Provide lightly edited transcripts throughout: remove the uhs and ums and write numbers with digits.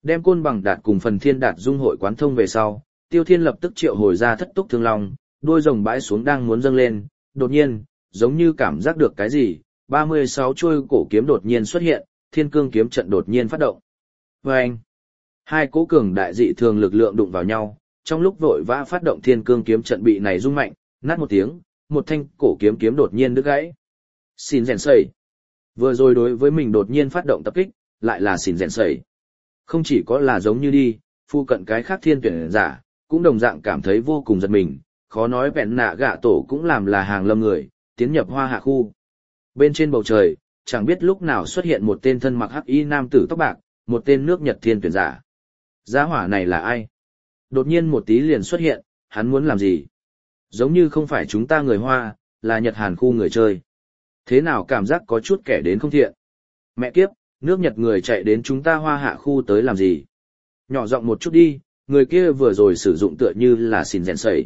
Đem côn bằng đạt cùng phần thiên đạt dung hội quán thông về sau, Tiêu Thiên lập tức triệu hồi ra thất túc thương long, đuôi rồng bãi xuống đang muốn dâng lên, đột nhiên, giống như cảm giác được cái gì, 36 chuôi cổ kiếm đột nhiên xuất hiện, thiên cương kiếm trận đột nhiên phát động. Vâng! Hai cỗ cường đại dị thường lực lượng đụng vào nhau, trong lúc vội vã phát động thiên cương kiếm trận bị này rung mạnh, nát một tiếng, một thanh cổ kiếm đột nhiên đứt gãy. Xin rèn sẩy. Vừa rồi đối với mình đột nhiên phát động tập kích, lại là xin rèn sẩy. Không chỉ có là giống như đi, phu cận cái khác thiên tuyển giả, cũng đồng dạng cảm thấy vô cùng giật mình, khó nói vẹn nạ gạ tổ cũng làm là hàng lâm người, tiến nhập hoa hạ khu. Bên trên bầu trời, chẳng biết lúc nào xuất hiện một tên thân mặc hắc y nam tử tóc bạc, một tên nước Nhật thiên tuyển giả. Giá hỏa này là ai? Đột nhiên một tí liền xuất hiện, hắn muốn làm gì? Giống như không phải chúng ta người Hoa, là Nhật Hàn khu người chơi. Thế nào cảm giác có chút kẻ đến không thiện? Mẹ kiếp, nước Nhật người chạy đến chúng ta Hoa hạ khu tới làm gì? Nhỏ giọng một chút đi, người kia vừa rồi sử dụng tựa như là xin rèn sẩy.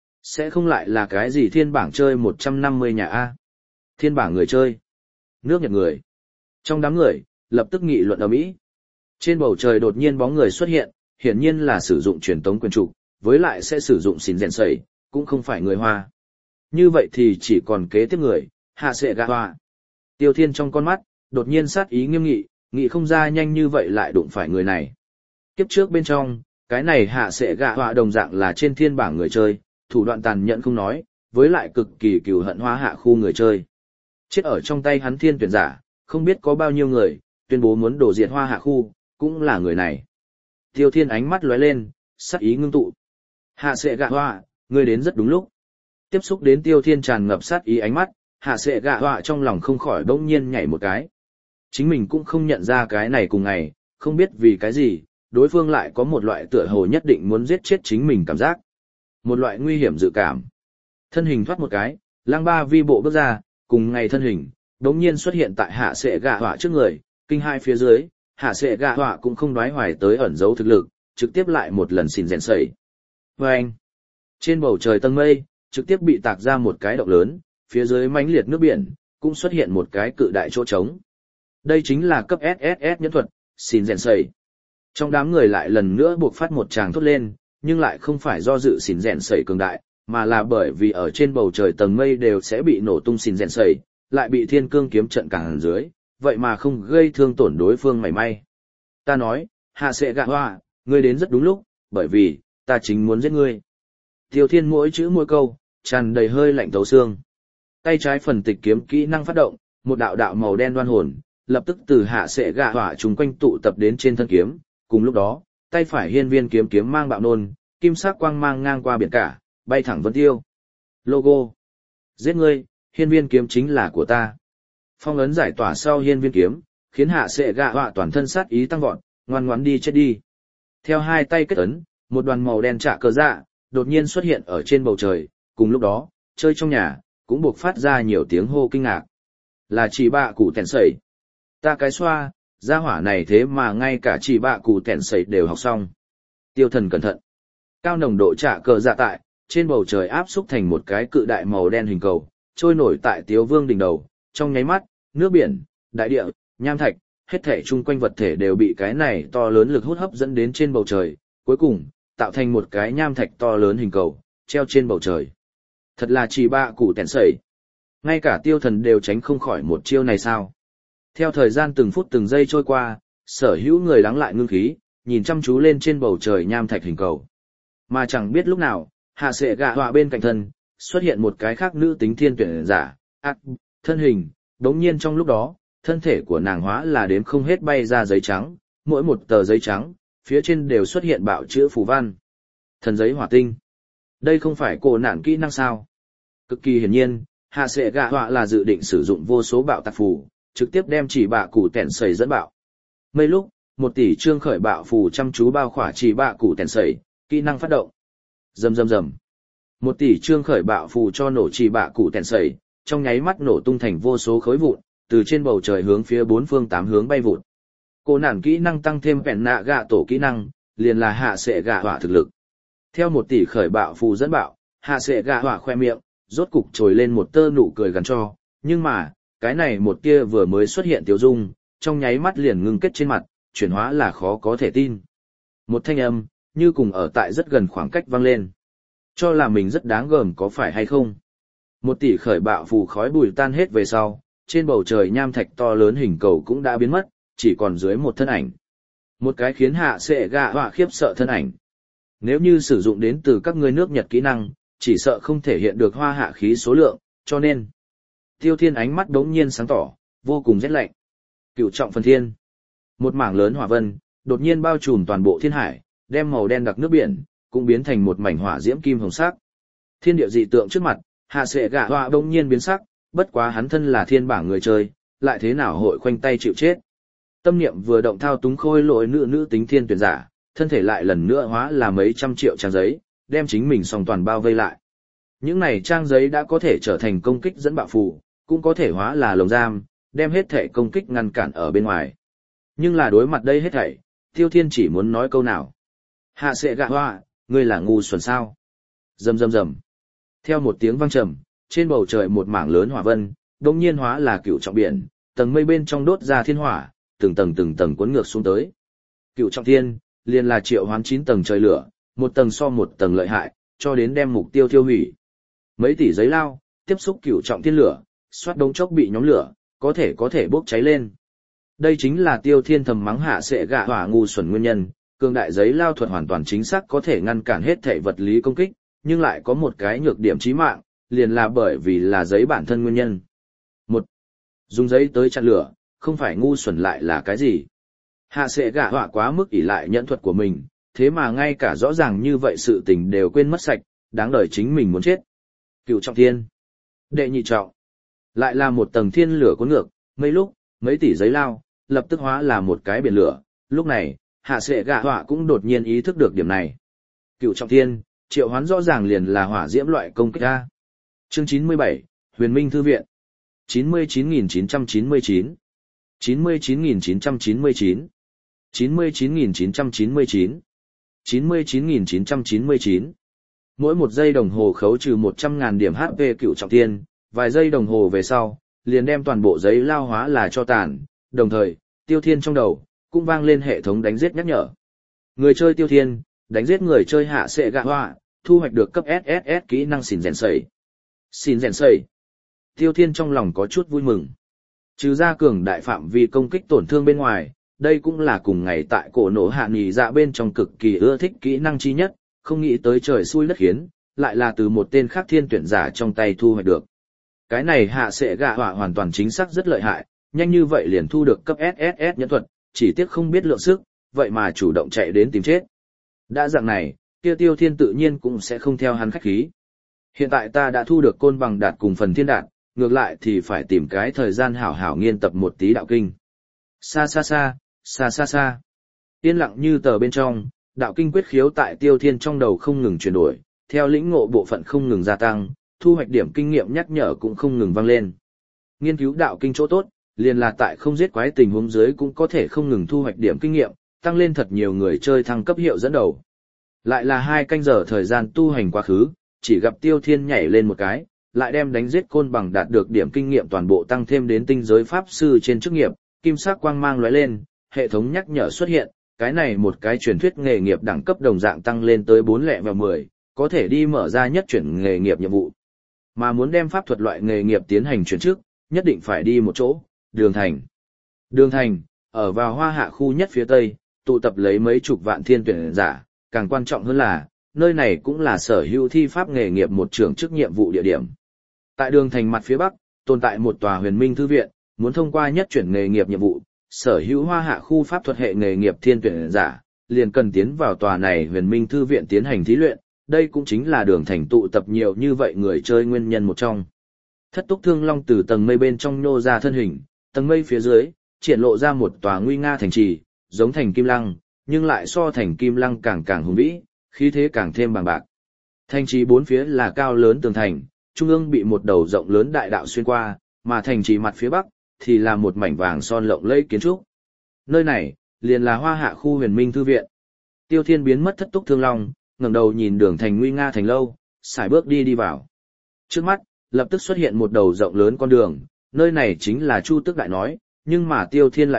Sẽ không lại là cái gì thiên bảng chơi 150 nhà A? Thiên bảng người chơi. Nước Nhật người. Trong đám người, lập tức nghị luận ầm ĩ. Trên bầu trời đột nhiên bóng người xuất hiện, hiển nhiên là sử dụng truyền tống quyền trục, với lại sẽ sử dụng xin rèn sẩy, cũng không phải người Hoa. Như vậy thì chỉ còn kế tiếp người, Hạ Sệ Gạ Hoa. Tiêu Thiên trong con mắt, đột nhiên sát ý nghiêm nghị, nghĩ không ra nhanh như vậy lại đụng phải người này. Kiếp trước bên trong, cái này Hạ Sệ Gạ Hoa đồng dạng là trên thiên bảng người chơi, thủ đoạn tàn nhẫn không nói, với lại cực kỳ cừu hận Hoa hạ khu người chơi. Chết ở trong tay hắn thiên tuyển giả, không biết có bao nhiêu người, tuyên bố muốn đổ diệt Hoa hạ khu, cũng là người này. Tiêu Thiên ánh mắt lóe lên, sát ý ngưng tụ. Hạ Sệ Gạ Hoa, ngươi đến rất đúng lúc. Tiếp xúc đến Tiêu Thiên tràn ngập sát ý ánh mắt, Hạ Sệ Gạ Hoa trong lòng không khỏi bỗng nhiên nhảy một cái. Chính mình cũng không nhận ra cái này cùng ngày, không biết vì cái gì, đối phương lại có một loại tựa hồ nhất định muốn giết chết chính mình cảm giác. Một loại nguy hiểm dự cảm. Thân hình thoát một cái, Lang Ba vi bộ bước ra, cùng ngày thân hình, bỗng nhiên xuất hiện tại Hạ Sệ Gạ Hoa trước người, kinh hai phía dưới, Hạ Sệ Gạ Hoa cũng không đoái hoài tới ẩn giấu thực lực, trực tiếp lại một lần xin rèn sẩy. Vâng! Trên bầu trời tầng mây, trực tiếp bị tạc ra một cái động lớn, phía dưới mãnh liệt nước biển, cũng xuất hiện một cái cự đại chỗ trống. Đây chính là cấp SSS nhẫn thuật, xin rèn sẩy. Trong đám người lại lần nữa buộc phát một tràng thốt lên, nhưng lại không phải do dự xin rèn sẩy cường đại, mà là bởi vì ở trên bầu trời tầng mây đều sẽ bị nổ tung xin rèn sẩy, lại bị thiên cương kiếm trận cản dưới, vậy mà không gây thương tổn đối phương mảy may. Ta nói, Hạ Sệ Gạ Hoa, ngươi đến rất đúng lúc, bởi vì, ta chính muốn giết ngươi. Tiêu Thiên mỗi chữ mỗi câu, tràn đầy hơi lạnh thấu xương. Tay trái phần tịch kiếm kỹ năng phát động, một đạo đạo màu đen đoan hồn, lập tức từ Hạ Sệ Gạ Hoa chúng quanh tụ tập đến trên thân kiếm, cùng lúc đó, tay phải hiên viên kiếm mang bạo nôn, kim sắc quang mang ngang qua biển cả, bay thẳng vân tiêu. Logo. Giết ngươi, hiên viên kiếm chính là của ta. Phong ấn giải tỏa sau hiên viên kiếm, khiến Hạ Sệ Gạ Hoa toàn thân sát ý tăng vọt, ngoan ngoãn đi chết đi. Theo hai tay kết ấn, một đoàn màu đen trạ cờ dạ, đột nhiên xuất hiện ở trên bầu trời, cùng lúc đó, chơi trong nhà, cũng buộc phát ra nhiều tiếng hô kinh ngạc. Là chỉ bạ cụ tèn sẩy. Ta cái xoa, gia hỏa này thế mà ngay cả chỉ bạ cụ tèn sẩy đều học xong. Tiêu Thần cẩn thận. Cao nồng độ trạ cờ dạ tại, trên bầu trời áp xúc thành một cái cự đại màu đen hình cầu, trôi nổi tại Tiếu Vương đỉnh đầu, trong nháy mắt, nước biển, đại địa, nham thạch, hết thảy chung quanh vật thể đều bị cái này to lớn lực hút hấp dẫn đến trên bầu trời, cuối cùng, tạo thành một cái nham thạch to lớn hình cầu, treo trên bầu trời. Thật là chỉ bạ cụ tèn sẩy. Ngay cả Tiêu Thần đều tránh không khỏi một chiêu này sao. Theo thời gian từng phút từng giây trôi qua, sở hữu người lắng lại ngưng khí, nhìn chăm chú lên trên bầu trời nham thạch hình cầu. Mà chẳng biết lúc nào, Hạ Sệ Gạ Hoa bên cạnh thân, xuất hiện một cái khác nữ tính thiên tuyển giả, thân hình, đống nhiên trong lúc đó, thân thể của nàng hóa là đếm không hết bay ra giấy trắng, mỗi một tờ giấy trắng, phía trên đều xuất hiện bạo chữ phù văn. Thần giấy hỏa tinh. Đây không phải cổ nạn kỹ năng sao? Cực kỳ hiển nhiên, Hạ Sệ Gạ Hoa là dự định sử dụng vô số bạo tạc phù, trực tiếp đem chỉ bạ cụ tèn sẩy dẫn bạo. Mấy lúc, 1 tỷ trương khởi bạo phù chăm chú bao khỏa chỉ bạ cụ tèn sẩy, kỹ năng phát động. Rầm rầm rầm. 1 tỷ trương khởi bạo phù cho nổ chỉ bạ cụ tèn sẩy, trong nháy mắt nổ tung thành vô số khối vụn, từ trên bầu trời hướng phía 4 phương 8 hướng bay vụt. Cô nản kỹ năng tăng thêm vẹn nạ gạ tổ kỹ năng, liền là Hạ Sệ Gạ Hoa thực lực. Theo 1 tỷ khởi bạo phù dẫn bạo, Hạ Sệ Gạ Hoa khoe miệng, rốt cục trồi lên một tơ nụ cười gằn cho, nhưng mà, cái này một tia vừa mới xuất hiện tiêu dung, trong nháy mắt liền ngưng kết trên mặt, chuyển hóa là khó có thể tin. Một thanh âm, như cùng ở tại rất gần khoảng cách vang lên. Cho là mình rất đáng gờm có phải hay không? Một tỷ khởi bạo phù khói bụi tan hết về sau, trên bầu trời nham thạch to lớn hình cầu cũng đã biến mất, chỉ còn dưới một thân ảnh. Một cái khiến hạ sệ gạ họa khiếp sợ thân ảnh. Nếu như sử dụng đến từ các ngươi nước Nhật kỹ năng, chỉ sợ không thể hiện được hoa hạ khí số lượng, cho nên. Tiêu Thiên ánh mắt đống nhiên sáng tỏ, vô cùng rét lạnh. Cựu trọng phần thiên. Một mảng lớn hỏa vân, đột nhiên bao trùm toàn bộ thiên hải, đem màu đen đặc nước biển, cũng biến thành một mảnh hỏa diễm kim hồng sắc. Thiên địa dị tượng trước mặt, hạ sệ gạ họa đống nhiên biến sắc, bất quá hắn thân là thiên bảng người chơi, lại thế nào hội khoanh tay chịu chết. Tâm niệm vừa động thao túng khôi lỗi nữ tính thiên tuyển giả, thân thể lại lần nữa hóa là mấy trăm triệu trang giấy, đem chính mình song toàn bao vây lại. Những này trang giấy đã có thể trở thành công kích dẫn bạo phù, cũng có thể hóa là lồng giam, đem hết thể công kích ngăn cản ở bên ngoài. Nhưng là đối mặt đây hết thảy, Tiêu Thiên chỉ muốn nói câu nào. Hạ sệ gạ hoa, ngươi là ngu xuẩn sao? Rầm rầm rầm. Theo một tiếng vang trầm, trên bầu trời một mảng lớn hỏa vân, đột nhiên hóa là cựu trọng biển, tầng mây bên trong đốt ra thiên hỏa, từng tầng cuốn ngược xuống tới. Cựu trọng thiên, liền là triệu hoán 9 tầng trời lửa, một tầng so một tầng lợi hại, cho đến đem mục tiêu tiêu hủy. Mấy tỷ giấy lao, tiếp xúc cựu trọng thiên lửa, xoát đống chốc bị nhóm lửa, có thể bốc cháy lên. Đây chính là Tiêu Thiên thầm mắng hạ sệ gạ hỏa ngu xuẩn nguyên nhân, cường đại giấy lao thuật hoàn toàn chính xác có thể ngăn cản hết thể vật lý công kích, nhưng lại có một cái nhược điểm chí mạng, liền là bởi vì là giấy bản thân nguyên nhân. Một, dùng giấy tới chặn lửa, không phải ngu xuẩn lại là cái gì? Hạ sệ gạ hỏa quá mức ỷ lại nhẫn thuật của mình, thế mà ngay cả rõ ràng như vậy sự tình đều quên mất sạch, đáng đời chính mình muốn chết. Cựu trọng thiên, đệ nhị trọng, lại là một tầng thiên lửa cuốn ngược, mấy tỷ giấy lao, lập tức hóa là một cái biển lửa. Lúc này, hạ sệ gạ hỏa cũng đột nhiên ý thức được điểm này. Cựu trọng thiên, triệu hoán rõ ràng liền là hỏa diễm loại công kích A. Chương 97, Huyền Minh Thư Viện. 99.999 99.999 99.999 99.999 Mỗi một giây đồng hồ khấu trừ 100.000 điểm HP cựu trọng thiên, vài giây đồng hồ về sau, liền đem toàn bộ giấy lao hóa là cho tàn, đồng thời, Tiêu Thiên trong đầu, cũng vang lên hệ thống đánh giết nhắc nhở. Người chơi Tiêu Thiên, đánh giết người chơi hạ sệ gạ hoa, thu hoạch được cấp SSS kỹ năng xỉn rèn sẩy. Xỉn rèn sẩy. Tiêu Thiên trong lòng có chút vui mừng. Trừ ra cường đại phạm vi công kích tổn thương bên ngoài, đây cũng là cùng ngày tại cổ nổ hạ nghỉ dạ bên trong cực kỳ ưa thích kỹ năng chi nhất, không nghĩ tới trời xui đất khiến, lại là từ một tên khác thiên tuyển giả trong tay thu hoạch được. Cái này hạ sệ gạ hỏa hoàn toàn chính xác rất lợi hại, nhanh như vậy liền thu được cấp SSS nhẫn thuật, chỉ tiếc không biết lượng sức, vậy mà chủ động chạy đến tìm chết. Đã dạng này, kia Tiêu Thiên tự nhiên cũng sẽ không theo hắn khách khí. Hiện tại ta đã thu được côn bằng đạt cùng phần thiên đạt, ngược lại thì phải tìm cái thời gian hảo hảo nghiên tập một tí đạo kinh. Xa xa. Yên lặng như tờ bên trong, đạo kinh quyết khiếu tại Tiêu Thiên trong đầu không ngừng chuyển đổi, theo lĩnh ngộ bộ phận không ngừng gia tăng, thu hoạch điểm kinh nghiệm nhắc nhở cũng không ngừng vang lên. Nghiên cứu đạo kinh chỗ tốt, liền là tại không giết quái tình huống dưới cũng có thể không ngừng thu hoạch điểm kinh nghiệm, tăng lên thật nhiều người chơi thăng cấp hiệu dẫn đầu. Lại là 2 canh giờ thời gian tu hành quá khứ, chỉ gặp Tiêu Thiên nhảy lên một cái, lại đem đánh giết côn bằng đạt được điểm kinh nghiệm toàn bộ tăng thêm đến tinh giới pháp sư trên chức nghiệp, kim sắc quang mang lóe lên, hệ thống nhắc nhở xuất hiện, cái này một cái truyền thuyết nghề nghiệp đẳng cấp đồng dạng tăng lên tới 4 lẹ và 10, có thể đi mở ra nhất chuyển nghề nghiệp nhiệm vụ. Mà muốn đem pháp thuật loại nghề nghiệp tiến hành chuyển chức, nhất định phải đi một chỗ, Đường Thành. Đường Thành, ở vào Hoa Hạ khu nhất phía Tây, tụ tập lấy mấy chục vạn thiên tuyển giả, càng quan trọng hơn là, nơi này cũng là sở hữu thi pháp nghề nghiệp một trường chức nhiệm vụ địa điểm. Tại Đường Thành mặt phía Bắc, tồn tại một tòa Huyền Minh Thư Viện, muốn thông qua nhất chuyển nghề nghiệp nhiệm vụ, sở hữu Hoa Hạ khu pháp thuật hệ nghề nghiệp thiên tuyển giả, liền cần tiến vào tòa này Huyền Minh Thư Viện tiến hành thí luyện, đây cũng chính là Đường Thành tụ tập nhiều như vậy người chơi nguyên nhân một trong. Thất Túc Thương Long từ tầng mây bên trong nhô ra thân hình, tầng mây phía dưới, triển lộ ra một tòa nguy nga thành trì, giống thành kim lăng, nhưng lại so thành kim lăng càng hùng vĩ, khí thế càng thêm bằng bạc. Thành trì bốn phía là cao lớn tường thành, trung ương bị một đầu rộng lớn đại đạo xuyên qua, mà thành trì mặt phía bắc thì là một mảnh vàng son lộng lẫy kiến trúc. Nơi này liền là Hoa Hạ khu Huyền Minh Thư Viện. Tiêu Thiên biến mất Thất Túc Thương Long, ngẩng đầu nhìn Đường Thành nguy nga thành lâu, sải bước đi vào. Trước mắt lập tức xuất hiện một đầu rộng lớn con đường, nơi này chính là Chu Tước Đại nói, nhưng mà Tiêu Thiên lại biết,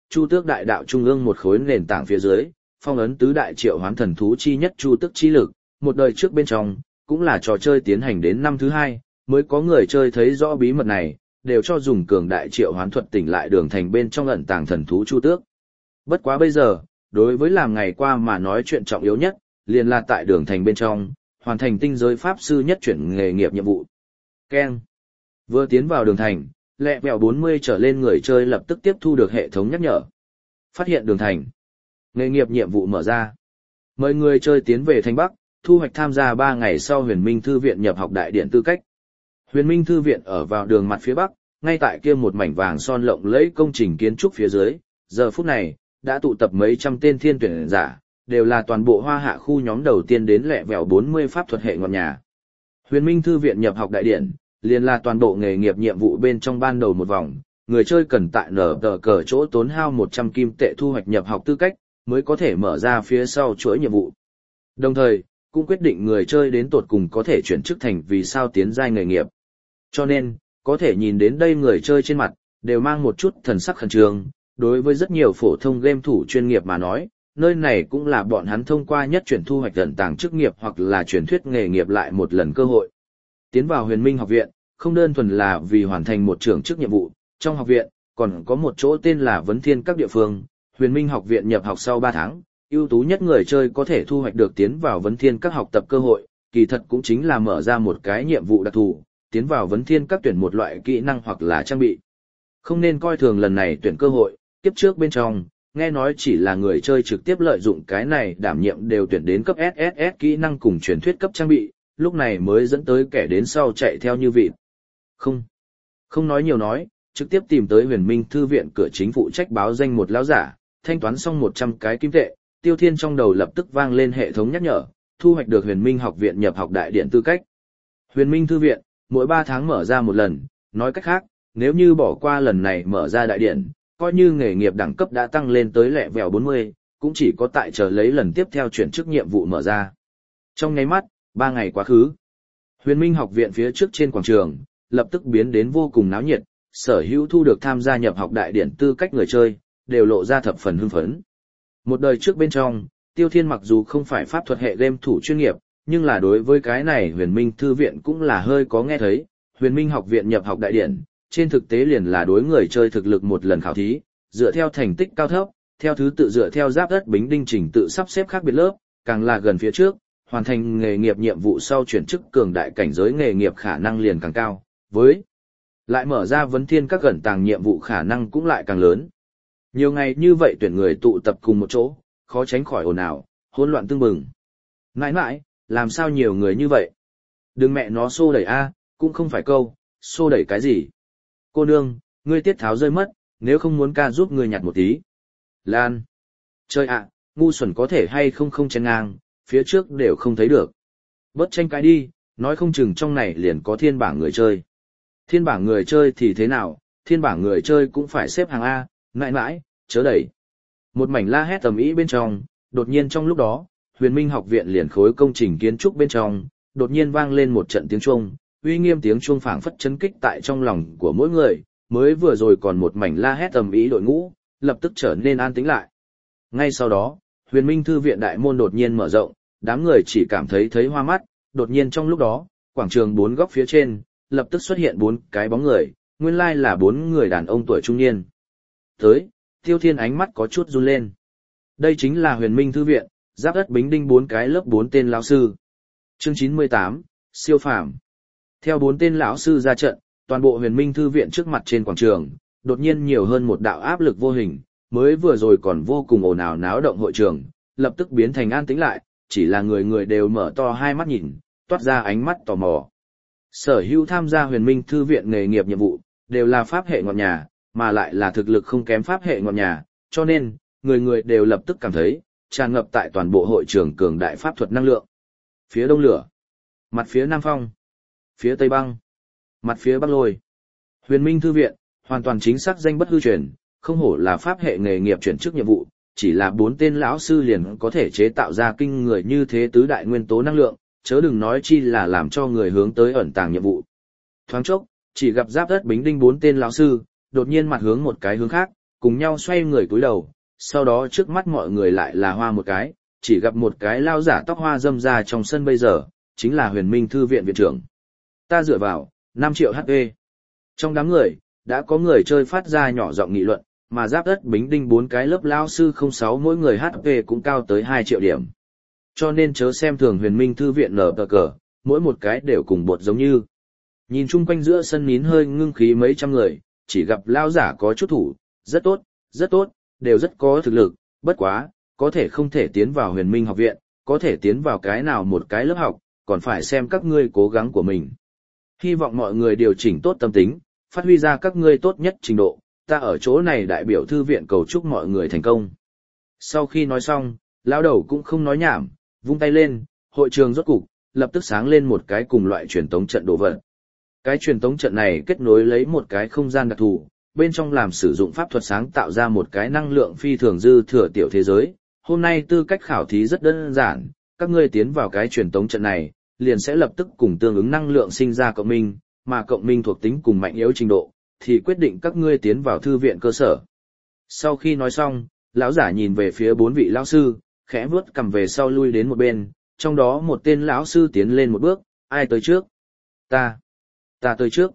Chu Tước đại đạo trung ương một khối nền tảng phía dưới, phong ấn tứ đại triệu hoán thần thú chi nhất Chu Tước chi lực, một đời trước bên trong, cũng là trò chơi tiến hành đến năm thứ 2, mới có người chơi thấy rõ bí mật này, đều cho dùng cường đại triệu hoán thuật tỉnh lại đường thành bên trong ẩn tàng thần thú Chu Tước. Bất quá bây giờ, đối với làm ngày qua mà nói chuyện trọng yếu nhất, liền là tại đường thành bên trong, hoàn thành tinh giới pháp sư nhất chuyển nghề nghiệp nhiệm vụ. Keng. Vừa tiến vào đường thành, lẹ vẹo 40 trở lên người chơi lập tức tiếp thu được hệ thống nhắc nhở. Phát hiện đường thành. Nghề nghiệp nhiệm vụ mở ra. Mời người chơi tiến về thành Bắc, thu hoạch tham gia 3 ngày sau Huyền Minh Thư viện nhập học đại điện tư cách. Huyền Minh Thư viện ở vào đường mặt phía Bắc, ngay tại kia một mảnh vàng son lộng lẫy công trình kiến trúc phía dưới, giờ phút này, đã tụ tập mấy trăm tên thiên tuyển giả, đều là toàn bộ hoa hạ khu nhóm đầu tiên đến lẹ vẹo 40 pháp thuật hệ ngọn nhà. Huyền Minh Thư viện nhập học đại điện, liền là toàn bộ nghề nghiệp nhiệm vụ bên trong ban đầu một vòng, người chơi cần tại nở tờ cờ chỗ tốn hao 100 kim tệ thu hoạch nhập học tư cách, mới có thể mở ra phía sau chuỗi nhiệm vụ. Đồng thời, cũng quyết định người chơi đến tột cùng có thể chuyển chức thành vì sao tiến giai nghề nghiệp. Cho nên, có thể nhìn đến đây người chơi trên mặt, đều mang một chút thần sắc khẩn trương. Đối với rất nhiều phổ thông game thủ chuyên nghiệp mà nói, nơi này cũng là bọn hắn thông qua nhất chuyển thu hoạch ẩn tàng chức nghiệp hoặc là truyền thuyết nghề nghiệp lại một lần cơ hội. Tiến vào Huyền Minh học viện, không đơn thuần là vì hoàn thành một trưởng chức nhiệm vụ, trong học viện, còn có một chỗ tên là Vấn Thiên các địa phương. Huyền Minh học viện nhập học sau 3 tháng, ưu tú nhất người chơi có thể thu hoạch được tiến vào Vấn Thiên các học tập cơ hội, kỳ thật cũng chính là mở ra một cái nhiệm vụ đặc thù, tiến vào Vấn Thiên các tuyển một loại kỹ năng hoặc là trang bị. Không nên coi thường lần này tuyển cơ hội, kiếp trước bên trong, nghe nói chỉ là người chơi trực tiếp lợi dụng cái này đảm nhiệm đều tuyển đến cấp SSS kỹ năng cùng truyền thuyết cấp trang bị, lúc này mới dẫn tới kẻ đến sau chạy theo như vịt. Không nói nhiều nói, trực tiếp tìm tới Huyền Minh Thư viện cửa chính phụ trách báo danh một lão giả, thanh toán xong 100 cái kim tệ, Tiêu Thiên trong đầu lập tức vang lên hệ thống nhắc nhở, thu hoạch được Huyền Minh học viện nhập học đại điện tư cách. Huyền Minh Thư viện, mỗi 3 tháng mở ra một lần, nói cách khác, nếu như bỏ qua lần này mở ra đại điện, coi như nghề nghiệp đẳng cấp đã tăng lên tới lẹ vẹo 40, cũng chỉ có tại chờ lấy lần tiếp theo chuyển chức nhiệm vụ mở ra. Trong nháy mắt, 3 ngày quá khứ, Huyền Minh học viện phía trước trên quảng trường, lập tức biến đến vô cùng náo nhiệt, sở hữu thu được tham gia nhập học đại điển tư cách người chơi, đều lộ ra thập phần hưng phấn. Một đời trước bên trong, Tiêu Thiên mặc dù không phải pháp thuật hệ game thủ chuyên nghiệp, nhưng là đối với cái này Huyền Minh Thư viện cũng là hơi có nghe thấy. Huyền Minh học viện nhập học đại điển, trên thực tế liền là đối người chơi thực lực một lần khảo thí, dựa theo thành tích cao thấp, theo thứ tự dựa theo giáp đất bính đinh trình tự sắp xếp khác biệt lớp, càng là gần phía trước, hoàn thành nghề nghiệp nhiệm vụ sau chuyển chức cường đại cảnh giới nghề nghiệp khả năng liền càng cao, với lại mở ra Vấn Thiên các gần tàng nhiệm vụ khả năng cũng lại càng lớn. Nhiều ngày như vậy tuyển người tụ tập cùng một chỗ, khó tránh khỏi ồn ào, hỗn loạn tương bừng. Mãi mãi, làm sao nhiều người như vậy? Đừng mẹ nó xô đẩy a, cũng không phải câu, xô đẩy cái gì? Cô nương, ngươi tiết tháo rơi mất, nếu không muốn ca giúp ngươi nhặt một tí. Lan. Trời ạ, ngu xuẩn có thể hay không chen ngang, phía trước đều không thấy được. Bớt tranh cãi đi, nói không chừng trong này liền có thiên bảng người chơi. Thiên bảng người chơi thì thế nào, thiên bảng người chơi cũng phải xếp hàng A, mãi mãi, chớ đẩy. Một mảnh la hét tầm ý bên trong, đột nhiên trong lúc đó, Huyền Minh học viện liền khối công trình kiến trúc bên trong, đột nhiên vang lên một trận tiếng chuông, uy nghiêm tiếng chuông phảng phất chấn kích tại trong lòng của mỗi người, mới vừa rồi còn một mảnh la hét tầm ý đội ngũ, lập tức trở nên an tĩnh lại. Ngay sau đó, Huyền Minh Thư viện đại môn đột nhiên mở rộng, đám người chỉ cảm thấy hoa mắt, đột nhiên trong lúc đó, quảng trường 4 góc phía trên, lập tức xuất hiện 4 cái bóng người, nguyên lai là 4 người đàn ông tuổi trung niên. Tới, Tiêu Thiên ánh mắt có chút run lên. Đây chính là Huyền Minh Thư viện, giáp đất bính đinh 4 cái lớp 4 tên lão sư. Chương 98, siêu phàm. Theo 4 tên lão sư ra trận, toàn bộ Huyền Minh Thư viện trước mặt trên quảng trường, đột nhiên nhiều hơn một đạo áp lực vô hình, mới vừa rồi còn vô cùng ồn ào náo động hội trường, lập tức biến thành an tĩnh lại, chỉ là người người đều mở to hai mắt nhìn, toát ra ánh mắt tò mò. Sở hữu tham gia Huyền Minh Thư viện nghề nghiệp nhiệm vụ, đều là pháp hệ ngọn nhà, mà lại là thực lực không kém pháp hệ ngọn nhà, cho nên, người người đều lập tức cảm thấy, tràn ngập tại toàn bộ hội trường cường đại pháp thuật năng lượng. Phía đông lửa, mặt phía nam phong, phía tây băng, mặt phía bắc lôi. Huyền Minh Thư viện, hoàn toàn chính xác danh bất hư truyền, không hổ là pháp hệ nghề nghiệp chuyển chức nhiệm vụ, chỉ là 4 tên lão sư liền có thể chế tạo ra kinh người như thế tứ đại nguyên tố năng lượng, chớ đừng nói chi là làm cho người hướng tới ẩn tàng nhiệm vụ. Thoáng chốc, chỉ gặp giáp đất bính đinh 4 tên lão sư, đột nhiên mặt hướng một cái hướng khác, cùng nhau xoay người cúi đầu, sau đó trước mắt mọi người lại là hoa một cái, chỉ gặp một cái lao giả tóc hoa râm ra trong sân bây giờ, chính là Huyền Minh Thư viện viện trưởng. Ta dựa vào, 5 triệu HP. Trong đám người, đã có người chơi phát ra nhỏ giọng nghị luận, mà Giáp Đất Bính Đinh 4 cái lớp lao sư 06 mỗi người HP cũng cao tới 2 triệu điểm. Cho nên chớ xem thường Huyền Minh Thư viện nở tờ cờ, mỗi một cái đều cùng bột giống như. Nhìn chung quanh giữa sân nín hơi ngưng khí mấy trăm người, chỉ gặp lao giả có chút thủ, rất tốt, đều rất có thực lực, bất quá, có thể không thể tiến vào Huyền Minh học viện, có thể tiến vào cái nào một cái lớp học, còn phải xem các ngươi cố gắng của mình. Hy vọng mọi người điều chỉnh tốt tâm tính, phát huy ra các ngươi tốt nhất trình độ, ta ở chỗ này đại biểu thư viện cầu chúc mọi người thành công. Sau khi nói xong, lão đầu cũng không nói nhảm, vung tay lên, hội trường rốt cục, lập tức sáng lên một cái cùng loại truyền tống trận đồ vật. Cái truyền tống trận này kết nối lấy một cái không gian đặc thù, bên trong làm sử dụng pháp thuật sáng tạo ra một cái năng lượng phi thường dư thừa tiểu thế giới. Hôm nay tư cách khảo thí rất đơn giản, các ngươi tiến vào cái truyền tống trận này, liền sẽ lập tức cùng tương ứng năng lượng sinh ra cộng minh, mà cộng minh thuộc tính cùng mạnh yếu trình độ, thì quyết định các ngươi tiến vào thư viện cơ sở. Sau khi nói xong, lão giả nhìn về phía 4 vị lão sư, khẽ vuốt cầm về sau lui đến một bên, trong đó một tên lão sư tiến lên một bước, ai tới trước? Ta tới trước.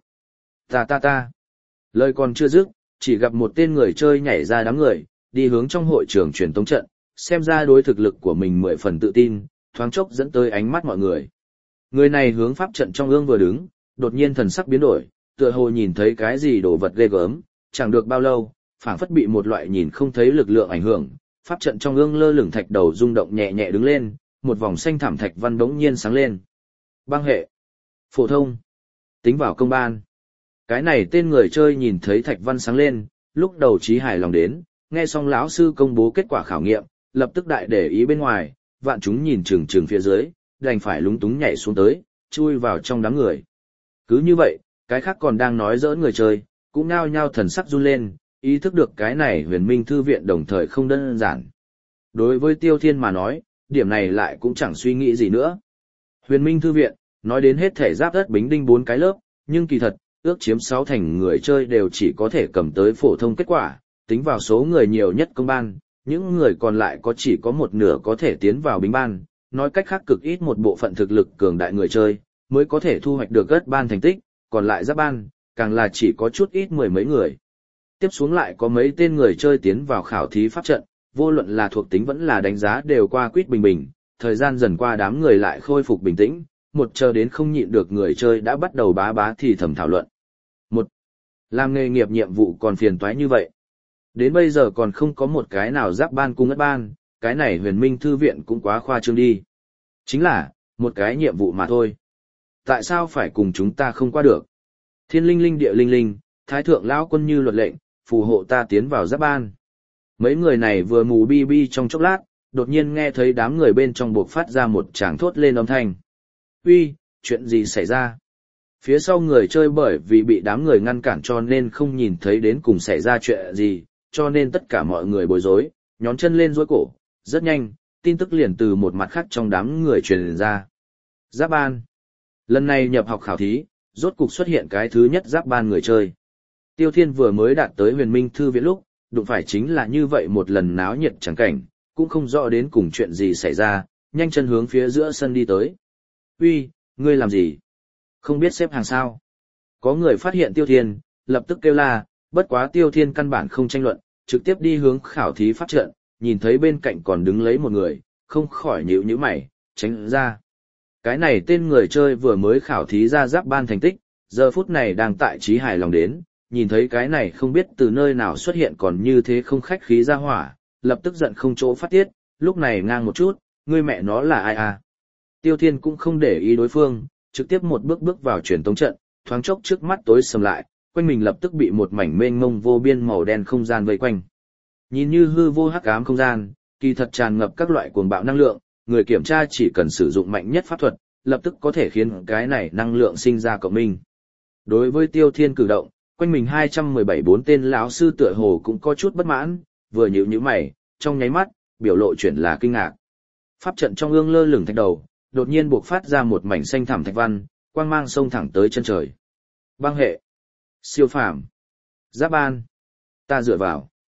Ta. Lời còn chưa dứt, chỉ gặp một tên người chơi nhảy ra đám người, đi hướng trong hội trường truyền tống trận, xem ra đối thực lực của mình 10 phần tự tin, thoáng chốc dẫn tới ánh mắt mọi người. Người này hướng pháp trận trong ương vừa đứng, đột nhiên thần sắc biến đổi, tựa hồ nhìn thấy cái gì đồ vật ghê gớm, chẳng được bao lâu, phảng phất bị một loại nhìn không thấy lực lượng ảnh hưởng, pháp trận trong ương lơ lửng thạch đầu rung động nhẹ nhẹ đứng lên, một vòng xanh thảm thạch văn bỗng nhiên sáng lên. Băng hệ, phổ thông, tính vào công ban. Cái này tên người chơi nhìn thấy thạch văn sáng lên, lúc đầu chí hài lòng đến, nghe xong lão sư công bố kết quả khảo nghiệm, lập tức đại để ý bên ngoài, vạn chúng nhìn chừng chừng phía dưới, đành phải lúng túng nhảy xuống tới, chui vào trong đám người. Cứ như vậy, cái khác còn đang nói giỡn người chơi, cũng nhao nhao thần sắc run lên, ý thức được cái này Huyền Minh Thư viện đồng thời không đơn giản. Đối với Tiêu Thiên mà nói, điểm này lại cũng chẳng suy nghĩ gì nữa. Huyền Minh Thư viện, nói đến hết thể Giáp Đất Bính Đinh 4 cái lớp, nhưng kỳ thật, ước chiếm 6 thành người chơi đều chỉ có thể cầm tới phổ thông kết quả, tính vào số người nhiều nhất công ban, những người còn lại có chỉ có một nửa có thể tiến vào bính ban, nói cách khác cực ít một bộ phận thực lực cường đại người chơi, mới có thể thu hoạch được gất ban thành tích, còn lại giáp ban, càng là chỉ có chút ít mười mấy người. Tiếp xuống lại có mấy tên người chơi tiến vào khảo thí pháp trận, vô luận là thuộc tính vẫn là đánh giá đều qua quýt bình bình, thời gian dần qua đám người lại khôi phục bình tĩnh, một chờ đến không nhịn được người chơi đã bắt đầu bá thì thầm thảo luận. Một, làm nghề nghiệp nhiệm vụ còn phiền toái như vậy. Đến bây giờ còn không có một cái nào giáp ban cung ất ban, cái này Huyền Minh Thư viện cũng quá khoa trương đi. Chính là, một cái nhiệm vụ mà thôi. Tại sao phải cùng chúng ta không qua được? Thiên linh linh địa linh linh, thái thượng lão quân như luật lệnh, phù hộ ta tiến vào giáp ban. Mấy người này vừa mù bi bi trong chốc lát, đột nhiên nghe thấy đám người bên trong buộc phát ra một tràng thốt lên âm thanh. Uy, chuyện gì xảy ra? Phía sau người chơi bởi vì bị đám người ngăn cản cho nên không nhìn thấy đến cùng xảy ra chuyện gì, cho nên tất cả mọi người bối rối, nhón chân lên duỗi cổ, rất nhanh, tin tức liền từ một mặt khác trong đám người truyền ra. Giáp ban. Lần này nhập học khảo thí, rốt cục xuất hiện cái thứ nhất giáp ban người chơi. Tiêu Thiên vừa mới đạt tới Huyền Minh Thư viện lúc, đụng phải chính là như vậy một lần náo nhiệt chẳng cảnh, cũng không rõ đến cùng chuyện gì xảy ra, nhanh chân hướng phía giữa sân đi tới. Uy, ngươi làm gì? Không biết xếp hàng sao? Có người phát hiện Tiêu Thiên, lập tức kêu la, bất quá Tiêu Thiên căn bản không tranh luận, trực tiếp đi hướng khảo thí pháp trận, nhìn thấy bên cạnh còn đứng lấy một người, không khỏi nhíu nhíu mày, tránh ra. Cái này tên người chơi vừa mới khảo thí ra giáp ban thành tích, giờ phút này đang tại trí hài lòng đến, nhìn thấy cái này không biết từ nơi nào xuất hiện còn như thế không khách khí ra hỏa, lập tức giận không chỗ phát tiết, lúc này ngang một chút, ngươi mẹ nó là ai à? Tiêu Thiên cũng không để ý đối phương, trực tiếp một bước bước vào truyền tống trận, thoáng chốc trước mắt tối sầm lại, quanh mình lập tức bị một mảnh mênh mông vô biên màu đen không gian vây quanh. Nhìn như hư vô hắc ám không gian, kỳ thật tràn ngập các loại cuồng bạo năng lượng, người kiểm tra chỉ cần sử dụng mạnh nhất pháp thuật, lập tức có thể khiến cái này năng lượng sinh ra cộng minh. Đối với Tiêu Thiên cử động, quanh mình 217 tên lão sư tựa hồ cũng có chút bất mãn, vừa nhíu nhíu mày, trong nháy mắt, biểu lộ chuyển là kinh ngạc. Pháp trận trong ương lơ lửng thạch đầu, đột nhiên buộc phát ra một mảnh xanh thẳm thạch văn, quang mang xông thẳng tới chân trời. Băng hệ, siêu phàm, giáp ban, ta dựa vào.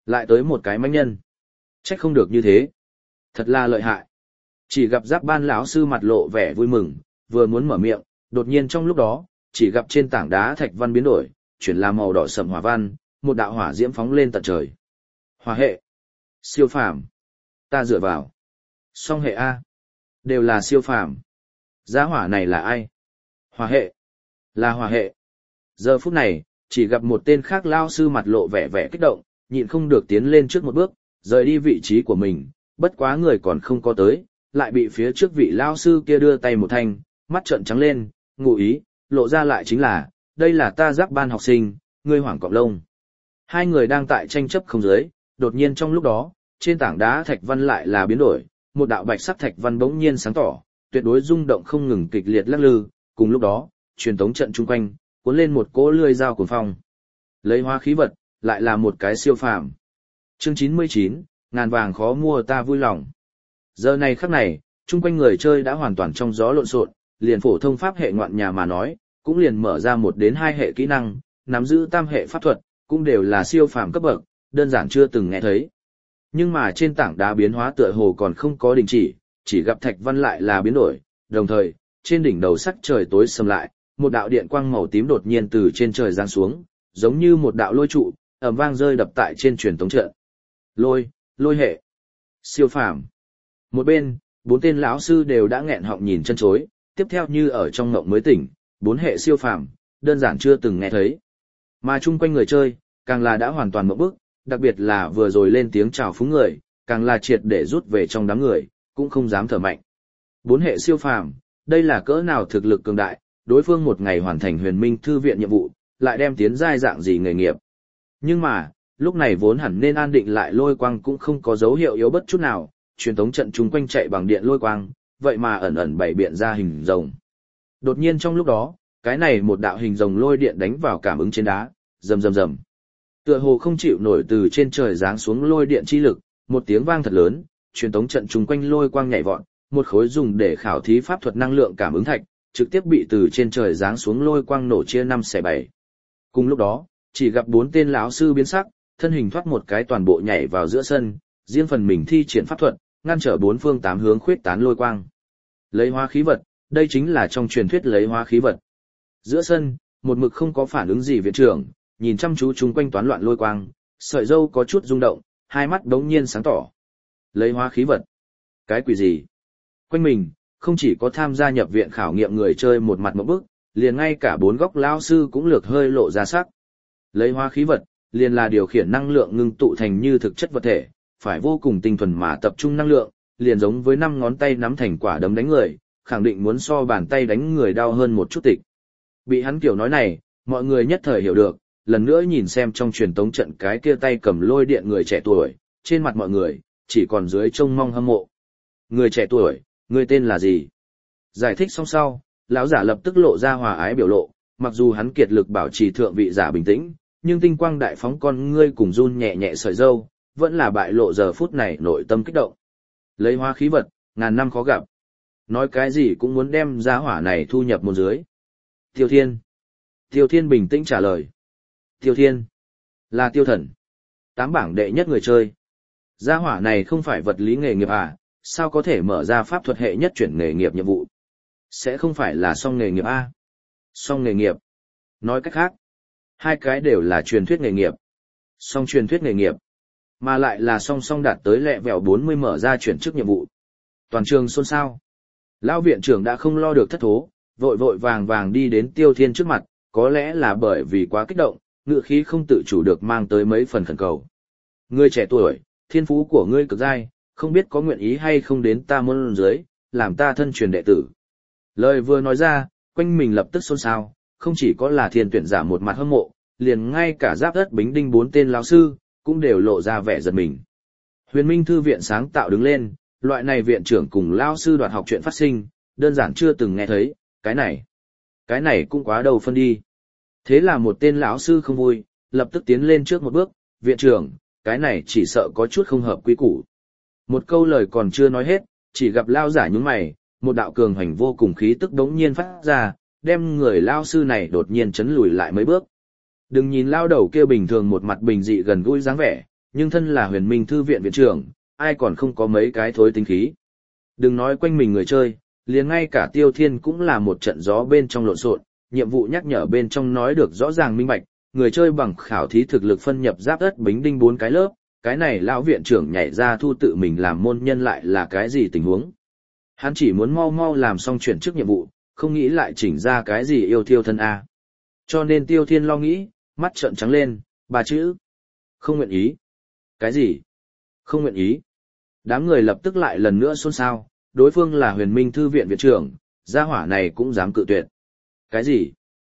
Lại tới một cái mãnh nhân. Trách không được như thế. Thật là lợi hại. Chỉ gặp Giáp Ban lão sư mặt lộ vẻ vui mừng, vừa muốn mở miệng, đột nhiên trong lúc đó, chỉ gặp trên tảng đá thạch văn biến đổi, chuyển là màu đỏ sẫm hỏa văn, một đạo hỏa diễm phóng lên tận trời. Hỏa hệ, siêu phàm. Ta dựa vào. Song hệ a, đều là siêu phàm. Giá hỏa này là ai? Hỏa hệ, là hỏa hệ. Giờ phút này, chỉ gặp một tên khác lao sư mặt lộ vẻ vẻ kích động, nhịn không được tiến lên trước một bước, rời đi vị trí của mình, bất quá người còn không có tới, lại bị phía trước vị lao sư kia đưa tay một thanh, mắt trợn trắng lên, ngụ ý, lộ ra lại chính là, đây là ta Giáp Ban học sinh, ngươi Hoàng Cọp Lông. Hai người đang tại tranh chấp không giới, đột nhiên trong lúc đó, trên tảng đá thạch văn lại là biến đổi, một đạo bạch sắc thạch văn bỗng nhiên sáng tỏ, tuyệt đối rung động không ngừng kịch liệt lắc lư, cùng lúc đó, truyền tống trận chung quanh, cuốn lên một cỗ lưỡi dao cuồng phong. Lấy hóa khí vật, lại là một cái siêu phàm. Chương 99, ngàn vàng khó mua ta vui lòng. Giờ này khắc này, chung quanh người chơi đã hoàn toàn trong gió lộn xộn, liền phổ thông pháp hệ ngoạn nhà mà nói, cũng liền mở ra 1 đến 2 hệ kỹ năng, nắm giữ tam hệ pháp thuật, cũng đều là siêu phàm cấp bậc, đơn giản chưa từng nghe thấy. Nhưng mà trên tảng đá biến hóa tựa hồ còn không có đình chỉ gặp thạch văn lại là biến đổi, đồng thời, trên đỉnh đầu sắc trời tối sầm lại, một đạo điện quang màu tím đột nhiên từ trên trời giáng xuống, giống như một đạo lôi trụ, ầm vang rơi đập tại trên truyền tống trận. Lôi hệ, siêu phàm. Một bên, 4 tên lão sư đều đã nghẹn họng nhìn chân chối, tiếp theo như ở trong ngộng mới tỉnh, 4 hệ siêu phàm, đơn giản chưa từng nghe thấy. Mà chung quanh người chơi, càng là đã hoàn toàn ngộp bức, đặc biệt là vừa rồi lên tiếng chào phúng người, càng là triệt để rút về trong đám người, cũng không dám thở mạnh. 4 hệ siêu phàm, đây là cỡ nào thực lực cường đại, đối phương một ngày hoàn thành huyền minh thư viện nhiệm vụ, lại đem tiến giai dạng gì nghề nghiệp. Nhưng mà, lúc này vốn hẳn nên an định lại lôi quang cũng không có dấu hiệu yếu bất chút nào, truyền tống trận chung quanh chạy bằng điện lôi quang, vậy mà ẩn ẩn bày biện ra hình rồng. Đột nhiên trong lúc đó, cái này một đạo hình rồng lôi điện đánh vào cảm ứng trên đá, rầm rầm rầm. Tựa hồ không chịu nổi từ trên trời giáng xuống lôi điện chi lực, một tiếng vang thật lớn, truyền tống trận chung quanh lôi quang nhảy vọt, một khối dùng để khảo thí pháp thuật năng lượng cảm ứng thạch, trực tiếp bị từ trên trời giáng xuống lôi quang nổ chia 5/7. Cùng lúc đó, chỉ gặp 4 tên lão sư biến sắc, thân hình thoát một cái toàn bộ nhảy vào giữa sân, riêng phần mình thi triển pháp thuật, ngăn trở 4 phương 8 hướng khuyết tán lôi quang. Lấy hóa khí vật, đây chính là trong truyền thuyết lấy hóa khí vật. Giữa sân, một mực không có phản ứng gì viện trưởng, nhìn chăm chú chung quanh toán loạn lôi quang, sợi râu có chút rung động, hai mắt đống nhiên sáng tỏ. Lấy hóa khí vật? Cái quỷ gì? Quanh mình, không chỉ có tham gia nhập viện khảo nghiệm người chơi một mặt một bức, liền ngay cả 4 góc lão sư cũng lược hơi lộ ra sắc. Lấy hóa khí vật, liền là điều khiển năng lượng ngưng tụ thành như thực chất vật thể, phải vô cùng tinh thuần mà tập trung năng lượng, liền giống với 5 ngón tay nắm thành quả đấm đánh người, khẳng định muốn so bàn tay đánh người đau hơn một chút tịch. Bị hắn kiểu nói này, mọi người nhất thời hiểu được, lần nữa nhìn xem trong truyền tống trận cái kia tay cầm lôi điện người trẻ tuổi, trên mặt mọi người, chỉ còn dưới trông mong hâm mộ. Người trẻ tuổi, người tên là gì? Giải thích xong sau, lão giả lập tức lộ ra hòa ái biểu lộ, mặc dù hắn kiệt lực bảo trì thượng vị giả bình tĩnh, nhưng tinh quang đại phóng con ngươi cùng run nhẹ nhẹ sợi râu, vẫn là bại lộ giờ phút này nội tâm kích động. Lấy hóa khí vật, ngàn năm khó gặp. Nói cái gì cũng muốn đem giá hỏa này thu nhập một dưới. Tiêu Thiên. Tiêu Thiên bình tĩnh trả lời. Tiêu Thiên. Là tiêu thần. 8 bảng đệ nhất người chơi. Giá hỏa này không phải vật lý nghề nghiệp à, sao có thể mở ra pháp thuật hệ nhất chuyển nghề nghiệp nhiệm vụ? Sẽ không phải là song nghề nghiệp a? Song nghề nghiệp. Nói cách khác, hai cái đều là truyền thuyết nghề nghiệp. Song truyền thuyết nghề nghiệp. Mà lại là song song đạt tới lẹ vẹo 40 mở ra chuyển chức nhiệm vụ. Toàn trường xôn xao. Lão viện trưởng đã không lo được thất thố, vội vội vàng vàng đi đến Tiêu Thiên trước mặt, có lẽ là bởi vì quá kích động, ngữ khí không tự chủ được mang tới mấy phần khẩn cầu. Ngươi trẻ tuổi, thiên phú của ngươi cực giai, không biết có nguyện ý hay không đến ta môn dưới, làm ta thân truyền đệ tử. Lời vừa nói ra, quanh mình lập tức xôn xao, không chỉ có là thiên tuyển giả một mặt hâm mộ, liền ngay cả Giáp Đất Bính Đinh 4 tên lão sư, cũng đều lộ ra vẻ giật mình. Huyền Minh Thư viện sáng tạo đứng lên, loại này viện trưởng cùng lão sư đoạt học chuyện phát sinh, đơn giản chưa từng nghe thấy, cái này cũng quá đầu phân đi. Thế là một tên lão sư không vui, lập tức tiến lên trước một bước, viện trưởng, cái này chỉ sợ có chút không hợp quy củ. Một câu lời còn chưa nói hết, chỉ gặp lao giả nhướng mày, một đạo cường hành vô cùng khí tức đống nhiên phát ra, đem người lao sư này đột nhiên chấn lùi lại mấy bước. Đừng nhìn lao đầu kia bình thường một mặt bình dị gần gũi dáng vẻ, nhưng thân là huyền minh thư viện viện trưởng, ai còn không có mấy cái thối tính khí. Đừng nói quanh mình người chơi, liền ngay cả Tiêu Thiên cũng là một trận gió bên trong lộn xộn, nhiệm vụ nhắc nhở bên trong nói được rõ ràng minh bạch, người chơi bằng khảo thí thực lực phân nhập giáp đất bính đinh 4 cái lớp, cái này lão viện trưởng nhảy ra thu tự mình làm môn nhân lại là cái gì tình huống. Hắn chỉ muốn mau mau làm xong chuyển chức nhiệm vụ, không nghĩ lại chỉnh ra cái gì yêu thiêu thân A. Cho nên Tiêu Thiên lo nghĩ, mắt trợn trắng lên, ba chữ. Không nguyện ý. Cái gì? Không nguyện ý. Đám người lập tức lại lần nữa xôn xao, đối phương là huyền minh thư viện viện trưởng, gia hỏa này cũng dám cự tuyệt. Cái gì?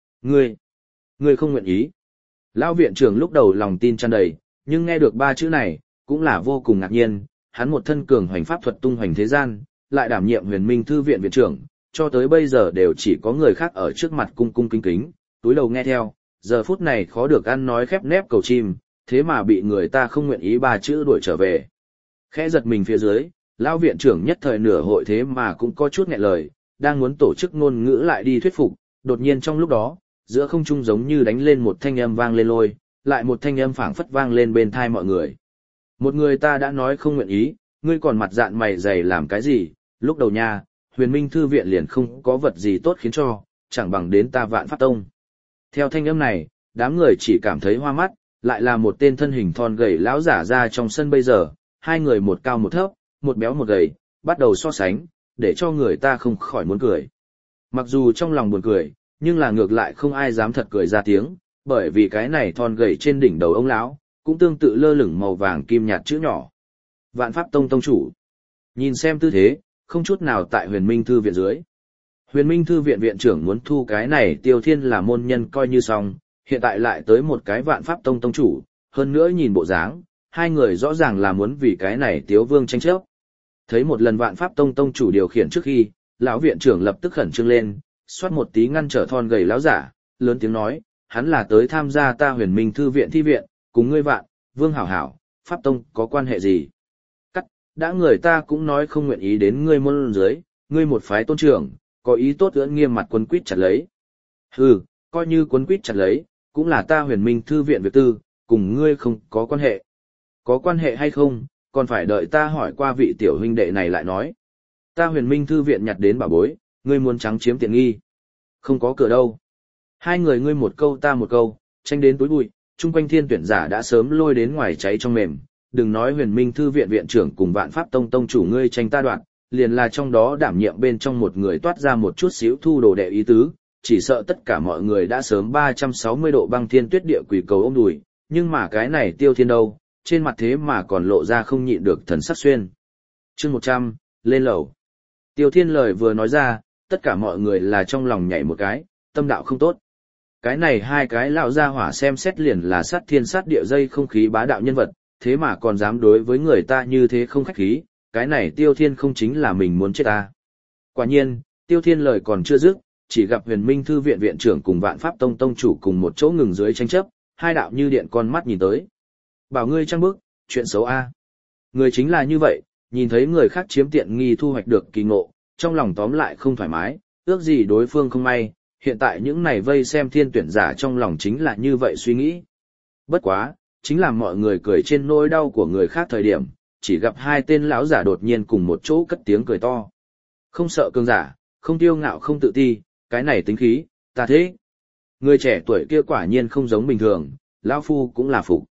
Ngươi không nguyện ý. Lão viện trưởng lúc đầu lòng tin tràn đầy, nhưng nghe được ba chữ này, cũng là vô cùng ngạc nhiên, hắn một thân cường hoành pháp thuật tung hoành thế gian, lại đảm nhiệm huyền minh thư viện viện trưởng, cho tới bây giờ đều chỉ có người khác ở trước mặt cung cung kính kính, túi đầu nghe theo, giờ phút này khó được ăn nói khép nép cầu chim, thế mà bị người ta không nguyện ý ba chữ đuổi trở về. Khẽ giật mình phía dưới, lão viện trưởng nhất thời nửa hội thế mà cũng có chút nghẹn lời, đang muốn tổ chức ngôn ngữ lại đi thuyết phục, đột nhiên trong lúc đó, giữa không trung giống như đánh lên một thanh âm vang lên lôi, lại một thanh âm phảng phất vang lên bên tai mọi người. Một người ta đã nói không nguyện ý, ngươi còn mặt dạn mày dày làm cái gì, lúc đầu nha, huyền minh thư viện liền không có vật gì tốt khiến cho, chẳng bằng đến ta Vạn Pháp Tông. Theo thanh âm này, đám người chỉ cảm thấy hoa mắt, lại là một tên thân hình thon gầy lão giả ra trong sân bây giờ, hai người một cao một thấp, một béo một gầy, bắt đầu so sánh, để cho người ta không khỏi muốn cười. Mặc dù trong lòng buồn cười, nhưng là ngược lại không ai dám thật cười ra tiếng, bởi vì cái này thon gầy trên đỉnh đầu ông lão, cũng tương tự lơ lửng màu vàng kim nhạt chữ nhỏ. Vạn Pháp Tông tông chủ. Nhìn xem tư thế, không chút nào tại huyền minh thư viện dưới. Huyền minh thư viện viện trưởng muốn thu cái này Tiêu Thiên là môn nhân coi như xong, hiện tại lại tới một cái Vạn Pháp Tông tông chủ, hơn nữa nhìn bộ dáng, hai người rõ ràng là muốn vì cái này Tiếu Vương tranh chấp. Thấy một lần Vạn Pháp Tông tông chủ điều khiển trước khi, lão viện trưởng lập tức khẩn trương lên, xoát một tí ngăn trở thon gầy lão giả, lớn tiếng nói, hắn là tới tham gia ta huyền minh thư viện thi viện, cùng ngươi Vạn, Vương hảo hảo, Pháp Tông có quan hệ gì? Cắt, đã người ta cũng nói không nguyện ý đến ngươi môn dưới, ngươi một phái tôn trưởng, có ý tốt ưỡn nghiêm mặt quấn quýt chặt lấy. Hừ, coi như quấn quýt chặt lấy, cũng là ta huyền minh thư viện việc tư, cùng ngươi không có quan hệ. Có quan hệ hay không, còn phải đợi ta hỏi qua vị tiểu huynh đệ này lại nói. Ta huyền minh thư viện nhặt đến bảo bối, ngươi muốn trắng chiếm tiện nghi. Không có cửa đâu. Hai người ngươi một câu ta một câu, tranh đến túi bụi, chung quanh thiên tuyển giả đã sớm lôi đến ngoài cháy trong mềm. Đừng nói huyền minh thư viện viện trưởng cùng Vạn Pháp Tông tông chủ ngươi tranh ta đoạn, liền là trong đó đảm nhiệm bên trong một người toát ra một chút xíu thu đồ đệ ý tứ, chỉ sợ tất cả mọi người đã sớm 360 độ băng thiên tuyết địa quỳ cầu ôm đùi, nhưng mà cái này Tiêu Thiên đâu, trên mặt thế mà còn lộ ra không nhịn được thần sắc xuyên. Chương 100, lên lầu. Tiêu Thiên lời vừa nói ra, tất cả mọi người là trong lòng nhảy một cái, tâm đạo không tốt. Cái này hai cái lão gia hỏa xem xét liền là sát thiên sát địa dây không khí bá đạo nhân vật, thế mà còn dám đối với người ta như thế không khách khí, cái này Tiêu Thiên không chính là mình muốn chết ta. Quả nhiên, Tiêu Thiên lời còn chưa dứt, chỉ gặp huyền minh thư viện viện trưởng cùng Vạn Pháp Tông tông chủ cùng một chỗ ngừng dưới tranh chấp, hai đạo như điện con mắt nhìn tới. Bảo ngươi trăng bước, chuyện xấu a. Người chính là như vậy, nhìn thấy người khác chiếm tiện nghi thu hoạch được kỳ ngộ, trong lòng tóm lại không thoải mái, ước gì đối phương không may, hiện tại những này vây xem thiên tuyển giả trong lòng chính là như vậy suy nghĩ. Bất quá, chính là mọi người cười trên nỗi đau của người khác thời điểm, chỉ gặp hai tên lão giả đột nhiên cùng một chỗ cất tiếng cười to. Không sợ cường giả, không tiêu ngạo không tự ti, cái này tính khí, ta thế. Người trẻ tuổi kia quả nhiên không giống bình thường, lão phu cũng là phục.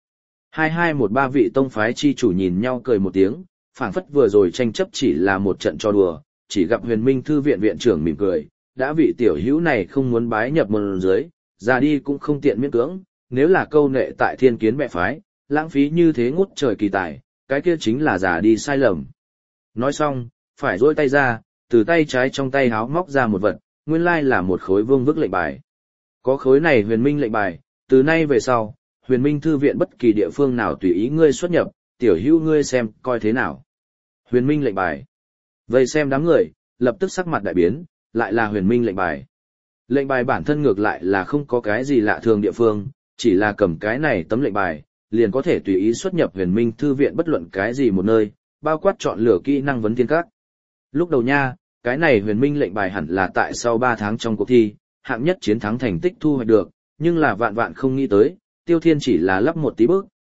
2213 vị tông phái chi chủ nhìn nhau cười một tiếng, phảng phất vừa rồi tranh chấp chỉ là một trận trò đùa, chỉ gặp huyền minh thư viện viện trưởng mỉm cười, đã vị tiểu hữu này không muốn bái nhập môn dưới, ra đi cũng không tiện miễn cưỡng, nếu là câu nệ tại thiên kiến mẹ phái, lãng phí như thế ngút trời kỳ tài, cái kia chính là giả đi sai lầm. Nói xong, phải duỗi tay ra, từ tay trái trong tay háo móc ra một vật, nguyên lai là một khối vương vức lệnh bài. Có khối này huyền minh lệnh bài, từ nay về sau, huyền minh thư viện bất kỳ địa phương nào tùy ý ngươi xuất nhập, tiểu hữu ngươi xem coi thế nào. Huyền minh lệnh bài. Vậy xem đám người, lập tức sắc mặt đại biến, lại là huyền minh lệnh bài. Lệnh bài bản thân ngược lại là không có cái gì lạ thường địa phương, chỉ là cầm cái này tấm lệnh bài, liền có thể tùy ý xuất nhập huyền minh thư viện bất luận cái gì một nơi, bao quát chọn lựa kỹ năng vấn thiên các. Lúc đầu nha, cái này huyền minh lệnh bài hẳn là tại sau 3 tháng trong cuộc thi, hạng nhất chiến thắng thành tích thu hoạch được, nhưng là vạn vạn không nghĩ tới, Tiêu Thiên chỉ là lắp một tí bước,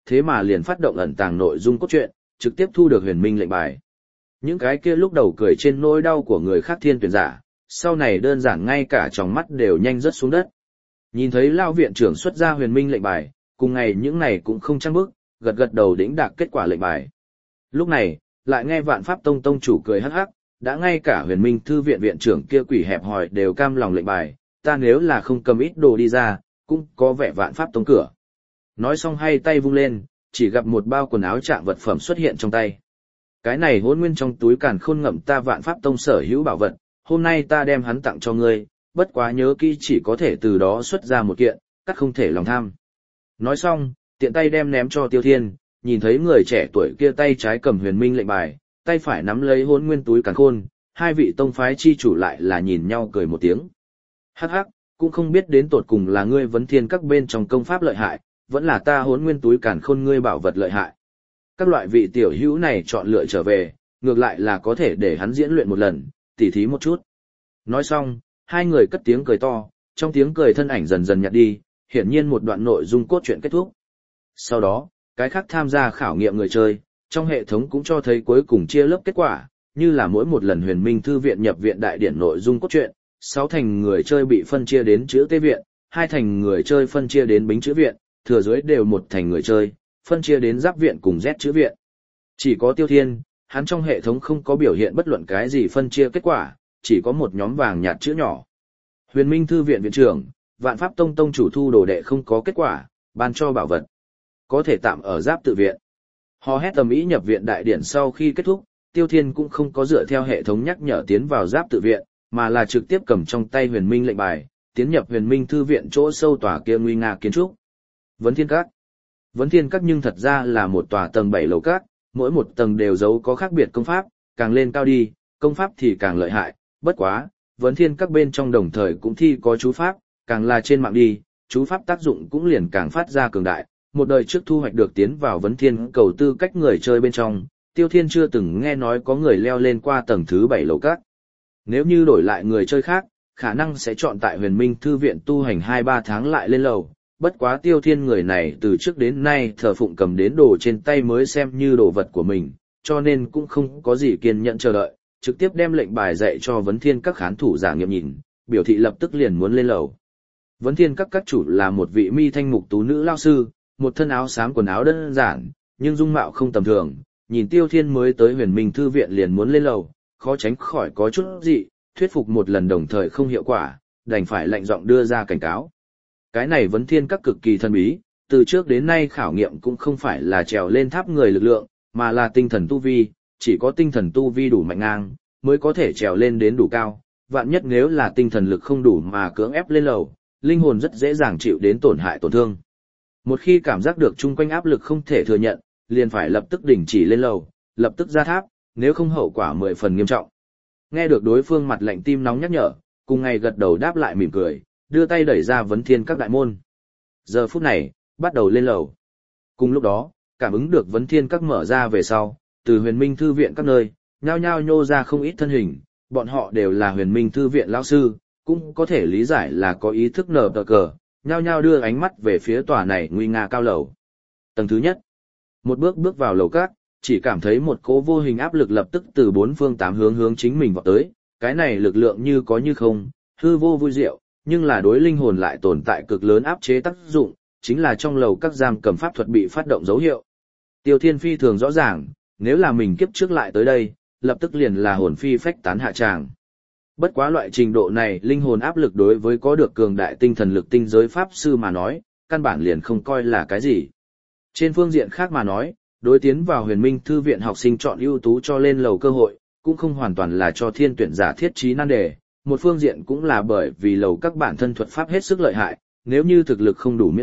thế mà liền phát động ẩn tàng nội dung cốt truyện, trực tiếp thu được huyền minh lệnh bài. Những cái kia lúc đầu cười trên nỗi đau của người khác thiên tuyển giả, sau này đơn giản ngay cả tròng mắt đều nhanh rớt xuống đất. Nhìn thấy Lão viện trưởng xuất ra huyền minh lệnh bài, cùng ngày những này cũng không trăng bước, gật gật đầu đĩnh đạc kết quả lệnh bài. Lúc này, lại nghe Vạn Pháp Tông tông chủ cười hắc hắc, đã ngay cả huyền minh thư viện viện trưởng kia quỷ hẹp hòi đều cam lòng lệnh bài, ta nếu là không cầm ít đồ đi ra, cũng có vẻ Vạn Pháp Tông cửa. Nói xong hay tay vung lên, chỉ gặp một bao quần áo trạng vật phẩm xuất hiện trong tay. Cái này Hỗn Nguyên trong túi càn khôn ngậm ta Vạn Pháp Tông sở hữu bảo vật, hôm nay ta đem hắn tặng cho ngươi, bất quá nhớ kỹ chỉ có thể từ đó xuất ra một kiện, cắt không thể lòng tham. Nói xong, tiện tay đem ném cho Tiêu Thiên, nhìn thấy người trẻ tuổi kia tay trái cầm huyền minh lệnh bài, tay phải nắm lấy Hỗn Nguyên túi càn khôn, hai vị tông phái chi chủ lại là nhìn nhau cười một tiếng. Hắc hắc, cũng không biết đến tột cùng là ngươi vấn thiên các bên trong công pháp lợi hại, vẫn là ta Hỗn Nguyên túi càn khôn ngươi bảo vật lợi hại. Các loại vị tiểu hữu này chọn lựa trở về, ngược lại là có thể để hắn diễn luyện một lần, tỉ thí một chút. Nói xong, hai người cất tiếng cười to, trong tiếng cười thân ảnh dần dần nhạt đi, hiển nhiên một đoạn nội dung cốt truyện kết thúc. Sau đó, cái khác tham gia khảo nghiệm người chơi, trong hệ thống cũng cho thấy cuối cùng chia lớp kết quả, như là mỗi một lần huyền minh thư viện nhập viện đại điển nội dung cốt truyện, 6 thành người chơi bị phân chia đến chữ Tế viện, 2 thành người chơi phân chia đến bính chữ viện, thừa dưới đều 1 thành người chơi, phân chia đến giáp viện cùng Z chữ viện. Chỉ có Tiêu Thiên, hắn trong hệ thống không có biểu hiện bất luận cái gì phân chia kết quả, chỉ có một nhóm vàng nhạt chữ nhỏ. Huyền Minh Thư viện viện trưởng, Vạn Pháp Tông tông chủ thu đồ đệ không có kết quả, ban cho bảo vật. Có thể tạm ở giáp tự viện. Hò hét tầm ý nhập viện đại điển sau khi kết thúc, Tiêu Thiên cũng không có dựa theo hệ thống nhắc nhở tiến vào giáp tự viện, mà là trực tiếp cầm trong tay huyền minh lệnh bài, tiến nhập huyền minh thư viện chỗ sâu tòa kia nguy nga kiến trúc. Vấn Thiên Các. Vấn Thiên Các nhưng thật ra là một tòa tầng 7 lầu các, mỗi một tầng đều giấu có khác biệt công pháp, càng lên cao đi, công pháp thì càng lợi hại, bất quá, Vấn Thiên Các bên trong đồng thời cũng thi có chú pháp, càng là trên mạng đi, chú pháp tác dụng cũng liền càng phát ra cường đại. Một đời trước thu hoạch được tiến vào Vấn Thiên cầu tư cách người chơi bên trong, Tiêu Thiên chưa từng nghe nói có người leo lên qua tầng thứ 7 lầu các. Nếu như đổi lại người chơi khác, khả năng sẽ chọn tại huyền minh thư viện tu hành 2-3 tháng lại lên lầu. Bất quá Tiêu Thiên người này từ trước đến nay thờ phụng cầm đến đồ trên tay mới xem như đồ vật của mình, cho nên cũng không có gì kiên nhẫn chờ đợi, trực tiếp đem lệnh bài dạy cho Vấn Thiên các khán thủ giả nghiệm nhìn, biểu thị lập tức liền muốn lên lầu. Vấn Thiên các chủ là một vị mi thanh mục tú nữ lao sư, một thân áo xám quần áo đơn giản, nhưng dung mạo không tầm thường, nhìn Tiêu Thiên mới tới huyền minh thư viện liền muốn lên lầu, khó tránh khỏi có chút dị, thuyết phục một lần đồng thời không hiệu quả, đành phải lạnh giọng đưa ra cảnh cáo. Cái này Vấn Thiên các cực kỳ thần bí, từ trước đến nay khảo nghiệm cũng không phải là trèo lên tháp người lực lượng, mà là tinh thần tu vi, chỉ có tinh thần tu vi đủ mạnh ngang, mới có thể trèo lên đến đủ cao, vạn nhất nếu là tinh thần lực không đủ mà cưỡng ép lên lầu, linh hồn rất dễ dàng chịu đến tổn hại tổn thương. Một khi cảm giác được chung quanh áp lực không thể thừa nhận, liền phải lập tức đình chỉ lên lầu, lập tức ra tháp, nếu không hậu quả 10 phần nghiêm trọng. Nghe được đối phương mặt lạnh tim nóng nhắc nhở, cùng ngày gật đầu đáp lại mỉm cười, đưa tay đẩy ra Vấn Thiên các đại môn. Giờ phút này, bắt đầu lên lầu. Cùng lúc đó, cảm ứng được Vấn Thiên các mở ra về sau, từ huyền minh thư viện các nơi, nhao nhao nhô ra không ít thân hình, bọn họ đều là huyền minh thư viện lão sư, cũng có thể lý giải là có ý thức nở tờ cờ, nhao nhao đưa ánh mắt về phía tòa này nguy nga cao lầu. Tầng thứ nhất, một bước vào lầu các, chỉ cảm thấy một cỗ vô hình áp lực lập tức từ 4 phương 8 hướng chính mình vọt tới, cái này lực lượng như có như không, hư vô vui diệu, nhưng là đối linh hồn lại tồn tại cực lớn áp chế tác dụng, chính là trong lầu các giam cầm pháp thuật bị phát động dấu hiệu. Tiêu Thiên phi thường rõ ràng, nếu là mình kiếp trước lại tới đây, lập tức liền là hồn phi phách tán hạ tràng. Bất quá loại trình độ này linh hồn áp lực đối với có được cường đại tinh thần lực tinh giới pháp sư mà nói, căn bản liền không coi là cái gì. Trên phương diện khác mà nói, đối tiến vào huyền minh thư viện học sinh chọn ưu tú cho lên lầu cơ hội, cũng không hoàn toàn là cho thiên tuyển giả thiết trí nan đề, một phương diện cũng là bởi vì lầu các bản thân thuật pháp hết sức lợi hại, nếu như thực lực không đủ miễn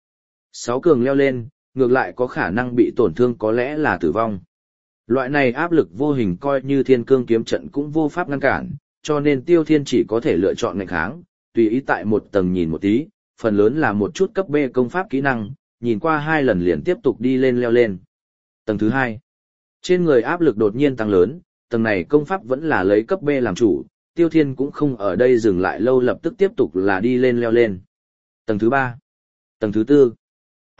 3-6 cường leo lên, ngược lại có khả năng bị tổn thương có lẽ là tử vong. Loại này áp lực vô hình coi như thiên cương kiếm trận cũng vô pháp ngăn cản, cho nên Tiêu Thiên chỉ có thể lựa chọn nghịch kháng, tùy ý tại một tầng nhìn một tí, phần lớn là một chút cấp B công pháp kỹ năng, nhìn qua 2 lần liền tiếp tục đi lên leo lên. Tầng thứ 2, trên người áp lực đột nhiên tăng lớn, tầng này công pháp vẫn là lấy cấp B làm chủ, Tiêu Thiên cũng không ở đây dừng lại lâu lập tức tiếp tục là đi lên leo lên. Tầng thứ 3, tầng thứ 4,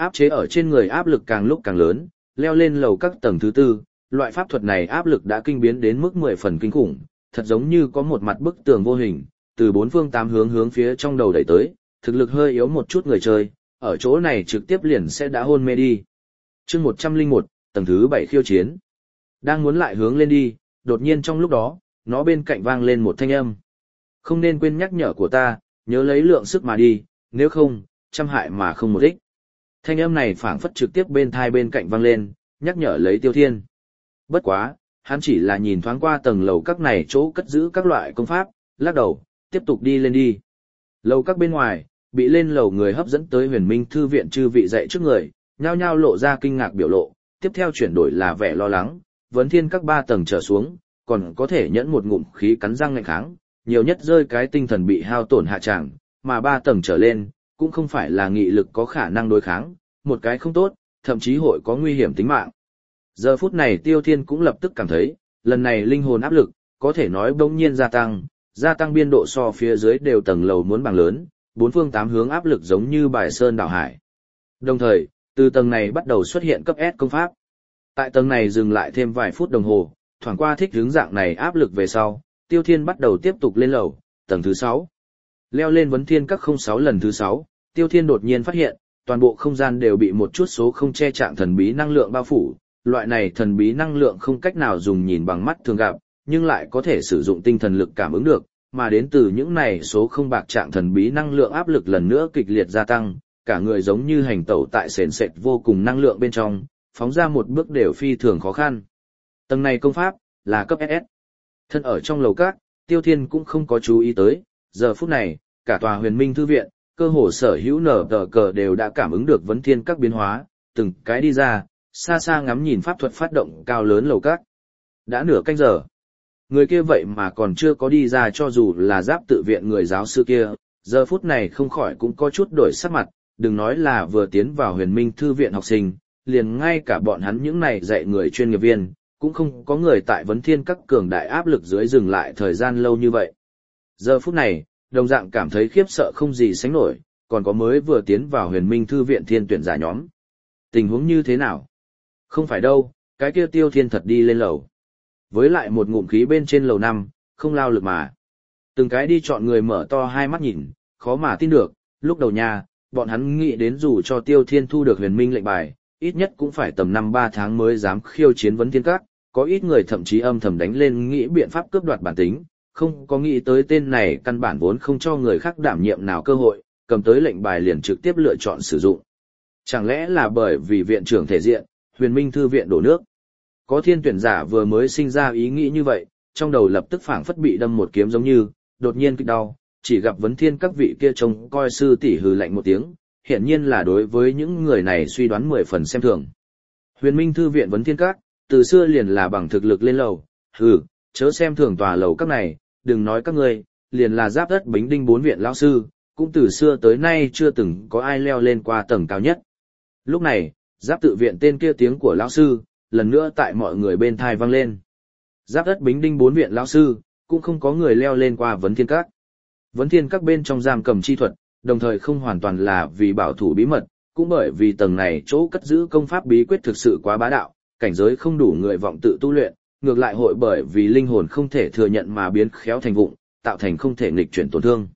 Áp chế ở trên người áp lực càng lúc càng lớn, leo lên lầu các tầng thứ tư, loại pháp thuật này áp lực đã kinh biến đến mức 10 phần kinh khủng, thật giống như có một mặt bức tường vô hình, từ bốn phương tám hướng hướng phía trong đầu đẩy tới, thực lực hơi yếu một chút người chơi, ở chỗ này trực tiếp liền sẽ đã hôn mê đi. Chương 101, tầng thứ 7 khiêu chiến. Đang muốn lại hướng lên đi, đột nhiên trong lúc đó, nó bên cạnh vang lên một thanh âm. Không nên quên nhắc nhở của ta, nhớ lấy lượng sức mà đi, nếu không, trăm hại mà không một ích. Thanh âm này phảng phất trực tiếp bên thai bên cạnh vang lên, nhắc nhở lấy Tiêu Thiên. Bất quá, hắn chỉ là nhìn thoáng qua tầng lầu các này chỗ cất giữ các loại công pháp, lắc đầu, tiếp tục đi lên đi. Lầu các bên ngoài, bị lên lầu người hấp dẫn tới Huyền Minh Thư viện chư vị dạy trước người, nhao nhao lộ ra kinh ngạc biểu lộ, tiếp theo chuyển đổi là vẻ lo lắng, vấn thiên các 3 tầng trở xuống, còn có thể nhẫn một ngụm khí cắn răng ngạnh kháng, nhiều nhất rơi cái tinh thần bị hao tổn hạ tràng, mà 3 tầng trở lên, cũng không phải là nghị lực có khả năng đối kháng, một cái không tốt, thậm chí hội có nguy hiểm tính mạng. Giờ phút này Tiêu Thiên cũng lập tức cảm thấy, lần này linh hồn áp lực, có thể nói bỗng nhiên gia tăng biên độ so phía dưới đều tầng lầu muốn bằng lớn, bốn phương tám hướng áp lực giống như bài sơn đảo hải. Đồng thời, từ tầng này bắt đầu xuất hiện cấp S công pháp. Tại tầng này dừng lại thêm vài phút đồng hồ, thoảng qua thích hướng dạng này áp lực về sau, Tiêu Thiên bắt đầu tiếp tục lên lầu, tầng thứ 6. Leo lên vấn thiên các 06 lần thứ 6, Tiêu Thiên đột nhiên phát hiện, toàn bộ không gian đều bị một chút số không che trạng thần bí năng lượng bao phủ. Loại này thần bí năng lượng không cách nào dùng nhìn bằng mắt thường gặp, nhưng lại có thể sử dụng tinh thần lực cảm ứng được, mà đến từ những này số không bạc trạng thần bí năng lượng áp lực lần nữa kịch liệt gia tăng, cả người giống như hành tẩu tại sền sệt vô cùng năng lượng bên trong, phóng ra một bước đều phi thường khó khăn. Tầng này công pháp là cấp SS. Thân ở trong lầu các, Tiêu Thiên cũng không có chú ý tới, giờ phút này, cả tòa Huyền Minh Thư viện, cơ hồ sở hữu nở tờ cờ đều đã cảm ứng được vấn thiên các biến hóa, từng cái đi ra, xa xa ngắm nhìn pháp thuật phát động cao lớn lầu các. Đã nửa canh giờ. Người kia vậy mà còn chưa có đi ra, cho dù là Giáp tự viện người giáo sư kia, giờ phút này không khỏi cũng có chút đổi sắc mặt, đừng nói là vừa tiến vào Huyền Minh Thư viện học sinh, liền ngay cả bọn hắn những này dạy người chuyên nghiệp viên, cũng không có người tại vấn thiên các cường đại áp lực dưới dừng lại thời gian lâu như vậy. Giờ phút này, đồng dạng cảm thấy khiếp sợ không gì sánh nổi, còn có mới vừa tiến vào Huyền Minh Thư viện thiên tuyển giả nhóm. Tình huống như thế nào? Không phải đâu, cái kia Tiêu Thiên thật đi lên lầu. Với lại một ngụm khí bên trên lầu 5, không lao lực mà. Từng cái đi chọn người mở to hai mắt nhìn, khó mà tin được, lúc đầu nha, bọn hắn nghĩ đến dù cho Tiêu Thiên thu được Huyền Minh lệnh bài, ít nhất cũng phải tầm 5-3 tháng mới dám khiêu chiến vấn thiên các, có ít người thậm chí âm thầm đánh lên nghĩ biện pháp cướp đoạt bản tính, không có nghĩ tới tên này căn bản vốn không cho người khác đảm nhiệm nào cơ hội, cầm tới lệnh bài liền trực tiếp lựa chọn sử dụng. Chẳng lẽ là bởi vì viện trưởng thể diện, Huyền Minh Thư viện đổ nước? Có thiên tuyển giả vừa mới sinh ra ý nghĩ như vậy, trong đầu lập tức phảng phất bị đâm một kiếm giống như, đột nhiên kịch đau, chỉ gặp vấn thiên các vị kia trông coi sư tỷ hừ lạnh một tiếng, hiển nhiên là đối với những người này suy đoán 10 phần xem thường. Huyền Minh Thư viện vấn thiên các, từ xưa liền là bằng thực lực lên lầu, chớ xem thường tòa lầu các này, đừng nói các ngươi, liền là Giáp Đất Bính Đinh 4 viện lão sư, cũng từ xưa tới nay chưa từng có ai leo lên qua tầng cao nhất. Lúc này, Giáp tự viện tên kia tiếng của lão sư, lần nữa tại mọi người bên thai vang lên. Giáp Đất Bính Đinh 4 viện lão sư, cũng không có người leo lên qua vấn thiên các. Vấn thiên các bên trong giam cầm chi thuật, đồng thời không hoàn toàn là vì bảo thủ bí mật, cũng bởi vì tầng này chỗ cất giữ công pháp bí quyết thực sự quá bá đạo, cảnh giới không đủ người vọng tự tu luyện, ngược lại hội bởi vì linh hồn không thể thừa nhận mà biến khéo thành vụng, tạo thành không thể nghịch chuyển tổn thương.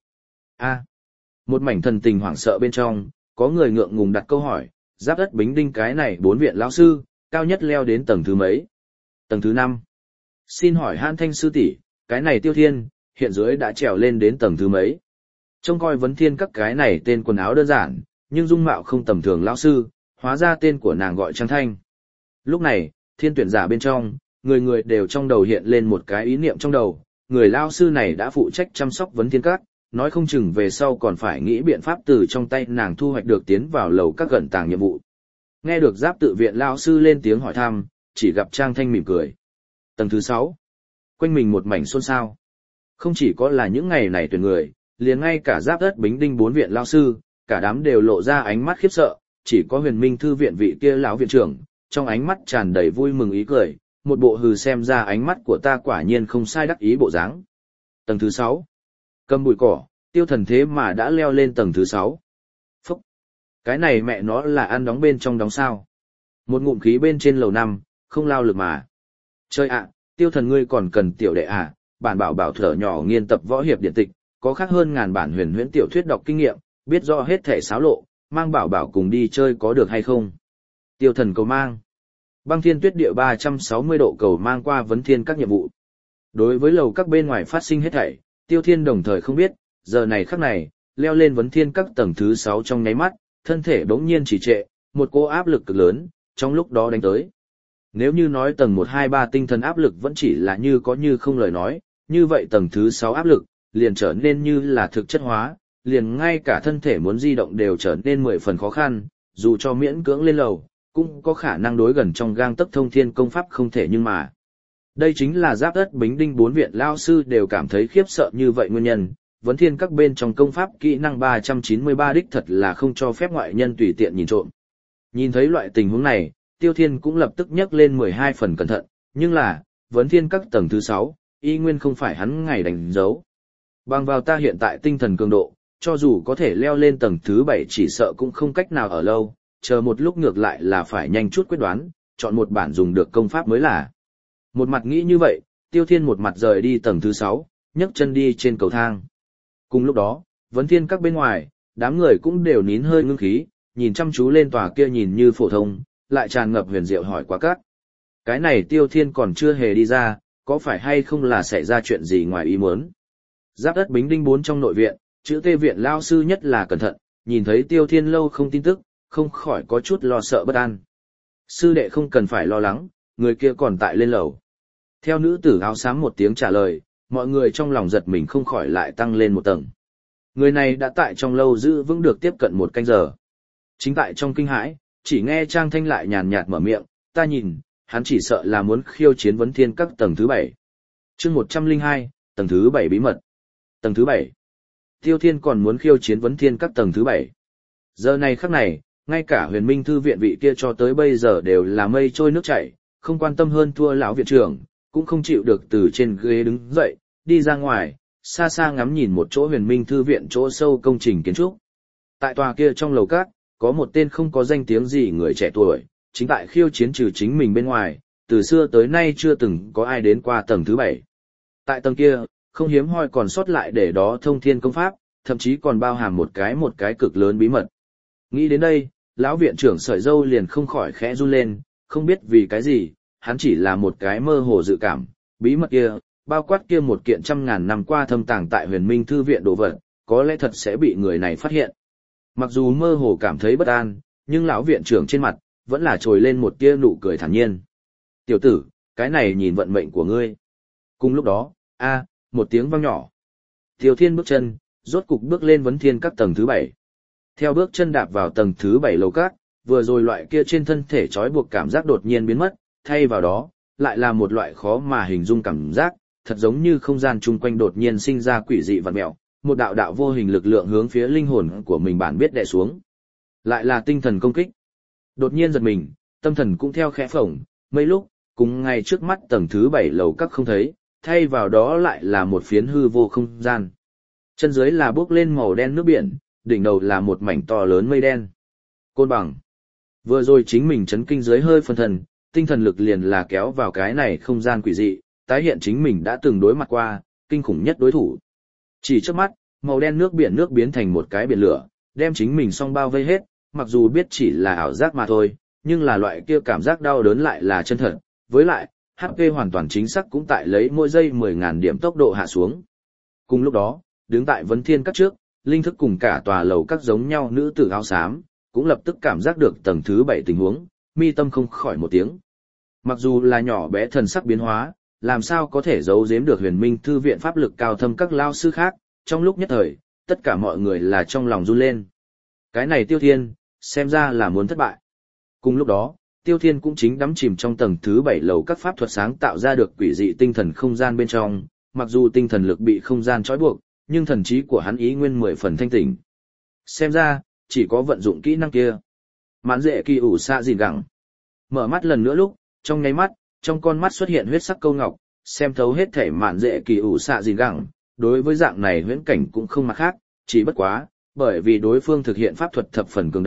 Một mảnh thần tình hoảng sợ bên trong, có người ngượng ngùng đặt câu hỏi, Giáp Đất Bính Đinh cái này 4 viện lão sư, cao nhất leo đến tầng thứ mấy? Tầng thứ 5. Xin hỏi Hàn Thanh sư tỷ, cái này Tiêu Thiên, hiện dưới đã trèo lên đến tầng thứ mấy? Trông coi vấn thiên các cái này tên quần áo đơn giản, nhưng dung mạo không tầm thường lão sư, hóa ra tên của nàng gọi Trang Thanh. Lúc này, thiên tuyển giả bên trong, người người đều trong đầu hiện lên một cái ý niệm trong đầu, người lão sư này đã phụ trách chăm sóc vấn thiên các, nói không chừng về sau còn phải nghĩ biện pháp từ trong tay nàng thu hoạch được tiến vào lầu các gần tàng nhiệm vụ. Nghe được Giáp tự viện lão sư lên tiếng hỏi thăm, chỉ gặp Trang Thanh mỉm cười. Tầng thứ 6. Quanh mình một mảnh xôn xao. Không chỉ có là những ngày này tuyển người, liền ngay cả Giáp Đất Bính Đinh 4 viện lão sư, cả đám đều lộ ra ánh mắt khiếp sợ, chỉ có Huyền Minh Thư viện vị kia lão viện trưởng, trong ánh mắt tràn đầy vui mừng ý cười, một bộ hừ xem ra ánh mắt của ta quả nhiên không sai đắc ý bộ dáng. Tầng thứ 6. Cầm bụi cỏ, Tiêu Thần thế mà đã leo lên tầng thứ 6. Phúc. Cái này mẹ nó là ăn đóng bên trong đóng sao. Một ngụm khí bên trên lầu 5, không lao lực mà. Chơi ạ, Tiêu Thần ngươi còn cần tiểu đệ à, bản bảo bảo thở nhỏ nghiên tập võ hiệp điện tịch, có khác hơn ngàn bản huyền huyễn tiểu thuyết đọc kinh nghiệm, biết rõ hết thể xáo lộ, mang bảo bảo cùng đi chơi có được hay không? Tiêu Thần cầu mang. Băng Thiên Tuyết Địa 360 độ cầu mang qua vấn thiên các nhiệm vụ. Đối với lầu các bên ngoài phát sinh hết thảy, Tiêu Thiên đồng thời không biết, giờ này khắc này, leo lên vấn thiên các tầng thứ 6 trong nháy mắt, thân thể bỗng nhiên trì trệ, một cỗ áp lực cực lớn, trong lúc đó đánh tới. Nếu như nói tầng 1 2 3 tinh thần áp lực vẫn chỉ là như có như không lời nói, như vậy tầng thứ 6 áp lực, liền trở nên như là thực chất hóa, liền ngay cả thân thể muốn di động đều trở nên 10 phần khó khăn, dù cho miễn cưỡng lên lầu, cũng có khả năng đối gần trong gang tấc thông thiên công pháp không thể nhưng mà. Đây chính là Giáp Đất Bính Đinh 4 viện lao sư đều cảm thấy khiếp sợ như vậy nguyên nhân, vấn thiên các bên trong công pháp kỹ năng 393 đích thật là không cho phép ngoại nhân tùy tiện nhìn trộm. Nhìn thấy loại tình huống này, Tiêu Thiên cũng lập tức nhắc lên 12 phần cẩn thận, nhưng là, vấn thiên các tầng thứ 6, y nguyên không phải hắn ngày đánh dấu. Bằng vào ta hiện tại tinh thần cường độ, cho dù có thể leo lên tầng thứ 7 chỉ sợ cũng không cách nào ở lâu, chờ một lúc ngược lại là phải nhanh chút quyết đoán, chọn một bản dùng được công pháp mới là. Một mặt nghĩ như vậy, Tiêu Thiên một mặt rời đi tầng thứ 6, nhấc chân đi trên cầu thang. Cùng lúc đó, vấn thiên các bên ngoài, đám người cũng đều nín hơi ngưng khí, nhìn chăm chú lên tòa kia nhìn như phổ thông, lại tràn ngập huyền diệu hỏi quá cát. Cái này Tiêu Thiên còn chưa hề đi ra, có phải hay không là xảy ra chuyện gì ngoài ý muốn. Giáp Đất Bính Đinh 4 trong nội viện, chữ Tê viện lao sư nhất là cẩn thận, nhìn thấy Tiêu Thiên lâu không tin tức, không khỏi có chút lo sợ bất an. Sư đệ không cần phải lo lắng, người kia còn tại lên lầu. Theo nữ tử áo xám một tiếng trả lời, mọi người trong lòng giật mình không khỏi lại tăng lên một tầng. Người này đã tại trong lâu giữ vững được tiếp cận một canh giờ. Chính tại trong kinh hãi, chỉ nghe Trang Thanh lại nhàn nhạt mở miệng, ta nhìn, hắn chỉ sợ là muốn khiêu chiến vấn thiên các tầng thứ 7. Chương 102, tầng thứ 7 bí mật. Tầng thứ 7. Tiêu Thiên còn muốn khiêu chiến vấn thiên các tầng thứ 7. Giờ này khắc này, ngay cả Huyền Minh thư viện vị kia cho tới bây giờ đều là mây trôi nước chảy, không quan tâm hơn thua lão viện trưởng, cũng không chịu được từ trên ghế đứng dậy, đi ra ngoài, xa xa ngắm nhìn một chỗ Huyền Minh thư viện chỗ sâu công trình kiến trúc. Tại tòa kia trong lầu các, có một tên không có danh tiếng gì người trẻ tuổi, chính tại khiêu chiến trừ chính mình bên ngoài, từ xưa tới nay chưa từng có ai đến qua tầng thứ 7. Tại tầng kia, không hiếm hoi còn sót lại để đó thông thiên công pháp, thậm chí còn bao hàm một cái cực lớn bí mật. Nghĩ đến đây, lão viện trưởng sợi râu liền không khỏi khẽ run lên, không biết vì cái gì, hắn chỉ là một cái mơ hồ dự cảm, bí mật kia, bao quát kia một kiện trăm ngàn năm qua thâm tàng tại Huyền Minh thư viện đồ vật, có lẽ thật sẽ bị người này phát hiện. Mặc dù mơ hồ cảm thấy bất an, nhưng lão viện trưởng trên mặt vẫn là trồi lên một tia nụ cười thản nhiên. Tiểu tử, cái này nhìn vận mệnh của ngươi. Cùng lúc đó, một tiếng vang nhỏ. Tiêu Thiên bước chân, rốt cục bước lên vấn thiên các tầng thứ 7. Theo bước chân đạp vào tầng thứ 7 lầu các, vừa rồi loại kia trên thân thể trói buộc cảm giác đột nhiên biến mất, thay vào đó, lại là một loại khó mà hình dung cảm giác, thật giống như không gian chung quanh đột nhiên sinh ra quỷ dị vặn mèo, một đạo đạo vô hình lực lượng hướng phía linh hồn của mình bản biết đè xuống. Lại là tinh thần công kích. Đột nhiên giật mình, tâm thần cũng theo khẽ phổng, mấy lúc, cùng ngay trước mắt tầng thứ 7 lầu các không thấy, thay vào đó lại là một phiến hư vô không gian. Chân dưới là bước lên màu đen nước biển, đỉnh đầu là một mảnh to lớn mây đen. Côn bằng. Vừa rồi chính mình chấn kinh dưới hơi phân thần, tinh thần lực liền là kéo vào cái này không gian quỷ dị, tái hiện chính mình đã từng đối mặt qua, kinh khủng nhất đối thủ. Chỉ trước mắt, màu đen nước biển biến thành một cái biển lửa, đem chính mình song bao vây hết, mặc dù biết chỉ là ảo giác mà thôi, nhưng là loại kia cảm giác đau đớn lại là chân thật, với lại, HP hoàn toàn chính xác cũng tại lấy mỗi giây 10.000 điểm tốc độ hạ xuống. Cùng lúc đó, đứng tại vấn thiên các trước, linh thức cùng cả tòa lầu các giống nhau nữ tử áo xám, cũng lập tức cảm giác được tầng thứ 7 tình huống, mi tâm không khỏi một tiếng. Mặc dù là nhỏ bé thần sắc biến hóa, làm sao có thể giấu giếm được Huyền Minh thư viện pháp lực cao thâm các lao sư khác, trong lúc nhất thời, tất cả mọi người là trong lòng run lên. Cái này Tiêu Thiên, xem ra là muốn thất bại. Cùng lúc đó, Tiêu Thiên cũng chính đắm chìm trong tầng thứ 7 lầu các pháp thuật sáng tạo ra được quỷ dị tinh thần không gian bên trong, mặc dù tinh thần lực bị không gian trói buộc, nhưng thần trí của hắn ý nguyên 10 phần thanh tỉnh. Xem ra, chỉ có vận dụng kỹ năng kia. Mãn dễ kỳ ủ xạ gìn gẳng. Mở mắt lần nữa lúc, trong nháy mắt, trong con mắt xuất hiện huyết sắc câu ngọc, xem thấu hết thể mạn dễ kỳ ủ xạ gìn gẳng. Đối với dạng này huyễn cảnh cũng không mặt khác, chỉ bất quá, bởi vì đối phương thực hiện pháp thuật thập phần cường đại,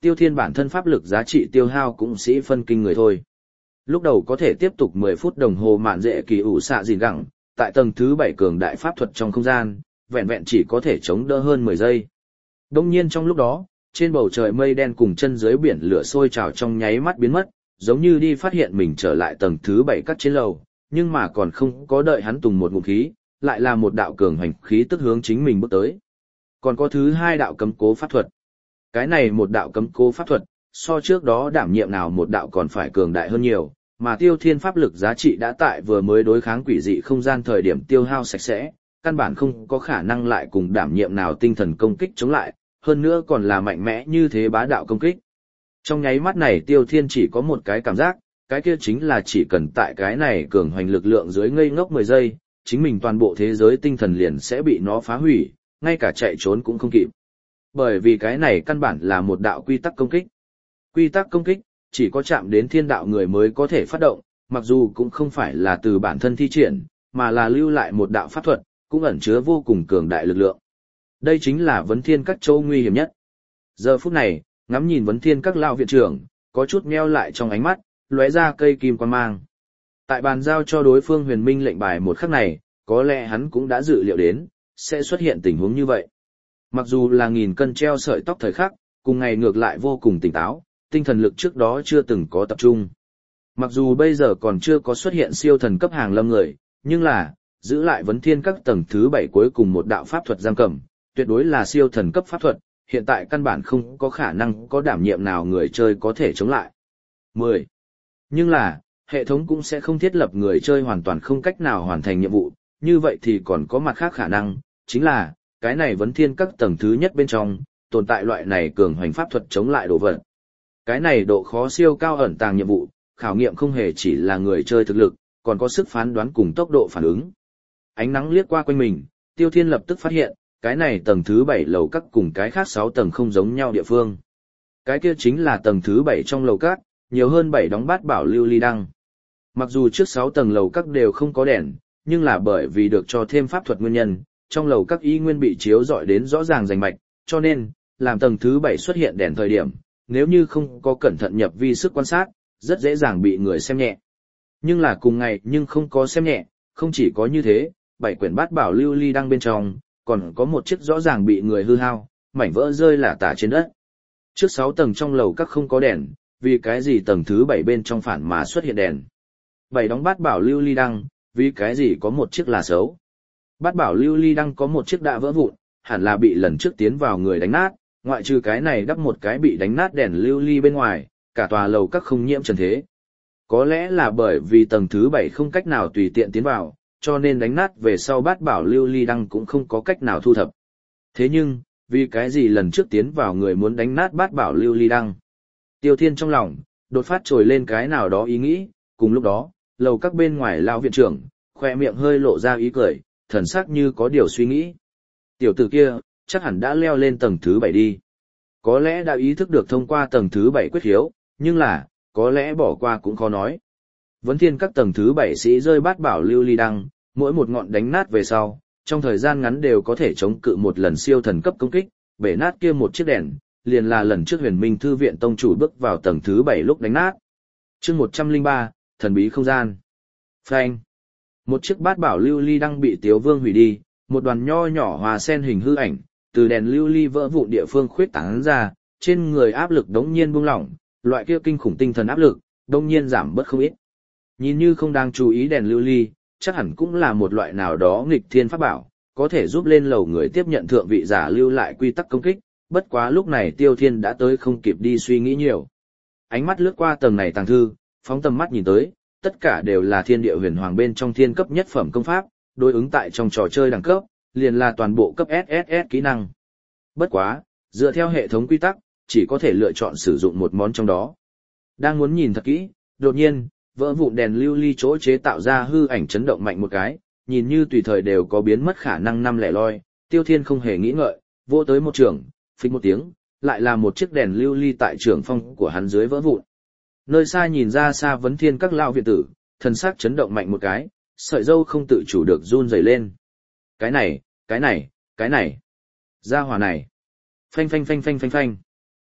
Tiêu Thiên bản thân pháp lực giá trị tiêu hao cũng sĩ phân kinh người thôi. Lúc đầu có thể tiếp tục 10 phút đồng hồ mạn dễ kỳ ủ xạ gìn gẳng, tại tầng thứ 7 cường đại pháp thuật trong không gian, vẹn vẹn chỉ có thể chống đỡ hơn 10 giây. Đông nhiên trong lúc đó, trên bầu trời mây đen cùng chân dưới biển lửa sôi trào trong nháy mắt biến mất, giống như đi phát hiện mình trở lại tầng thứ 7 các trên lầu, nhưng mà còn không có đợi hắn tùng một ngụm khí, lại là một đạo cường hành khí tức hướng chính mình bước tới. Còn có thứ hai đạo cấm cố pháp thuật. Cái này một đạo cấm cố pháp thuật, so trước đó đảm nhiệm nào một đạo còn phải cường đại hơn nhiều, mà Tiêu Thiên pháp lực giá trị đã tại vừa mới đối kháng quỷ dị không gian thời điểm tiêu hao sạch sẽ, căn bản không có khả năng lại cùng đảm nhiệm nào tinh thần công kích chống lại, hơn nữa còn là mạnh mẽ như thế bá đạo công kích. Trong nháy mắt này Tiêu Thiên chỉ có một cái cảm giác, cái kia chính là chỉ cần tại cái này cường hoành lực lượng dưới ngây ngốc 10 giây, chính mình toàn bộ thế giới tinh thần liền sẽ bị nó phá hủy, ngay cả chạy trốn cũng không kịp. Bởi vì cái này căn bản là một đạo quy tắc công kích. Quy tắc công kích, chỉ có chạm đến thiên đạo người mới có thể phát động, mặc dù cũng không phải là từ bản thân thi triển, mà là lưu lại một đạo pháp thuật, cũng ẩn chứa vô cùng cường đại lực lượng. Đây chính là vấn thiên các châu nguy hiểm nhất. Giờ phút này, ngắm nhìn vấn thiên các lao viện trưởng, có chút nheo lại trong ánh mắt, lóe ra cây kim quan mang. Tại bàn giao cho đối phương huyền minh lệnh bài một khắc này, có lẽ hắn cũng đã dự liệu đến, sẽ xuất hiện tình huống như vậy. Mặc dù là nghìn cân treo sợi tóc thời khắc, cùng ngày ngược lại vô cùng tỉnh táo, tinh thần lực trước đó chưa từng có tập trung. Mặc dù bây giờ còn chưa có xuất hiện siêu thần cấp hàng lâm người, nhưng là, giữ lại vấn thiên các tầng thứ 7 cuối cùng một đạo pháp thuật giam cầm, tuyệt đối là siêu thần cấp pháp thuật, hiện tại căn bản không có khả năng có đảm nhiệm nào người chơi có thể chống lại. 10. Nhưng là, hệ thống cũng sẽ không thiết lập người chơi hoàn toàn không cách nào hoàn thành nhiệm vụ, như vậy thì còn có mặt khác khả năng, chính là, cái này vấn thiên các tầng thứ nhất bên trong, tồn tại loại này cường hoành pháp thuật chống lại đồ vật. Cái này độ khó siêu cao ẩn tàng nhiệm vụ, khảo nghiệm không hề chỉ là người chơi thực lực, còn có sức phán đoán cùng tốc độ phản ứng. Ánh nắng liếc qua quanh mình, Tiêu Thiên lập tức phát hiện, cái này tầng thứ 7 lầu các cùng cái khác 6 tầng không giống nhau địa phương. Cái kia chính là tầng thứ 7 trong lầu các, nhiều hơn 7 đóng bát bảo lưu ly đăng. Mặc dù trước 6 tầng lầu các đều không có đèn, nhưng là bởi vì được cho thêm pháp thuật nguyên nhân, trong lầu các y nguyên bị chiếu rọi đến rõ ràng rành mạch, cho nên, làm tầng thứ 7 xuất hiện đèn thời điểm, nếu như không có cẩn thận nhập vi sức quan sát, rất dễ dàng bị người xem nhẹ. Nhưng là cùng ngày nhưng không có xem nhẹ, không chỉ có như thế, 7 quyển bát bảo lưu ly đăng bên trong, còn có một chiếc rõ ràng bị người hư hao, mảnh vỡ rơi lả tả trên đất. Trước 6 tầng trong lầu các không có đèn, vì cái gì tầng thứ 7 bên trong phản mà xuất hiện đèn. 7 đóng bát bảo lưu ly đăng, vì cái gì có một chiếc là xấu. Bát bảo lưu ly đăng có một chiếc đã vỡ vụn, hẳn là bị lần trước tiến vào người đánh nát, ngoại trừ cái này đắp một cái bị đánh nát đèn lưu ly bên ngoài, cả tòa lầu các không nhiễm trần thế. Có lẽ là bởi vì tầng thứ 7 không cách nào tùy tiện tiến vào, cho nên đánh nát về sau bát bảo lưu ly đăng cũng không có cách nào thu thập. Thế nhưng, vì cái gì lần trước tiến vào người muốn đánh nát bát bảo lưu ly đăng? Tiêu Thiên trong lòng, đột phát trồi lên cái nào đó ý nghĩ, cùng lúc đó, lầu các bên ngoài lao viện trưởng, khoe miệng hơi lộ ra ý cười, thần sắc như có điều suy nghĩ. Tiểu tử kia, chắc hẳn đã leo lên tầng thứ 7 đi. Có lẽ đã ý thức được thông qua tầng thứ 7 quyết khiếu, nhưng là, có lẽ bỏ qua cũng khó nói. Vấn thiên các tầng thứ 7 sĩ rơi bát bảo lưu ly đăng, mỗi một ngọn đánh nát về sau, trong thời gian ngắn đều có thể chống cự một lần siêu thần cấp công kích, bể nát kia một chiếc đèn, liền là lần trước Huyền Minh Thư viện tông chủ bước vào tầng thứ 7 lúc đánh nát. Chương 103, thần bí không gian. Phanh. Một chiếc bát bảo lưu ly đăng bị Tiếu Vương hủy đi, một đoàn nho nhỏ hòa sen hình hư ảnh, từ đèn lưu ly vỡ vụn địa phương khuyết tán ra, trên người áp lực đống nhiên buông lỏng, loại kia kinh khủng tinh thần áp lực, đống nhiên giảm bớt không ít. Nhìn như không đang chú ý đèn lưu ly, chắc hẳn cũng là một loại nào đó nghịch thiên pháp bảo, có thể giúp lên lầu người tiếp nhận thượng vị giả lưu lại quy tắc công kích, bất quá lúc này Tiêu Thiên đã tới không kịp đi suy nghĩ nhiều. Ánh mắt lướt qua tầng này tàng thư, phóng tầm mắt nhìn tới, tất cả đều là thiên địa huyền hoàng bên trong thiên cấp nhất phẩm công pháp, đối ứng tại trong trò chơi đẳng cấp, liền là toàn bộ cấp SSS kỹ năng. Bất quá, dựa theo hệ thống quy tắc, chỉ có thể lựa chọn sử dụng một món trong đó. Đang muốn nhìn thật kỹ, đột nhiên, vỡ vụn đèn lưu ly chỗ chế tạo ra hư ảnh chấn động mạnh một cái, nhìn như tùy thời đều có biến mất khả năng năm lẻ loi, Tiêu Thiên không hề nghĩ ngợi, vỗ tới một trường, phịch một tiếng, lại là một chiếc đèn lưu ly tại trường phong của hắn dưới vỡ vụn. Nơi xa nhìn ra xa vấn thiên các lão viện tử, thần sắc chấn động mạnh một cái, sợi râu không tự chủ được run rẩy lên. Cái này, gia hỏa này. Phanh phanh phanh phanh phanh phanh.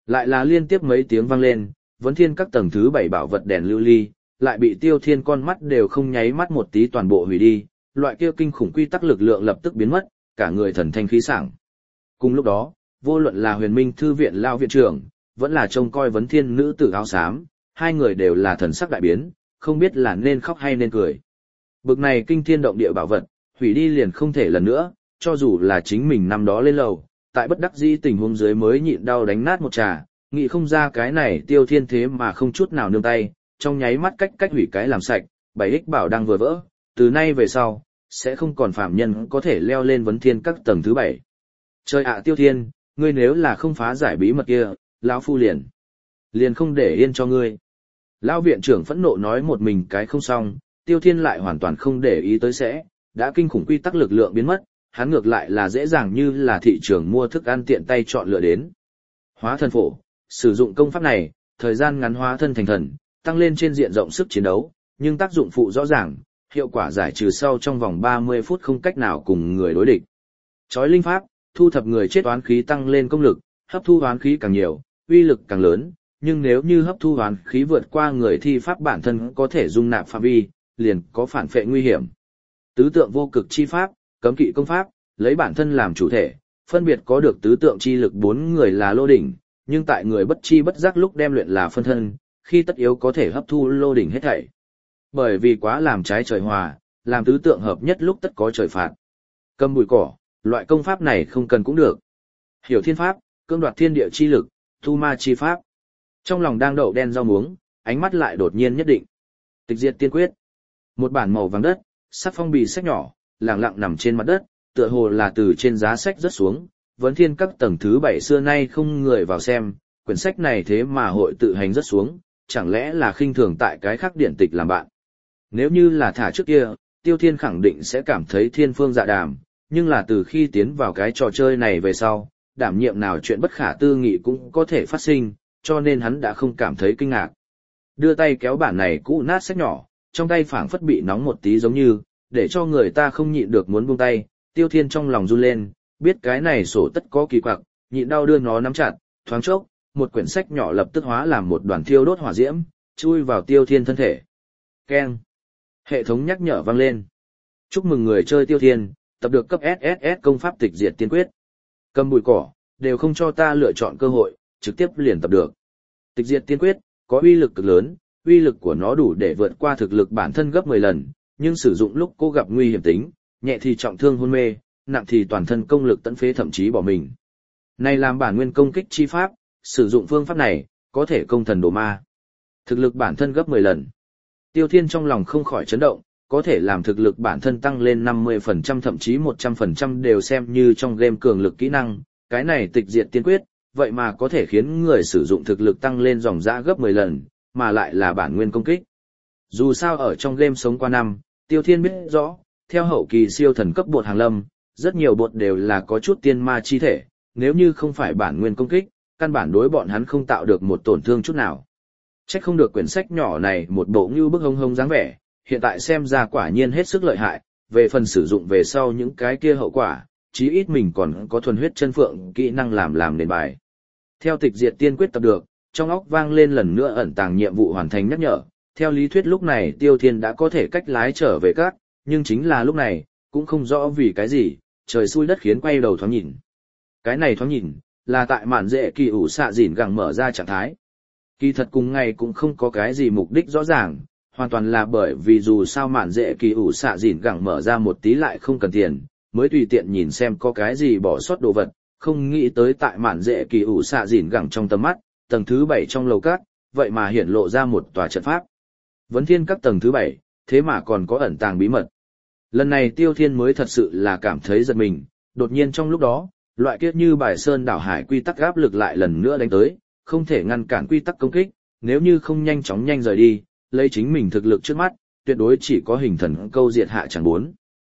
Lại là liên tiếp mấy tiếng vang lên, vấn thiên các tầng thứ 7 bảo vật đèn lưu ly, lại bị Tiêu Thiên con mắt đều không nháy mắt một tí toàn bộ hủy đi, loại kia kinh khủng quy tắc lực lượng lập tức biến mất, cả người thần thanh khí sảng. Cùng lúc đó, vô luận là Huyền Minh thư viện lão viện trưởng, vẫn là trông coi vấn thiên nữ tử áo xám, hai người đều là thần sắc đại biến, không biết là nên khóc hay nên cười. Bực này kinh thiên động địa bảo vật, hủy đi liền không thể lần nữa, cho dù là chính mình năm đó lên lầu, tại bất đắc dĩ tình huống dưới mới nhịn đau đánh nát một trà, nghĩ không ra cái này Tiêu Thiên thế mà không chút nào nương tay, trong nháy mắt cách hủy cái làm sạch, 7X bảo đang vừa vỡ, từ nay về sau, sẽ không còn phạm nhân có thể leo lên vấn thiên các tầng thứ 7. Trời ạ Tiêu Thiên, ngươi nếu là không phá giải bí mật kia, lão phu liền không để yên cho ngươi. Lão viện trưởng phẫn nộ nói một mình cái không xong, Tiêu Thiên lại hoàn toàn không để ý tới đã kinh khủng quy tắc lực lượng biến mất, hắn ngược lại là dễ dàng như là thị trường mua thức ăn tiện tay chọn lựa đến. Hóa thân phổ, sử dụng công pháp này, thời gian ngắn hóa thân thành thần, tăng lên trên diện rộng sức chiến đấu, nhưng tác dụng phụ rõ ràng, hiệu quả giải trừ sau trong vòng 30 phút không cách nào cùng người đối địch. Chói linh pháp, thu thập người chết oán khí tăng lên công lực, hấp thu oán khí càng nhiều, uy lực càng lớn, nhưng nếu như hấp thu oán khí vượt qua người thi pháp bản thân có thể dung nạp phạm vi, liền có phản phệ nguy hiểm. Tứ tượng vô cực chi pháp, cấm kỵ công pháp, lấy bản thân làm chủ thể, phân biệt có được tứ tượng chi lực 4 người là lô đỉnh, nhưng tại người bất chi bất giác lúc đem luyện là phân thân, khi tất yếu có thể hấp thu lô đỉnh hết thảy. Bởi vì quá làm trái trời hòa, làm tứ tượng hợp nhất lúc tất có trời phạt. Cầm bụi cỏ, loại công pháp này không cần cũng được. Hiểu thiên pháp, cưỡng đoạt thiên địa chi lực, tu ma chi pháp. Trong lòng đang đậu đen rau muống, ánh mắt lại đột nhiên nhất định. Tịch diệt tiên quyết. Một bản màu vàng đất, sắc phong bì sách nhỏ, lẳng lặng nằm trên mặt đất, tựa hồ là từ trên giá sách rớt xuống. Vấn thiên các tầng thứ 7 xưa nay không người vào xem, quyển sách này thế mà hội tự hành rớt xuống, chẳng lẽ là khinh thường tại cái khác điển tịch làm bạn. Nếu như là thả trước kia, Tiêu Thiên khẳng định sẽ cảm thấy thiên phương dạ đàm, nhưng là từ khi tiến vào cái trò chơi này về sau, đảm nhiệm nào chuyện bất khả tư nghị cũng có thể phát sinh, cho nên hắn đã không cảm thấy kinh ngạc. Đưa tay kéo bản này cũ nát sách nhỏ, trong tay phảng phất bị nóng một tí giống như, để cho người ta không nhịn được muốn buông tay, Tiêu Thiên trong lòng run lên, biết cái này sổ tất có kỳ quặc, nhịn đau đưa nó nắm chặt, thoáng chốc, một quyển sách nhỏ lập tức hóa làm một đoàn thiêu đốt hỏa diễm, chui vào Tiêu Thiên thân thể. Keng. Hệ thống nhắc nhở vang lên. Chúc mừng người chơi Tiêu Thiên, tập được cấp SSS công pháp tịch diệt tiên quyết. Cầm bụi cỏ, đều không cho ta lựa chọn cơ hội, trực tiếp liền tập được. Tịch diệt tiên quyết, có uy lực cực lớn, uy lực của nó đủ để vượt qua thực lực bản thân gấp 10 lần, nhưng sử dụng lúc cô gặp nguy hiểm tính, nhẹ thì trọng thương hôn mê, nặng thì toàn thân công lực tận phế thậm chí bỏ mình. Này làm bản nguyên công kích chi pháp, sử dụng phương pháp này, có thể công thần đồ ma. Thực lực bản thân gấp 10 lần. Tiêu Thiên trong lòng không khỏi chấn động, có thể làm thực lực bản thân tăng lên 50% thậm chí 100% đều xem như trong game cường lực kỹ năng, cái này tịch diệt tiên quyết, vậy mà có thể khiến người sử dụng thực lực tăng lên dòng dã gấp 10 lần, mà lại là bản nguyên công kích. Dù sao ở trong game sống qua năm, Tiêu Thiên biết rõ, theo hậu kỳ siêu thần cấp bột hàng lâm, rất nhiều bột đều là có chút tiên ma chi thể, nếu như không phải bản nguyên công kích, căn bản đối bọn hắn không tạo được một tổn thương chút nào. Chắc không được quyển sách nhỏ này một bộ như bức hông hông dáng vẻ, hiện tại xem ra quả nhiên hết sức lợi hại, về phần sử dụng về sau những cái kia hậu quả, chí ít mình còn có thuần huyết chân phượng kỹ năng làm nền bài. Theo tịch diệt tiên quyết tập được, trong óc vang lên lần nữa ẩn tàng nhiệm vụ hoàn thành nhắc nhở, theo lý thuyết lúc này Tiêu Thiên đã có thể cách lái trở về các, nhưng chính là lúc này, cũng không rõ vì cái gì, trời xui đất khiến quay đầu thoáng nhìn. Cái này thoáng nhìn, là tại mạn dễ kỳ ủ xạ dỉn gẳng mở ra trạng thái. Kỳ thật cùng ngày cũng không có cái gì mục đích rõ ràng, hoàn toàn là bởi vì dù sao mạn dễ kỳ ủ xạ dỉn gẳng mở ra một tí lại không cần tiền, mới tùy tiện nhìn xem có cái gì bỏ sót đồ vật, không nghĩ tới tại mạn dễ kỳ ủ xạ dỉn gẳng trong tầm mắt, tầng thứ 7 trong lầu cát, vậy mà hiển lộ ra một tòa trận pháp. Vấn thiên các tầng thứ 7, thế mà còn có ẩn tàng bí mật. Lần này Tiêu Thiên mới thật sự là cảm thấy giật mình, đột nhiên trong lúc đó, loại kiết như bài sơn đảo hải quy tắc áp lực lại lần nữa đánh tới, không thể ngăn cản quy tắc công kích, nếu như không nhanh chóng nhanh rời đi, lấy chính mình thực lực trước mắt, tuyệt đối chỉ có hình thần câu diệt hạ chẳng 4.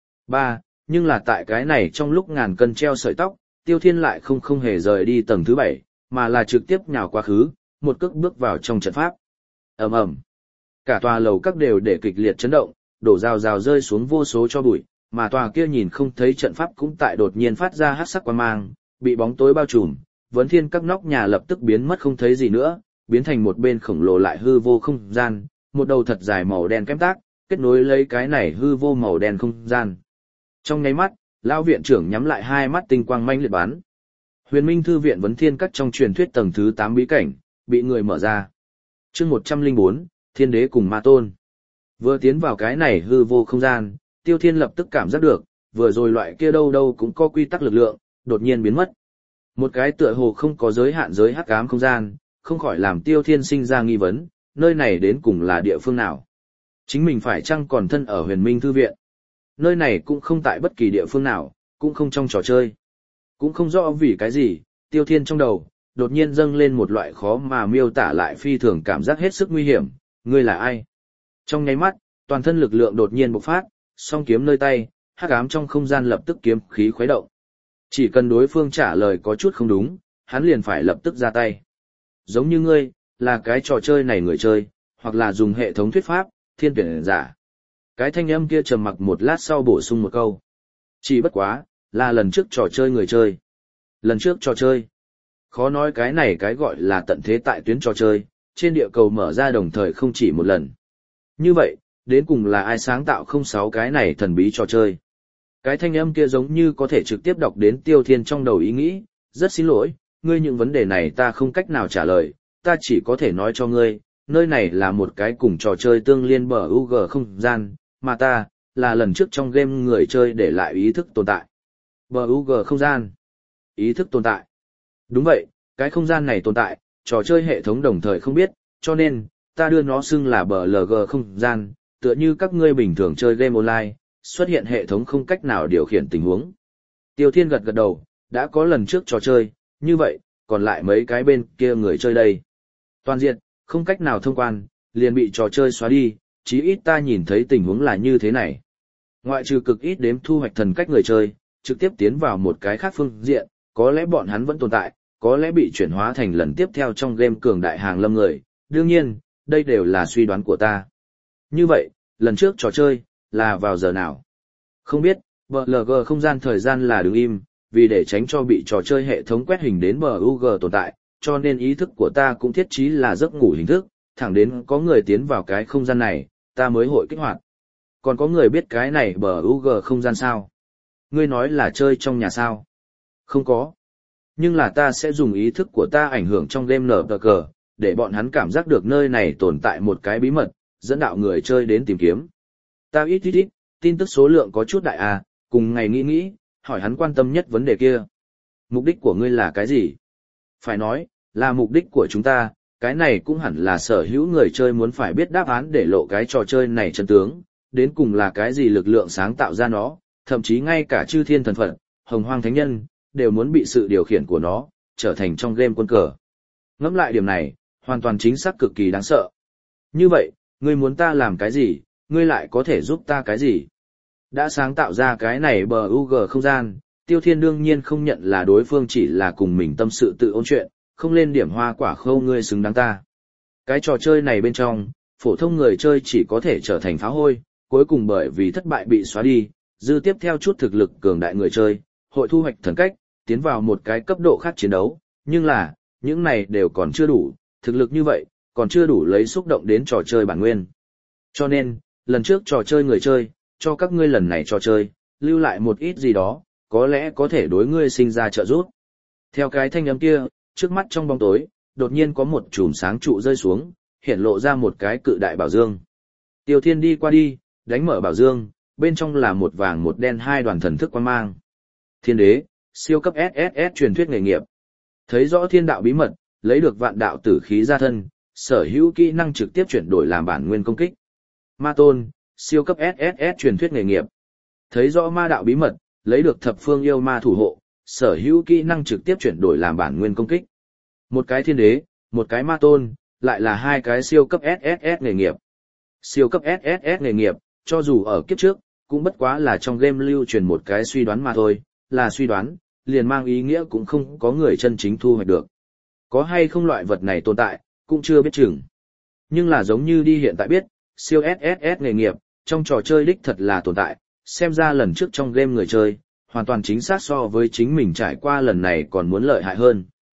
3. Nhưng là tại cái này trong lúc ngàn cân treo sợi tóc, Tiêu Thiên lại không hề rời đi tầng thứ 7, mà là trực tiếp nhào quá khứ, một cước bước vào trong trận pháp. Ầm ầm. Cả tòa lầu các đều để kịch liệt chấn động, đổ rào rào rơi xuống vô số cho bụi, mà tòa kia nhìn không thấy trận pháp cũng tại đột nhiên phát ra hắc sắc quang mang, bị bóng tối bao trùm, vấn thiên các nóc nhà lập tức biến mất không thấy gì nữa, biến thành một bên khổng lồ lại hư vô không gian, một đầu thật dài màu đen kém tác, kết nối lấy cái này hư vô màu đen không gian. Trong nháy mắt, lão viện trưởng nhắm lại hai mắt tinh quang manh liệt bắn. Huyền Minh thư viện vấn thiên các trong truyền thuyết tầng thứ 8 bí cảnh, bị người mở ra. Chương 104, Thiên đế cùng Ma tôn. Vừa tiến vào cái này hư vô không gian, Tiêu Thiên lập tức cảm giác được, vừa rồi loại kia đâu đâu cũng có quy tắc lực lượng, đột nhiên biến mất. Một cái tựa hồ không có giới hạn giới hắc ám không gian, không khỏi làm Tiêu Thiên sinh ra nghi vấn, nơi này đến cùng là địa phương nào? Chính mình phải chăng còn thân ở Huyền Minh thư viện? Nơi này cũng không tại bất kỳ địa phương nào, cũng không trong trò chơi. Cũng không rõ vì cái gì, Tiêu Thiên trong đầu, đột nhiên dâng lên một loại khó mà miêu tả lại phi thường cảm giác hết sức nguy hiểm, ngươi là ai? Trong nháy mắt, toàn thân lực lượng đột nhiên bộc phát, song kiếm nơi tay, hắc ám trong không gian lập tức kiếm khí khuấy động. Chỉ cần đối phương trả lời có chút không đúng, hắn liền phải lập tức ra tay. Giống như ngươi, là cái trò chơi này người chơi, hoặc là dùng hệ thống thuyết pháp, thiên tuyển giả. Cái thanh âm kia trầm mặc một lát sau bổ sung một câu. Chỉ bất quá, là lần trước trò chơi người chơi. Lần trước trò chơi. Khó nói cái này cái gọi là tận thế tại tuyến trò chơi, trên địa cầu mở ra đồng thời không chỉ một lần. Như vậy, đến cùng là ai sáng tạo 06 cái này thần bí trò chơi? Cái thanh âm kia giống như có thể trực tiếp đọc đến Tiêu Thiên trong đầu ý nghĩ, rất xin lỗi, ngươi những vấn đề này ta không cách nào trả lời, ta chỉ có thể nói cho ngươi, nơi này là một cái cùng trò chơi tương liên bờ UG không gian, mà ta, là lần trước trong game người chơi để lại ý thức tồn tại. Bờ UG không gian. Ý thức tồn tại. Đúng vậy, cái không gian này tồn tại, trò chơi hệ thống đồng thời không biết, cho nên, ta đưa nó xưng là bờ LG không gian, tựa như các ngươi bình thường chơi game online, xuất hiện hệ thống không cách nào điều khiển tình huống. Tiêu Thiên gật gật đầu, đã có lần trước trò chơi, như vậy, còn lại mấy cái bên kia người chơi đây. Toàn diện, không cách nào thông quan, liền bị trò chơi xóa đi, chí ít ta nhìn thấy tình huống là như thế này. Ngoại trừ cực ít đếm thu hoạch thần cách người chơi, trực tiếp tiến vào một cái khác phương diện, có lẽ bọn hắn vẫn tồn tại, có lẽ bị chuyển hóa thành lần tiếp theo trong game cường đại hàng lâm người, đương nhiên, đây đều là suy đoán của ta. Như vậy, lần trước trò chơi, là vào giờ nào? Không biết, BLG không gian thời gian là đứng im, vì để tránh cho bị trò chơi hệ thống quét hình đến BUG tồn tại, cho nên ý thức của ta cũng thiết trí là giấc ngủ hình thức, thẳng đến có người tiến vào cái không gian này, ta mới hội kích hoạt. Còn có người biết cái này BUG không gian sao? Ngươi nói là chơi trong nhà sao? Không có. Nhưng là ta sẽ dùng ý thức của ta ảnh hưởng trong game nở cờ, để bọn hắn cảm giác được nơi này tồn tại một cái bí mật, dẫn đạo người chơi đến tìm kiếm. Ta ít, tin tức số lượng có chút đại à, cùng ngày nghĩ, hỏi hắn quan tâm nhất vấn đề kia. Mục đích của ngươi là cái gì? Phải nói, là mục đích của chúng ta, cái này cũng hẳn là sở hữu người chơi muốn phải biết đáp án để lộ cái trò chơi này chân tướng, đến cùng là cái gì lực lượng sáng tạo ra nó, thậm chí ngay cả chư thiên thần phật, hồng hoang thánh nhân, đều muốn bị sự điều khiển của nó, trở thành trong game quân cờ. Ngẫm lại điểm này, hoàn toàn chính xác cực kỳ đáng sợ. Như vậy, ngươi muốn ta làm cái gì, ngươi lại có thể giúp ta cái gì? Đã sáng tạo ra cái này BUG không gian, Tiêu Thiên đương nhiên không nhận là đối phương chỉ là cùng mình tâm sự tự ôn chuyện, không lên điểm hoa quả khâu ngươi xứng đáng ta. Cái trò chơi này bên trong, phổ thông người chơi chỉ có thể trở thành phá hôi, cuối cùng bởi vì thất bại bị xóa đi, dư tiếp theo chút thực lực cường đại người chơi, hội thu hoạch thần cách, tiến vào một cái cấp độ khác chiến đấu, nhưng là, những này đều còn chưa đủ, thực lực như vậy, còn chưa đủ lấy xúc động đến trò chơi bản nguyên. Cho nên, lần trước trò chơi người chơi, cho các ngươi lần này trò chơi, lưu lại một ít gì đó, có lẽ có thể đối ngươi sinh ra trợ giúp. Theo cái thanh âm kia, trước mắt trong bóng tối, đột nhiên có một chùm sáng trụ rơi xuống, hiện lộ ra một cái cự đại bảo dương. Tiêu Thiên đi qua đi, đánh mở bảo dương, bên trong là một vàng một đen hai đoàn thần thức quang mang. Thiên đế, siêu cấp SSS truyền thuyết nghề nghiệp. Thấy rõ thiên đạo bí mật, lấy được vạn đạo tử khí ra thân, sở hữu kỹ năng trực tiếp chuyển đổi làm bản nguyên công kích. Ma tôn, siêu cấp SSS truyền thuyết nghề nghiệp. Thấy rõ ma đạo bí mật, lấy được thập phương yêu ma thủ hộ, sở hữu kỹ năng trực tiếp chuyển đổi làm bản nguyên công kích. Một cái thiên đế, một cái ma tôn, lại là hai cái siêu cấp SSS nghề nghiệp. Siêu cấp SSS nghề nghiệp, cho dù ở kiếp trước, cũng bất quá là trong game lưu truyền một cái suy đoán mà thôi, là suy đoán, liền mang ý nghĩa cũng không có người chân chính thu hoạch được. Có hay không loại vật này tồn tại, cũng chưa biết chừng. Nhưng là giống như đi hiện tại biết, siêu SSS nghề nghiệp, trong trò chơi đích thật là tồn tại, xem ra lần trước trong game người chơi, hoàn toàn chính xác so với chính mình trải qua lần này còn muốn lợi hại hơn.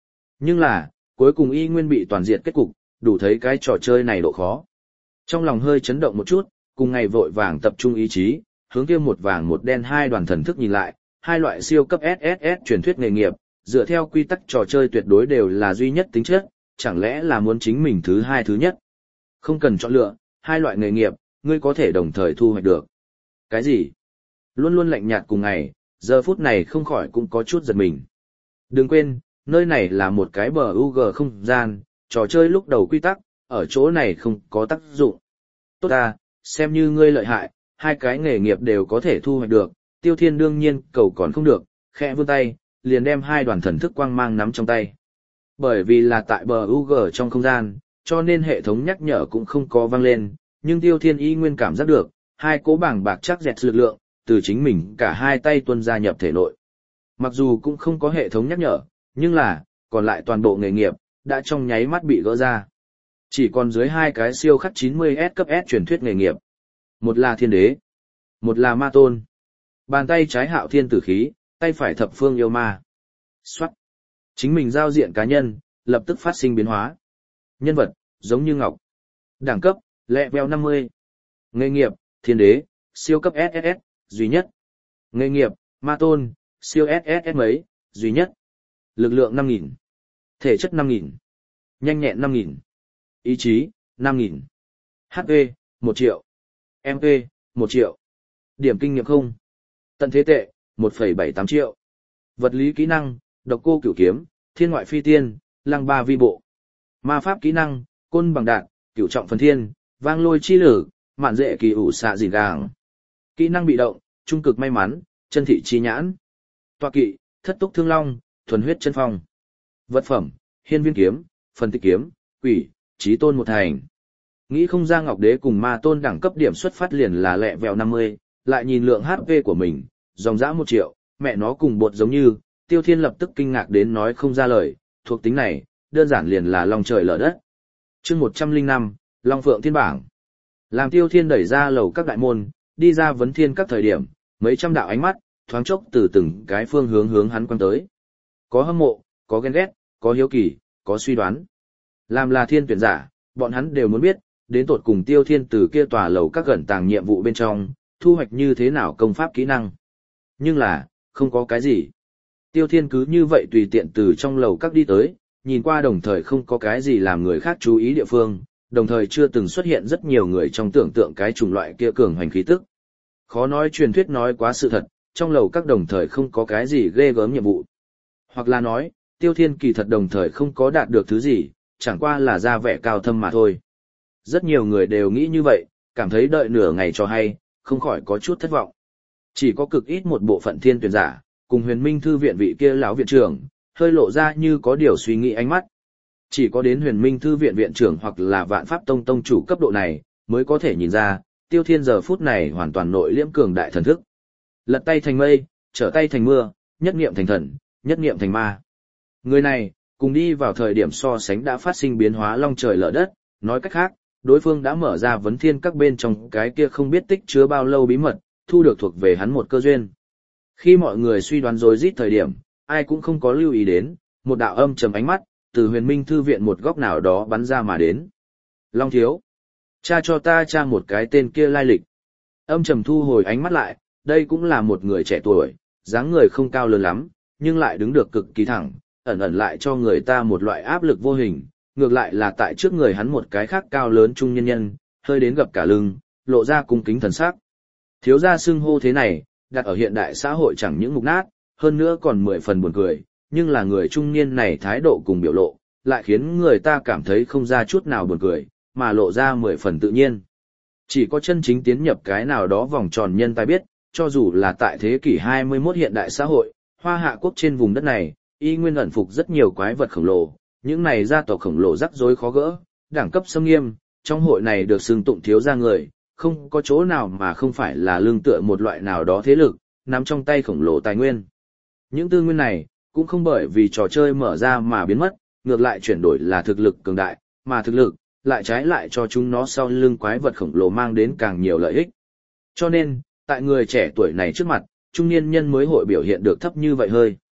Nhưng là, cuối cùng y nguyên bị toàn diệt kết cục, đủ thấy cái trò chơi này độ khó. Trong lòng hơi chấn động một chút, cùng ngày vội vàng tập trung ý chí, hướng kia một vàng một đen hai đoàn thần thức nhìn lại, hai loại siêu cấp SSS truyền thuyết nghề nghiệp, dựa theo quy tắc trò chơi tuyệt đối đều là duy nhất tính chất, chẳng lẽ là muốn chính mình thứ hai thứ nhất. Không cần chọn lựa, hai loại nghề nghiệp, ngươi có thể đồng thời thu hoạch được. Cái gì? Luôn luôn lạnh nhạt cùng ngày, giờ phút này không khỏi cũng có chút giật mình. Đừng quên, nơi này là một cái bờ UG không gian, trò chơi lúc đầu quy tắc, ở chỗ này không có tác dụng. Tốt ta, xem như ngươi lợi hại, hai cái nghề nghiệp đều có thể thu hoạch được, Tiêu Thiên đương nhiên cầu còn không được, khẽ vươn tay, liền đem hai đoàn thần thức quang mang nắm trong tay. Bởi vì là tại bờ UG trong không gian, cho nên hệ thống nhắc nhở cũng không có vang lên, nhưng Tiêu Thiên y nguyên cảm giác được, hai cỗ bảng bạc chắc dẹt lực lượng, từ chính mình cả hai tay tuôn ra nhập thể nội. Mặc dù cũng không có hệ thống nhắc nhở, nhưng là, còn lại toàn bộ nghề nghiệp, đã trong nháy mắt bị gỡ ra. Chỉ còn dưới hai cái siêu khắc 90S cấp S truyền thuyết nghề nghiệp. Một là thiên đế, một là ma tôn. Bàn tay trái hạo thiên tử khí, tay phải thập phương yêu ma. Xoát. Chính mình giao diện cá nhân, lập tức phát sinh biến hóa. Nhân vật, giống như ngọc. Đẳng cấp, level 50. Nghề nghiệp, thiên đế, siêu cấp SSS, duy nhất. Nghề nghiệp, ma tôn, siêu SSS mấy, duy nhất. Lực lượng 5.000. Thể chất 5.000. Nhanh nhẹn 5.000. Ý chí, 5.000. HP, 1 triệu. MP, 1 triệu. Điểm kinh nghiệm không. Tận thế tệ, 1,78 triệu. Vật lý kỹ năng, độc cô cửu kiếm, thiên ngoại phi tiên, lăng ba vi bộ. Ma pháp kỹ năng, côn bằng đạn, cửu trọng phần thiên, vang lôi chi lử, mạn dễ kỳ ủ xạ dìn gàng. Kỹ năng bị động, trung cực may mắn, chân thị chi nhãn. Tọa kỵ, thất túc thương long, thuần huyết chân phong. Vật phẩm, hiên viên kiếm, phần tích kiếm, quỷ, chí tôn một thành. Nghĩ không ra ngọc đế cùng ma tôn đẳng cấp điểm xuất phát liền là lẹ vẹo 50, lại nhìn lượng HP của mình, dòng dã 1 triệu, mẹ nó cùng bột giống như, Tiêu Thiên lập tức kinh ngạc đến nói không ra lời, thuộc tính này, đơn giản liền là lòng trời lở đất. Chương 105, Long Phượng Thiên Bảng. Làm Tiêu Thiên đẩy ra lầu các đại môn, đi ra vấn thiên các thời điểm, mấy trăm đạo ánh mắt, thoáng chốc từ từng cái phương hướng hắn quan tới. Có hâm mộ, có ghen ghét, có hiếu kỳ, có suy đoán. Làm là thiên tuyển giả, bọn hắn đều muốn biết, đến tột cùng Tiêu Thiên từ kia tòa lầu các gần tàng nhiệm vụ bên trong, thu hoạch như thế nào công pháp kỹ năng. Nhưng là, không có cái gì. Tiêu Thiên cứ như vậy tùy tiện từ trong lầu các đi tới, nhìn qua đồng thời không có cái gì làm người khác chú ý địa phương, đồng thời chưa từng xuất hiện rất nhiều người trong tưởng tượng cái chủng loại kia cường hoành khí tức. Khó nói truyền thuyết nói quá sự thật, trong lầu các đồng thời không có cái gì ghê gớm nhiệm vụ. Hoặc là nói, Tiêu Thiên kỳ thật đồng thời không có đạt được thứ gì, chẳng qua là ra vẻ cao thâm mà thôi. Rất nhiều người đều nghĩ như vậy, cảm thấy đợi nửa ngày cho hay, không khỏi có chút thất vọng. Chỉ có cực ít một bộ phận thiên tuyển giả, cùng Huyền Minh thư viện vị kia lão viện trưởng, hơi lộ ra như có điều suy nghĩ ánh mắt. Chỉ có đến Huyền Minh thư viện viện trưởng hoặc là Vạn Pháp Tông tông chủ cấp độ này, mới có thể nhìn ra, Tiêu Thiên giờ phút này hoàn toàn nội liễm cường đại thần thức. Lật tay thành mây, trở tay thành mưa, nhất niệm thành thần, nhất niệm thành ma. Người này, cùng đi vào thời điểm so sánh đã phát sinh biến hóa long trời lở đất, nói cách khác, đối phương đã mở ra vấn thiên các bên trong cái kia không biết tích chứa bao lâu bí mật, thu được thuộc về hắn một cơ duyên. Khi mọi người suy đoán rối rít thời điểm, ai cũng không có lưu ý đến, một đạo âm trầm ánh mắt, từ Huyền Minh thư viện một góc nào đó bắn ra mà đến. Long thiếu, cha cho ta tra một cái tên kia lai lịch. Âm trầm thu hồi ánh mắt lại, đây cũng là một người trẻ tuổi, dáng người không cao lớn lắm, nhưng lại đứng được cực kỳ thẳng, ẩn ẩn lại cho người ta một loại áp lực vô hình, ngược lại là tại trước người hắn một cái khác cao lớn trung nhân nhân, hơi đến gập cả lưng, lộ ra cung kính thần sắc. Thiếu gia xưng hô thế này, đặt ở hiện đại xã hội chẳng những mục nát, hơn nữa còn 10 phần buồn cười, nhưng là người trung niên này thái độ cùng biểu lộ, lại khiến người ta cảm thấy không ra chút nào buồn cười, mà lộ ra 10 phần tự nhiên. Chỉ có chân chính tiến nhập cái nào đó vòng tròn nhân tài biết, cho dù là tại thế kỷ 21 hiện đại xã hội, Hoa Hạ quốc trên vùng đất này, y nguyên ẩn phục rất nhiều quái vật khổng lồ, những này gia tộc khổng lồ rắc rối khó gỡ, đẳng cấp xâm nghiêm, trong hội này được xưng tụng thiếu gia người, không có chỗ nào mà không phải là lương tựa một loại nào đó thế lực, nắm trong tay khổng lồ tài nguyên. Những tư nguyên này, cũng không bởi vì trò chơi mở ra mà biến mất, ngược lại chuyển đổi là thực lực cường đại, mà thực lực, lại trái lại cho chúng nó sau lưng quái vật khổng lồ mang đến càng nhiều lợi ích. Cho nên, tại người trẻ tuổi này trước mặt, trung niên nhân mới hội biểu hiện được thấp như vậy hơi.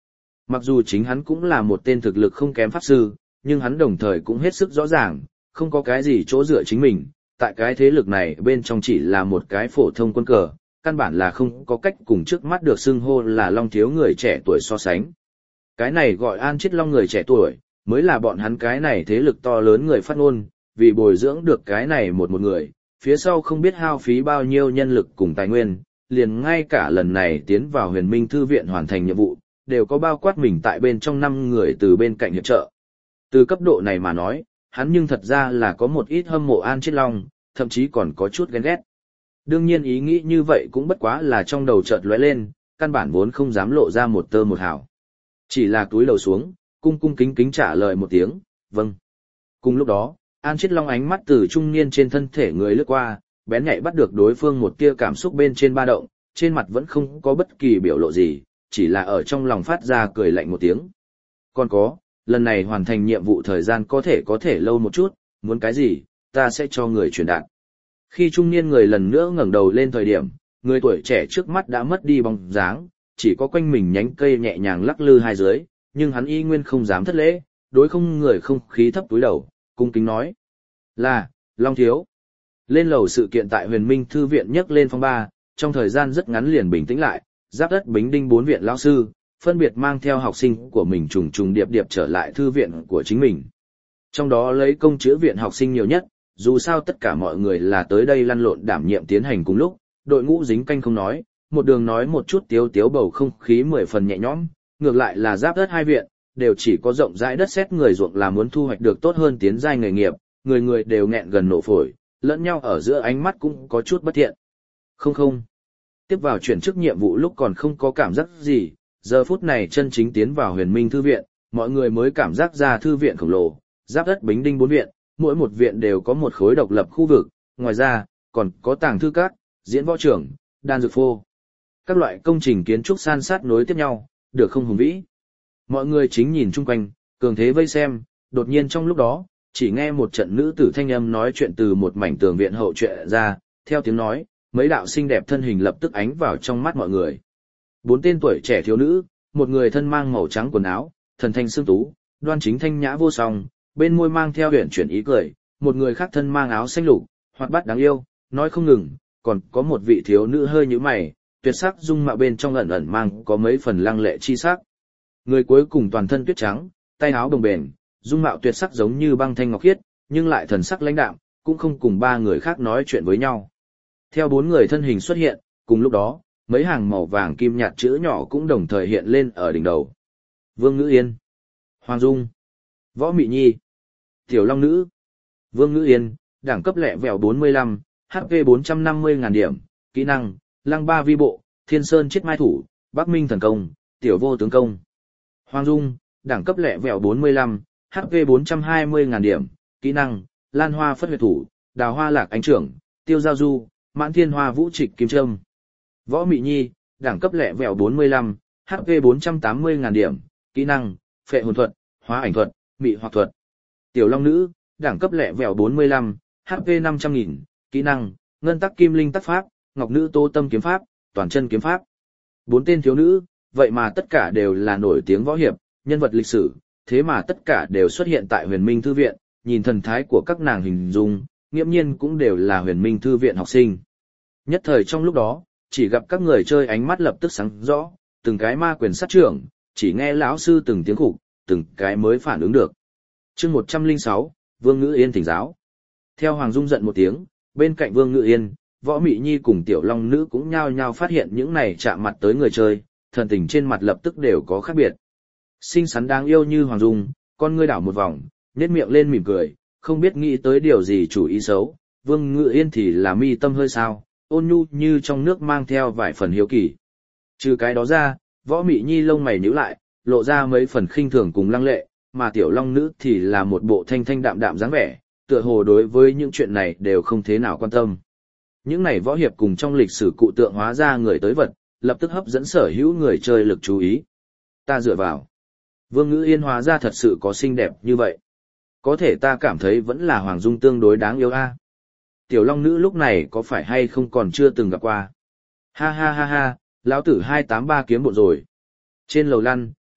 Mặc dù chính hắn cũng là một tên thực lực không kém pháp sư, nhưng hắn đồng thời cũng hết sức rõ ràng, không có cái gì chỗ dựa chính mình, tại cái thế lực này bên trong chỉ là một cái phổ thông quân cờ, căn bản là không có cách cùng trước mắt được xưng hô là Long Thiếu người trẻ tuổi so sánh. Cái này gọi An Chiết Long người trẻ tuổi, mới là bọn hắn cái này thế lực to lớn người phát ngôn, vì bồi dưỡng được cái này một người, phía sau không biết hao phí bao nhiêu nhân lực cùng tài nguyên, liền ngay cả lần này tiến vào Huyền Minh Thư viện hoàn thành nhiệm vụ, đều có bao quát mình tại bên trong 5 người từ bên cạnh hiệp trợ. Từ cấp độ này mà nói, hắn nhưng thật ra là có một ít hâm mộ An Chiết Long, thậm chí còn có chút ghen ghét. Đương nhiên ý nghĩ như vậy cũng bất quá là trong đầu chợt lóe lên, căn bản vốn không dám lộ ra một tơ một hào. Chỉ là túi lầu xuống, cung cung kính kính trả lời một tiếng, vâng. Cùng lúc đó, An Chiết Long ánh mắt từ trung niên trên thân thể người lướt qua, bén nhạy bắt được đối phương một tia cảm xúc bên trên ba động, trên mặt vẫn không có bất kỳ biểu lộ gì, chỉ là ở trong lòng phát ra cười lạnh một tiếng. Còn có, lần này hoàn thành nhiệm vụ thời gian có thể lâu một chút, muốn cái gì, ta sẽ cho người truyền đạt. Khi trung niên người lần nữa ngẩng đầu lên thời điểm, người tuổi trẻ trước mắt đã mất đi bóng dáng, chỉ có quanh mình nhánh cây nhẹ nhàng lắc lư hai dưới, nhưng hắn y nguyên không dám thất lễ, đối không người không khí thấp túi đầu, cung kính nói. Là, Long Thiếu. Lên lầu sự kiện tại Huyền Minh Thư viện nhấc lên phong ba, trong thời gian rất ngắn liền bình tĩnh lại, Giáp Đất Bính Đinh 4 viện lão sư, phân biệt mang theo học sinh của mình trùng trùng điệp điệp trở lại thư viện của chính mình. Trong đó lấy công chữa viện học sinh nhiều nhất, dù sao tất cả mọi người là tới đây lăn lộn đảm nhiệm tiến hành cùng lúc, đội ngũ dính canh không nói, một đường nói một chút tiếu tiếu bầu không khí 10 phần nhẹ nhõm, ngược lại là Giáp Đất hai viện, đều chỉ có rộng rãi đất sét người ruộng là muốn thu hoạch được tốt hơn tiến giai nghề nghiệp, người người đều nghẹn gần nổ phổi, lẫn nhau ở giữa ánh mắt cũng có chút bất thiện. Không. Tiếp vào chuyển chức nhiệm vụ lúc còn không có cảm giác gì, giờ phút này chân chính tiến vào Huyền Minh Thư viện, mọi người mới cảm giác ra thư viện khổng lồ, Giáp Đất Bính Đinh 4 viện, mỗi một viện đều có một khối độc lập khu vực, ngoài ra, còn có tàng thư các, diễn võ trường, đan dược phô. Các loại công trình kiến trúc san sát nối tiếp nhau, được không hùng vĩ. Mọi người chính nhìn chung quanh, cường thế vây xem, đột nhiên trong lúc đó, chỉ nghe một trận nữ tử thanh âm nói chuyện từ một mảnh tường viện hậu truyện ra, theo tiếng nói, mấy đạo xinh đẹp thân hình lập tức ánh vào trong mắt mọi người. 4 tên tuổi trẻ thiếu nữ, một người thân mang màu trắng quần áo, thần thanh xương tú, đoan chính thanh nhã vô song, bên môi mang theo huyền chuyển ý cười, một người khác thân mang áo xanh lục, hoạt bát đáng yêu, nói không ngừng, còn có một vị thiếu nữ hơi nhíu mày, tuyệt sắc dung mạo bên trong ẩn ẩn mang có mấy phần lăng lệ chi sắc. Người cuối cùng toàn thân tuyết trắng, tay áo đồng bền, dung mạo tuyệt sắc giống như băng thanh ngọc khiết, nhưng lại thần sắc lãnh đạm, cũng không cùng 3 người khác nói chuyện với nhau. Theo 4 người thân hình xuất hiện, cùng lúc đó, mấy hàng màu vàng kim nhạt chữ nhỏ cũng đồng thời hiện lên ở đỉnh đầu. Vương Ngữ Yên, Hoàng Dung, Võ Mị Nhi, Tiểu Long Nữ. Vương Ngữ Yên, đẳng cấp lẹ vẹo 45, HP 450.000 điểm, kỹ năng, Lăng Ba Vi Bộ, Thiên Sơn Chiết Mai Thủ, Bắc Minh Thần Công, Tiểu Vô Tướng Công. Hoàng Dung, đẳng cấp lẹ vẹo 45, HP 420.000 điểm, kỹ năng, Lan Hoa Phất Huyệt Thủ, Đào Hoa Lạc Ánh Trưởng, Tiêu Giao Du, Mãn Thiên Hoa Vũ Trịch Kim Trâm. Võ Mị Nhi, đẳng cấp lẹ vẹo 45, HP 480.000 điểm, kỹ năng, Phệ Hồn Thuật, Hóa Ảnh Thuật, Mị Hoặc Thuật. Tiểu Long Nữ, đẳng cấp lẹ vẹo 45, HP 500.000, kỹ năng, Ngân Tắc Kim Linh Tắc Pháp, Ngọc Nữ Tô Tâm Kiếm Pháp, Toàn Chân Kiếm Pháp. 4 tên thiếu nữ, vậy mà tất cả đều là nổi tiếng võ hiệp, nhân vật lịch sử, thế mà tất cả đều xuất hiện tại Huyền Minh Thư viện, nhìn thần thái của các nàng hình dung, nghiễm nhiên cũng đều là Huyền Minh Thư viện học sinh. Nhất thời trong lúc đó, chỉ gặp các người chơi ánh mắt lập tức sáng rõ, từng cái ma quyền sát trưởng, chỉ nghe lão sư từng tiếng khục, từng cái mới phản ứng được. Chương 106, Vương Ngữ Yên thỉnh giáo. Theo Hoàng Dung giận một tiếng, bên cạnh Vương Ngữ Yên, Võ Mị Nhi cùng Tiểu Long Nữ cũng nhao nhao phát hiện những này chạm mặt tới người chơi, thần tình trên mặt lập tức đều có khác biệt. Xinh xắn đáng yêu như Hoàng Dung, con ngươi đảo một vòng, nhếch miệng lên mỉm cười, không biết nghĩ tới điều gì chủ ý xấu. Vương Ngữ Yên thì là mi tâm hơi sao, ôn nhu như trong nước mang theo vài phần hiếu kỳ. Trừ cái đó ra, Võ Mị Nhi lông mày nhíu lại, lộ ra mấy phần khinh thường cùng lăng lệ, mà Tiểu Long Nữ thì là một bộ thanh thanh đạm đạm dáng vẻ, tựa hồ đối với những chuyện này đều không thế nào quan tâm. Những này võ hiệp cùng trong lịch sử cụ tượng hóa ra người tới vật, lập tức hấp dẫn sở hữu người chơi lực chú ý. Ta dựa vào. Vương Ngữ Yên hóa ra thật sự có xinh đẹp như vậy. Có thể ta cảm thấy vẫn là Hoàng Dung tương đối đáng yêu a. Tiểu Long Nữ lúc này có phải hay không còn chưa từng gặp qua. Ha ha ha ha, lão tử 283 kiếm bộ rồi. Trên lầu lăn,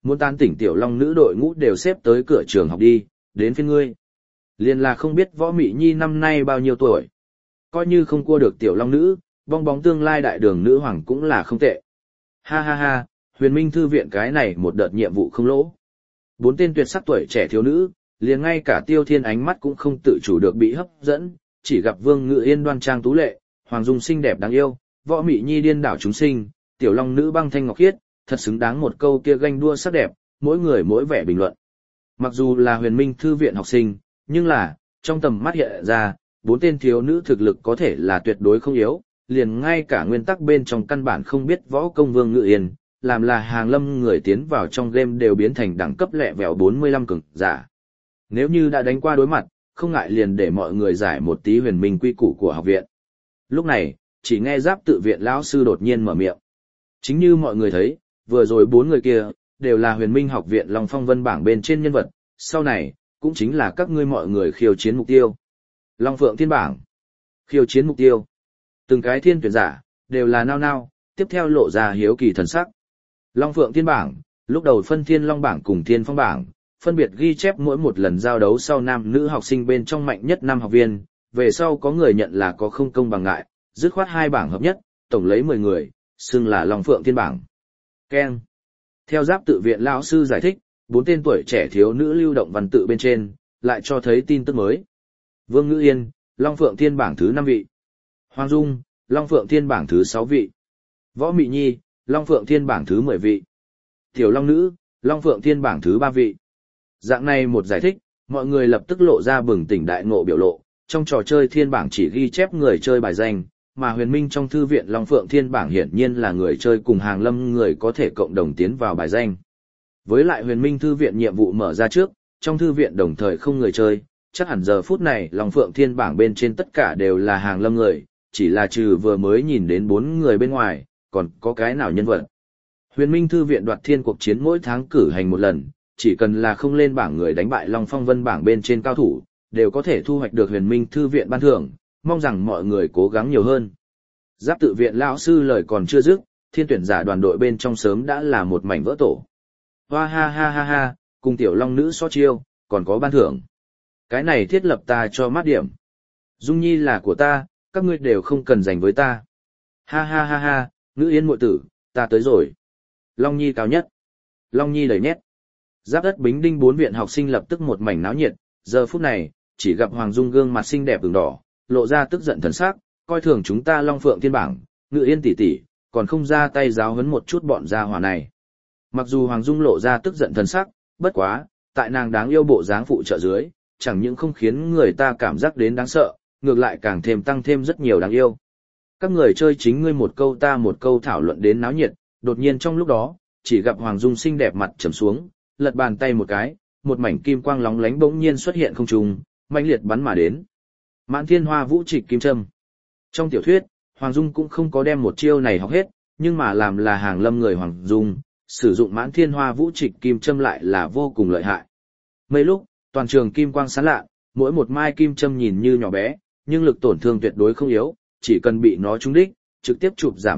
muốn tán tỉnh tiểu long nữ đội ngũ đều xếp tới cửa trường học đi, đến phiên ngươi. Liền là không biết Võ Mị Nhi năm nay bao nhiêu tuổi. Coi như không cua được tiểu long nữ, bong bóng tương lai đại đường nữ hoàng cũng là không tệ. Ha ha ha, Huyền Minh Thư viện cái này một đợt nhiệm vụ không lỗ. 4 tên tuyệt sắc tuổi trẻ thiếu nữ, liền ngay cả Tiêu Thiên ánh mắt cũng không tự chủ được bị hấp dẫn, chỉ gặp Vương Ngự Yên đoan trang tú lệ, Hoàng Dung xinh đẹp đáng yêu, Võ Mị Nhi điên đảo chúng sinh, tiểu long nữ băng thanh ngọc khiết, thật xứng đáng một câu kia ganh đua sắc đẹp, mỗi người mỗi vẻ bình luận. Mặc dù là Huyền Minh Thư viện học sinh, nhưng là, trong tầm mắt hiện ra, 4 tên thiếu nữ thực lực có thể là tuyệt đối không yếu, liền ngay cả nguyên tắc bên trong căn bản không biết võ công Vương Ngự Yên, làm là hàng lâm người tiến vào trong game đều biến thành đẳng cấp lẹ vẹo 45 cường giả. Nếu như đã đánh qua đối mặt, không ngại liền để mọi người giải một tí huyền minh quy củ của học viện. Lúc này, chỉ nghe Giáp tự viện lão sư đột nhiên mở miệng. Chính như mọi người thấy, vừa rồi 4 người kia, đều là huyền minh học viện Long Phong Vân bảng bên trên nhân vật, sau này, cũng chính là các ngươi mọi người khiêu chiến mục tiêu. Long Phượng Thiên bảng, khiêu chiến mục tiêu. Từng cái thiên tuyển giả, đều là nao nao, tiếp theo lộ ra hiếu kỳ thần sắc. Long Phượng Thiên bảng, lúc đầu phân Thiên Long bảng cùng Thiên Phong bảng, phân biệt ghi chép mỗi một lần giao đấu sau nam nữ học sinh bên trong mạnh nhất 5 học viên, về sau có người nhận là có không công bằng ngại, dứt khoát 2 bảng hợp nhất, tổng lấy 10 người, xưng là Long Phượng Thiên bảng. Keng. Theo Giáp tự viện lão sư giải thích, 4 tên tuổi trẻ thiếu nữ lưu động văn tự bên trên, lại cho thấy tin tức mới. Vương Ngữ Yên, Long Phượng Thiên bảng thứ 5 vị. Hoàng Dung, Long Phượng Thiên bảng thứ 6 vị. Võ Mị Nhi, Long Phượng Thiên bảng thứ 10 vị. Tiểu Long Nữ, Long Phượng Thiên bảng thứ 3 vị. Dạng này một giải thích, mọi người lập tức lộ ra bừng tỉnh đại ngộ biểu lộ, trong trò chơi thiên bảng chỉ ghi chép người chơi bài danh, mà huyền minh trong thư viện Long Phượng Thiên bảng hiển nhiên là người chơi cùng hàng lâm người có thể cộng đồng tiến vào bài danh. Với lại huyền minh thư viện nhiệm vụ mở ra trước, trong thư viện đồng thời không người chơi, chắc hẳn giờ phút này Long Phượng Thiên bảng bên trên tất cả đều là hàng lâm người, chỉ là trừ vừa mới nhìn đến 4 người bên ngoài, còn có cái nào nhân vật. Huyền minh thư viện đoạt thiên cuộc chiến mỗi tháng cử hành một lần, chỉ cần là không lên bảng người đánh bại Long Phong Vân bảng bên trên cao thủ, đều có thể thu hoạch được huyền minh thư viện ban thưởng, mong rằng mọi người cố gắng nhiều hơn. Giáp tự viện lão sư lời còn chưa dứt, thiên tuyển giả đoàn đội bên trong sớm đã là một mảnh vỡ tổ. Hoa ha ha ha ha, cùng tiểu long nữ so chiêu, còn có ban thưởng. Cái này thiết lập ta cho mát điểm. Dung Nhi là của ta, các ngươi đều không cần dành với ta. Ha ha ha ha, Ngữ Yên muội tử, ta tới rồi. Long Nhi cao nhất. Long Nhi đầy nhét. Giáp đất Bính Đinh 4 viện học sinh lập tức một mảnh náo nhiệt, giờ phút này, chỉ gặp Hoàng Dung gương mặt xinh đẹp ửng đỏ, lộ ra tức giận thần sắc, coi thường chúng ta Long Phượng Thiên bảng, Ngự Yên tỷ tỷ, còn không ra tay giáo huấn một chút bọn gia hỏa này. Mặc dù Hoàng Dung lộ ra tức giận thần sắc, bất quá, tại nàng đáng yêu bộ dáng phụ trợ dưới, chẳng những không khiến người ta cảm giác đến đáng sợ, ngược lại càng thêm tăng thêm rất nhiều đáng yêu. Các người chơi chính ngươi một câu ta một câu thảo luận đến náo nhiệt, đột nhiên trong lúc đó, chỉ gặp Hoàng Dung xinh đẹp mặt trầm xuống, lật bàn tay một cái, một mảnh kim quang lóng lánh bỗng nhiên xuất hiện không trung, mãnh liệt bắn mà đến. Mãn Thiên Hoa Vũ Trịch Kim Châm. Trong tiểu thuyết, Hoàng Dung cũng không có đem một chiêu này học hết, nhưng mà làm là hàng lâm người Hoàng Dung, sử dụng Mãn Thiên Hoa Vũ Trịch Kim Châm lại là vô cùng lợi hại. Mấy lúc, toàn trường kim quang sáng lạ, mỗi một mai kim châm nhìn như nhỏ bé, nhưng lực tổn thương tuyệt đối không yếu, chỉ cần bị nó trúng đích, trực tiếp chụp giảm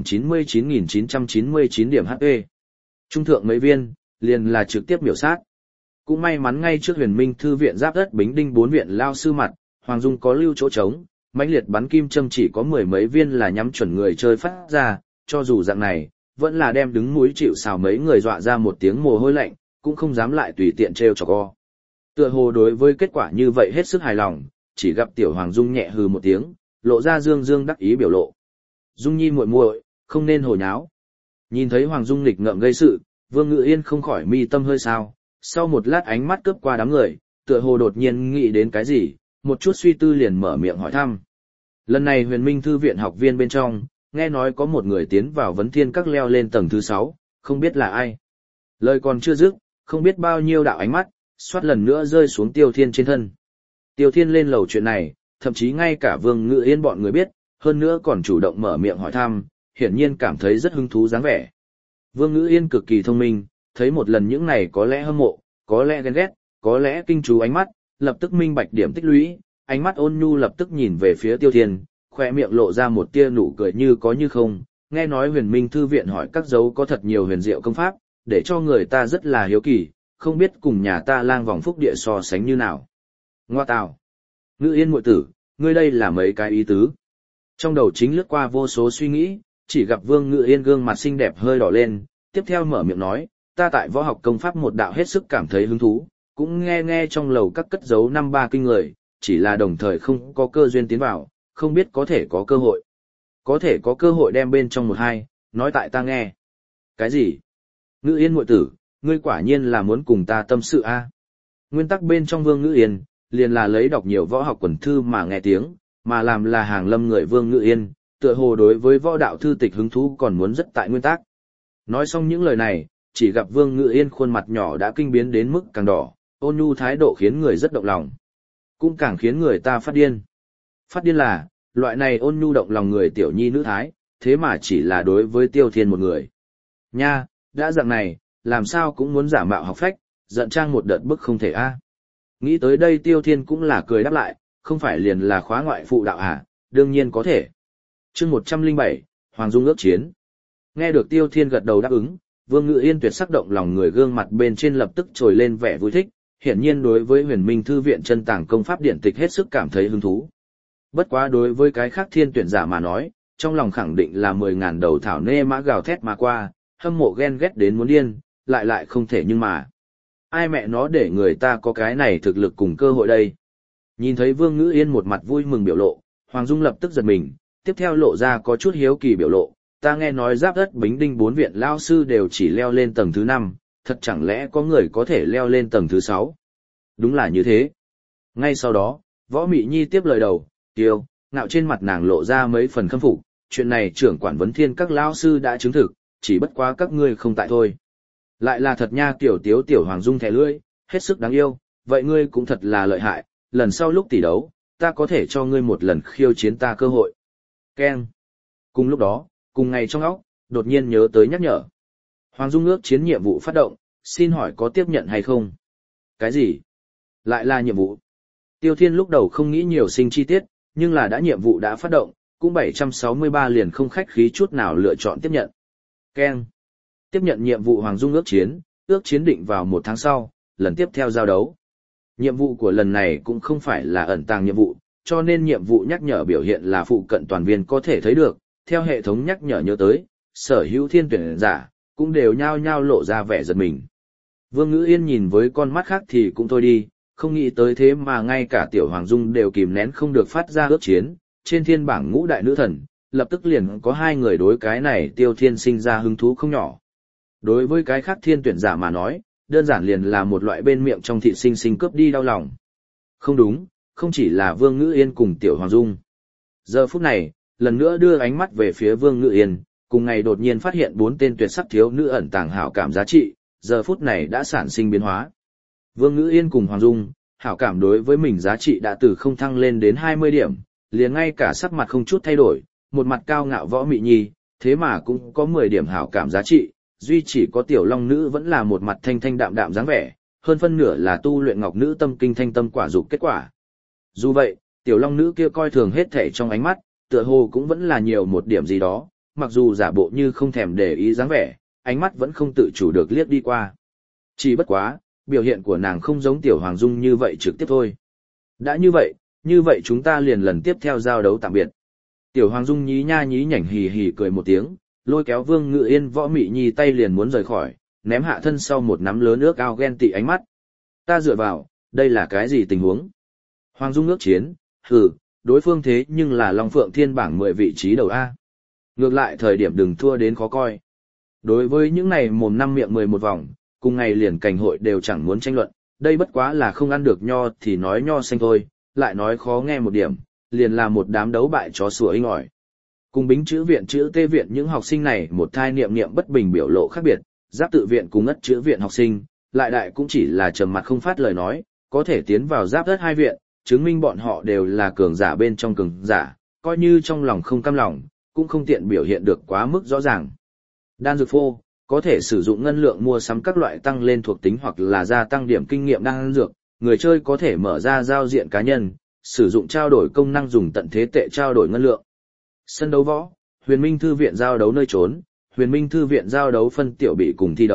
99.999 điểm HP. Trung thượng mấy viên, liền là trực tiếp miểu sát. Cũng may mắn ngay trước huyền minh thư viện Giáp đất Bính Đinh 4 viện lao sư mặt, Hoàng Dung có lưu chỗ trống, mãnh liệt bắn kim châm chỉ có 10 mấy viên là nhắm chuẩn người chơi phát ra, cho dù dạng này, vẫn là đem đứng mũi chịu sào mấy người dọa ra một tiếng mồ hôi lạnh, cũng không dám lại tùy tiện trêu chọc co. Tựa hồ đối với kết quả như vậy hết sức hài lòng, chỉ gặp tiểu Hoàng Dung nhẹ hừ một tiếng, lộ ra dương dương đắc ý biểu lộ. Dung Nhi muội muội, không nên hồ nháo. Nhìn thấy Hoàng Dung nghịch ngợm gây sự, Vương Ngự Yên không khỏi mi tâm hơi sao, sau một lát ánh mắt cướp qua đám người, tựa hồ đột nhiên nghĩ đến cái gì, một chút suy tư liền mở miệng hỏi thăm. Lần này huyền minh thư viện học viên bên trong, nghe nói có một người tiến vào vấn thiên các leo lên tầng thứ 6, không biết là ai. Lời còn chưa dứt, không biết bao nhiêu đạo ánh mắt, xoát lần nữa rơi xuống Tiêu Thiên trên thân. Tiêu Thiên lên lầu chuyện này, thậm chí ngay cả Vương Ngự Yên bọn người biết, hơn nữa còn chủ động mở miệng hỏi thăm, hiển nhiên cảm thấy rất hứng thú dáng vẻ. Vương Ngự Yên cực kỳ thông minh, thấy một lần những này có lẽ hâm mộ, có lẽ ghen ghét, có lẽ kinh chú ánh mắt, lập tức minh bạch điểm tích lũy, ánh mắt ôn nhu lập tức nhìn về phía Tiêu Thiên, khoe miệng lộ ra một tia nụ cười như có như không, nghe nói huyền minh thư viện hỏi các dấu có thật nhiều huyền diệu công pháp, để cho người ta rất là hiếu kỳ, không biết cùng nhà ta lang vòng phúc địa so sánh như nào. Ngoa tào. Ngự yên muội tử, ngươi đây là mấy cái ý tứ. Trong đầu chính lướt qua vô số suy nghĩ, chỉ gặp Vương Ngự Yên gương mặt xinh đẹp hơi đỏ lên, tiếp theo mở miệng nói, ta tại võ học công pháp một đạo hết sức cảm thấy hứng thú, cũng nghe trong lầu các cất giấu năm ba kinh người, chỉ là đồng thời không có cơ duyên tiến vào, không biết có thể có cơ hội. Có thể có cơ hội đem bên trong một hai, nói tại ta nghe. Cái gì? Ngự Yên muội tử, ngươi quả nhiên là muốn cùng ta tâm sự a? Nguyên tắc bên trong Vương Ngự Yên, liền là lấy đọc nhiều võ học quần thư mà nghe tiếng, mà làm là hàng lâm người Vương Ngự Yên, tựa hồ đối với võ đạo thư tịch hứng thú còn muốn rất tại nguyên tắc. Nói xong những lời này, chỉ gặp Vương Ngự Yên khuôn mặt nhỏ đã kinh biến đến mức càng đỏ, ôn nhu thái độ khiến người rất động lòng. Cũng càng khiến người ta phát điên. Phát điên là, loại này ôn nhu động lòng người tiểu nhi nữ thái, thế mà chỉ là đối với Tiêu Thiên một người. Nha, đã dạng này, làm sao cũng muốn giả mạo học phách, giận trang một đợt bức không thể a. Nghĩ tới đây Tiêu Thiên cũng là cười đáp lại, không phải liền là khóa ngoại phụ đạo à, đương nhiên có thể. Chương 107, Hoàng Dung ước chiến. Nghe được Tiêu Thiên gật đầu đáp ứng, Vương Ngự Yên tuyệt sắc động lòng người gương mặt bên trên lập tức trồi lên vẻ vui thích, hiển nhiên đối với Huyền Minh thư viện chân tàng công pháp điển tịch hết sức cảm thấy hứng thú. Bất quá đối với cái khác thiên tuyển giả mà nói, trong lòng khẳng định là 10.000 đầu thảo nê mã gào thét mà qua, hâm mộ ghen ghét đến muốn điên, lại không thể nhưng mà. Ai mẹ nó để người ta có cái này thực lực cùng cơ hội đây. Nhìn thấy Vương Ngự Yên một mặt vui mừng biểu lộ, Hoàng Dung lập tức giật mình, tiếp theo lộ ra có chút hiếu kỳ biểu lộ, ta nghe nói Giáp Đất Bính Đinh 4 viện lao sư đều chỉ leo lên tầng thứ 5, thật chẳng lẽ có người có thể leo lên tầng thứ 6? Đúng là như thế. Ngay sau đó, Võ Mị Nhi tiếp lời đầu, tiêu, ngạo trên mặt nàng lộ ra mấy phần khâm phục, chuyện này trưởng quản vấn thiên các lao sư đã chứng thực, chỉ bất quá các ngươi không tại thôi. Lại là thật nha, tiểu Hoàng Dung thẻ lưỡi, hết sức đáng yêu, vậy ngươi cũng thật là lợi hại, lần sau lúc tỷ đấu, ta có thể cho ngươi một lần khiêu chiến ta cơ hội. Keng. Cùng lúc đó, cùng ngày trong óc, đột nhiên nhớ tới nhắc nhở. Hoàng Dung ước chiến nhiệm vụ phát động, xin hỏi có tiếp nhận hay không? Cái gì? Lại là nhiệm vụ. Tiêu Thiên lúc đầu không nghĩ nhiều sinh chi tiết, nhưng là đã nhiệm vụ đã phát động, cũng 763 liền không khách khí chút nào lựa chọn tiếp nhận. Keng. Tiếp nhận nhiệm vụ Hoàng Dung ước chiến định vào 1 tháng sau, lần tiếp theo giao đấu. Nhiệm vụ của lần này cũng không phải là ẩn tàng nhiệm vụ, cho nên nhiệm vụ nhắc nhở biểu hiện là phụ cận toàn viên có thể thấy được, theo hệ thống nhắc nhở nhớ tới, sở hữu thiên tuyển giả, cũng đều nhao nhao lộ ra vẻ giật mình. Vương Ngự Yên nhìn với con mắt khác thì cũng thôi đi, không nghĩ tới thế mà ngay cả tiểu Hoàng Dung đều kìm nén không được phát ra ước chiến, trên thiên bảng ngũ đại nữ thần, lập tức liền có 2 người đối cái này Tiêu Thiên sinh ra hứng thú không nhỏ. Đối với cái khác thiên tuyển giả mà nói, đơn giản liền là một loại bên miệng trong thị sinh cướp đi đau lòng. Không đúng, không chỉ là Vương Ngự Yên cùng tiểu Hoàng Dung. Giờ phút này, lần nữa đưa ánh mắt về phía Vương Ngự Yên, cùng ngày đột nhiên phát hiện 4 tên tuyệt sắc thiếu nữ ẩn tàng hảo cảm giá trị, giờ phút này đã sản sinh biến hóa. Vương Ngự Yên cùng Hoàng Dung, hảo cảm đối với mình giá trị đã từ không thăng lên đến 20 điểm, liền ngay cả sắc mặt không chút thay đổi, một mặt cao ngạo Võ Mị Nhi, thế mà cũng có 10 điểm hảo cảm giá trị, duy chỉ có tiểu long nữ vẫn là một mặt thanh thanh đạm đạm dáng vẻ, hơn phân nửa là tu luyện ngọc nữ tâm kinh thanh tâm quả dục kết quả. Dù vậy, tiểu long nữ kia coi thường hết thảy trong ánh mắt, tựa hồ cũng vẫn là nhiều một điểm gì đó, mặc dù giả bộ như không thèm để ý dáng vẻ, ánh mắt vẫn không tự chủ được liếc đi qua. Chỉ bất quá, biểu hiện của nàng không giống tiểu Hoàng Dung như vậy trực tiếp thôi. Đã như vậy chúng ta liền lần tiếp theo giao đấu tạm biệt. Tiểu Hoàng Dung nhí nha nhí nhảnh hì hì cười một tiếng, lôi kéo Vương Ngự Yên Võ Mị Nhi tay liền muốn rời khỏi, ném hạ thân sau một nắm lớn ước ao ghen tị ánh mắt. Ta dựa vào, đây là cái gì tình huống? Hoàng Dung ước chiến, hừ, đối phương thế nhưng là Long Phượng Thiên bảng 10 vị trí đầu A. Ngược lại thời điểm đừng thua đến khó coi. Đối với những này mồm năm miệng 11 vòng, cùng ngày liền cảnh hội đều chẳng muốn tranh luận, đây bất quá là không ăn được nho thì nói nho xanh thôi, lại nói khó nghe một điểm, liền là một đám đấu bại chó sủa inh ỏi. Cùng Bính chữ viện chữ tê viện những học sinh này một thai niệm bất bình biểu lộ khác biệt, Giáp tự viện cùng Ất chữ viện học sinh, lại đại cũng chỉ là trầm mặt không phát lời nói, có thể tiến vào Giáp Ất hai viện, chứng minh bọn họ đều là cường giả bên trong cường giả, coi như trong lòng không cam lòng, cũng không tiện biểu hiện được quá mức rõ ràng. Đan dược phô, có thể sử dụng ngân lượng mua sắm các loại tăng lên thuộc tính hoặc là gia tăng điểm kinh nghiệm đan dược, người chơi có thể mở ra giao diện cá nhân, sử dụng trao đổi công năng dùng tận thế tệ trao đổi ngân lượng. Sân đấu võ, Huyền Minh thư viện giao đấu nơi trốn, Huyền Minh thư viện giao đấu phân tiểu bị cùng thi đấu,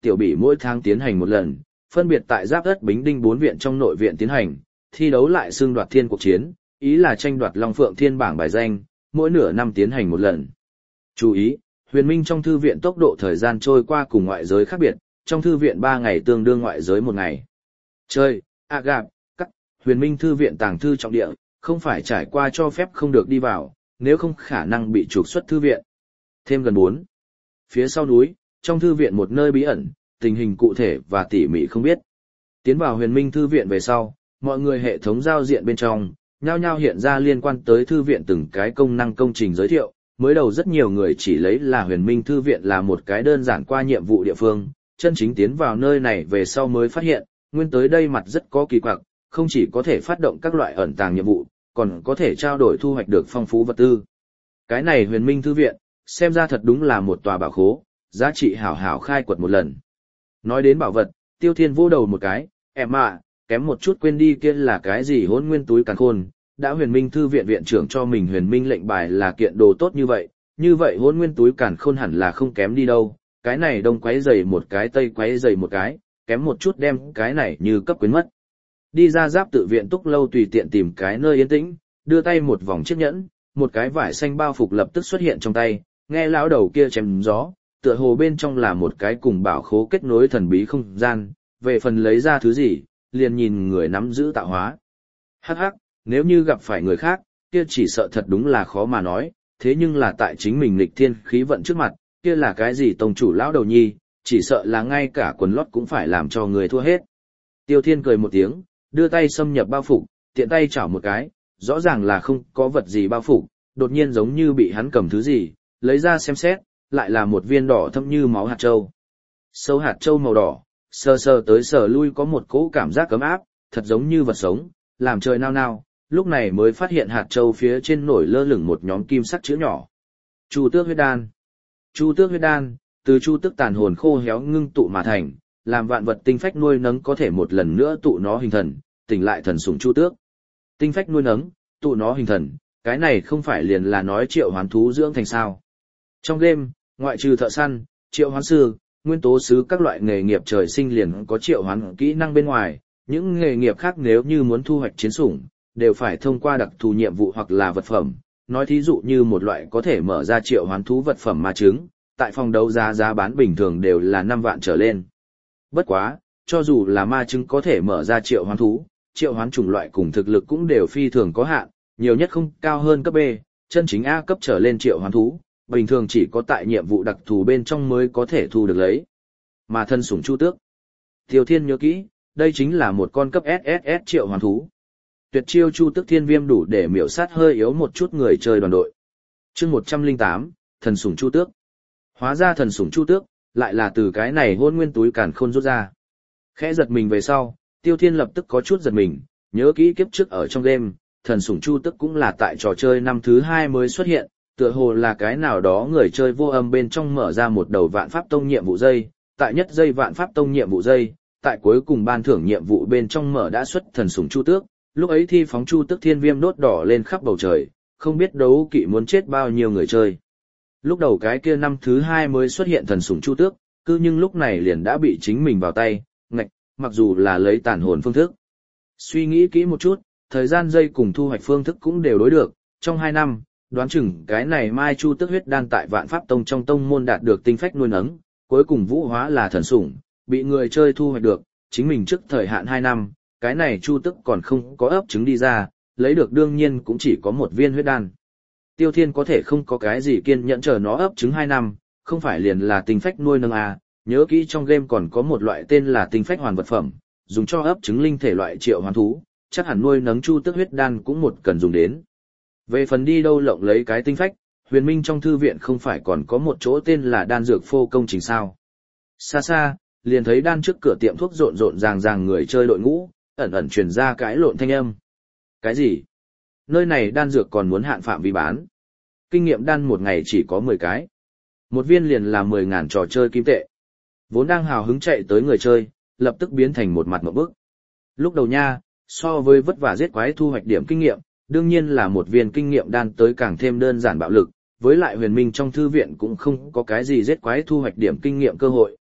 tiểu bỉ mỗi tháng tiến hành một lần, phân biệt tại Giáp Đất Bính Đinh 4 viện trong nội viện tiến hành, thi đấu lại xương đoạt thiên cuộc chiến, ý là tranh đoạt Long Phượng Thiên bảng bài danh, mỗi nửa năm tiến hành một lần. Chú ý, huyền minh trong thư viện tốc độ thời gian trôi qua cùng ngoại giới khác biệt, trong thư viện 3 ngày tương đương ngoại giới 1 ngày. Chơi, gặp, các, huyền minh thư viện tàng thư trọng địa, không phải trải qua cho phép không được đi vào, nếu không khả năng bị trục xuất thư viện. Thêm gần 4. Phía sau núi, trong thư viện một nơi bí ẩn, tình hình cụ thể và tỉ mỉ không biết. Tiến vào huyền minh thư viện về sau, mọi người hệ thống giao diện bên trong, nhao nhao hiện ra liên quan tới thư viện từng cái công năng công trình giới thiệu. Mới đầu rất nhiều người chỉ lấy là huyền minh thư viện là một cái đơn giản qua nhiệm vụ địa phương, chân chính tiến vào nơi này về sau mới phát hiện, nguyên tới đây mặt rất có kỳ quặc, không chỉ có thể phát động các loại ẩn tàng nhiệm vụ, còn có thể trao đổi thu hoạch được phong phú vật tư. Cái này huyền minh thư viện, xem ra thật đúng là một tòa bảo khố, giá trị hảo hảo khai quật một lần. Nói đến bảo vật, Tiêu Thiên vô đầu một cái, em ạ, kém một chút quên đi kia là cái gì hỗn nguyên túi càn khôn, đã huyền minh thư viện viện trưởng cho mình huyền minh lệnh bài là kiện đồ tốt như vậy hỗn nguyên túi càn khôn hẳn là không kém đi đâu, cái này đông quấy dày một cái tây quấy dày một cái, kém một chút đem cái này như cấp quyến mất. Đi ra Giáp tự viện Túc Lâu tùy tiện tìm cái nơi yên tĩnh, đưa tay một vòng chiếc nhẫn, một cái vải xanh bao phục lập tức xuất hiện trong tay, nghe lão đầu kia chém gió, tựa hồ bên trong là một cái cùng bảo khố kết nối thần bí không gian, về phần lấy ra thứ gì, liền nhìn người nắm giữ tạo hóa. Hắc hắc, nếu như gặp phải người khác, kia chỉ sợ thật đúng là khó mà nói, thế nhưng là tại chính mình nghịch thiên khí vận trước mặt, kia là cái gì tông chủ lão đầu nhi, chỉ sợ là ngay cả quần lót cũng phải làm cho người thua hết. Tiêu Thiên cười một tiếng, đưa tay xâm nhập bao phục, tiện tay chảo một cái, rõ ràng là không có vật gì bao phục, đột nhiên giống như bị hắn cầm thứ gì, lấy ra xem xét, lại là một viên đỏ thâm như máu hạt châu. Sâu hạt châu màu đỏ, sờ sờ tới sờ lui có một cỗ cảm giác ấm áp, thật giống như vật sống, làm trời nao nao, lúc này mới phát hiện hạt châu phía trên nổi lơ lửng một nhóm kim sắc chữ nhỏ. Chu Tước huyết đan. Chu Tước huyết đan, từ chu tước tàn hồn khô héo ngưng tụ mà thành, làm vạn vật tinh phách nuôi nấng có thể một lần nữa tụ nó hình thần, tỉnh lại thần sủng chu tước. Tinh phách nuôi nấng, tụ nó hình thần, cái này không phải liền là nói triệu hoán thú dưỡng thành sao. Trong game, ngoại trừ thợ săn, triệu hoán sư, nguyên tố sứ các loại nghề nghiệp trời sinh liền có triệu hoán kỹ năng bên ngoài, những nghề nghiệp khác nếu như muốn thu hoạch chiến sủng, đều phải thông qua đặc thù nhiệm vụ hoặc là vật phẩm, nói thí dụ như một loại có thể mở ra triệu hoán thú vật phẩm ma trứng, tại phòng đấu giá bán bình thường đều là 5 vạn trở lên. Bất quá, cho dù là ma trứng có thể mở ra triệu hoán thú, triệu hoán chủng loại cùng thực lực cũng đều phi thường có hạn, nhiều nhất không cao hơn cấp B, chân chính A cấp trở lên triệu hoán thú, bình thường chỉ có tại nhiệm vụ đặc thù bên trong mới có thể thu được lấy. Mà thân sủng chu tước. Tiêu Thiên nhớ kỹ, đây chính là một con cấp SSS triệu hoán thú. Tuyệt chiêu chu tước thiên viêm đủ để miểu sát hơi yếu một chút người chơi đoàn đội. Chương 108, thần sủng chu tước. Hóa ra thần sủng chu tước, lại là từ cái này hôn nguyên túi càn khôn rút ra. Khẽ giật mình về sau, Tiêu Thiên lập tức có chút giật mình, nhớ kỹ kiếp trước ở trong game, thần sủng chu tước cũng là tại trò chơi năm thứ 2 mới xuất hiện, tựa hồ là cái nào đó người chơi vô âm bên trong mở ra một đầu vạn pháp tông nhiệm vụ dây, tại nhất dây vạn pháp tông nhiệm vụ dây, tại cuối cùng ban thưởng nhiệm vụ bên trong mở đã xuất thần sủng chu tước, lúc ấy thi phóng chu tước thiên viêm đốt đỏ lên khắp bầu trời, không biết đấu kỵ muốn chết bao nhiêu người chơi. Lúc đầu cái kia năm thứ 2 mới xuất hiện thần sủng chu tước, cứ nhưng lúc này liền đã bị chính mình vào tay, ngạch, mặc dù là lấy tàn hồn phương thức. Suy nghĩ kỹ một chút, thời gian dây cùng thu hoạch phương thức cũng đều đối được, trong 2 năm, đoán chừng cái này mai chu tước huyết đan tại vạn pháp tông trong tông môn đạt được tinh phách nuôi nấng, cuối cùng vũ hóa là thần sủng, bị người chơi thu hoạch được, chính mình trước thời hạn 2 năm, cái này chu tước còn không có ấp trứng đi ra, lấy được đương nhiên cũng chỉ có một viên huyết đan. Tiêu Thiên có thể không có cái gì kiên nhẫn chờ nó ấp trứng 2 năm, không phải liền là tinh phách nuôi nấng à, nhớ kỹ trong game còn có một loại tên là tinh phách hoàn vật phẩm, dùng cho ấp trứng linh thể loại triệu hoán thú, chắc hẳn nuôi nấng chu tước huyết đan cũng một cần dùng đến. Về phần đi đâu lộng lấy cái tinh phách, huyền minh trong thư viện không phải còn có một chỗ tên là đan dược phô công trình sao. Xa xa, liền thấy đan trước cửa tiệm thuốc rộn rộn ràng ràng người chơi đội ngũ, ẩn ẩn truyền ra cái lộn thanh âm. Cái gì? Nơi này đan dược còn muốn hạn phạm vi bán. Kinh nghiệm đan một ngày chỉ có 10 cái. Một viên liền là 10.000 trò chơi kim tệ. Vốn đang hào hứng chạy tới người chơi, lập tức biến thành một mặt ngộp bức. Lúc đầu nha, so với vất vả giết quái thu hoạch điểm kinh nghiệm, đương nhiên là một viên kinh nghiệm đan tới càng thêm đơn giản bạo lực, với lại huyền minh trong thư viện cũng không có cái gì giết quái thu hoạch điểm kinh nghiệm cơ hội,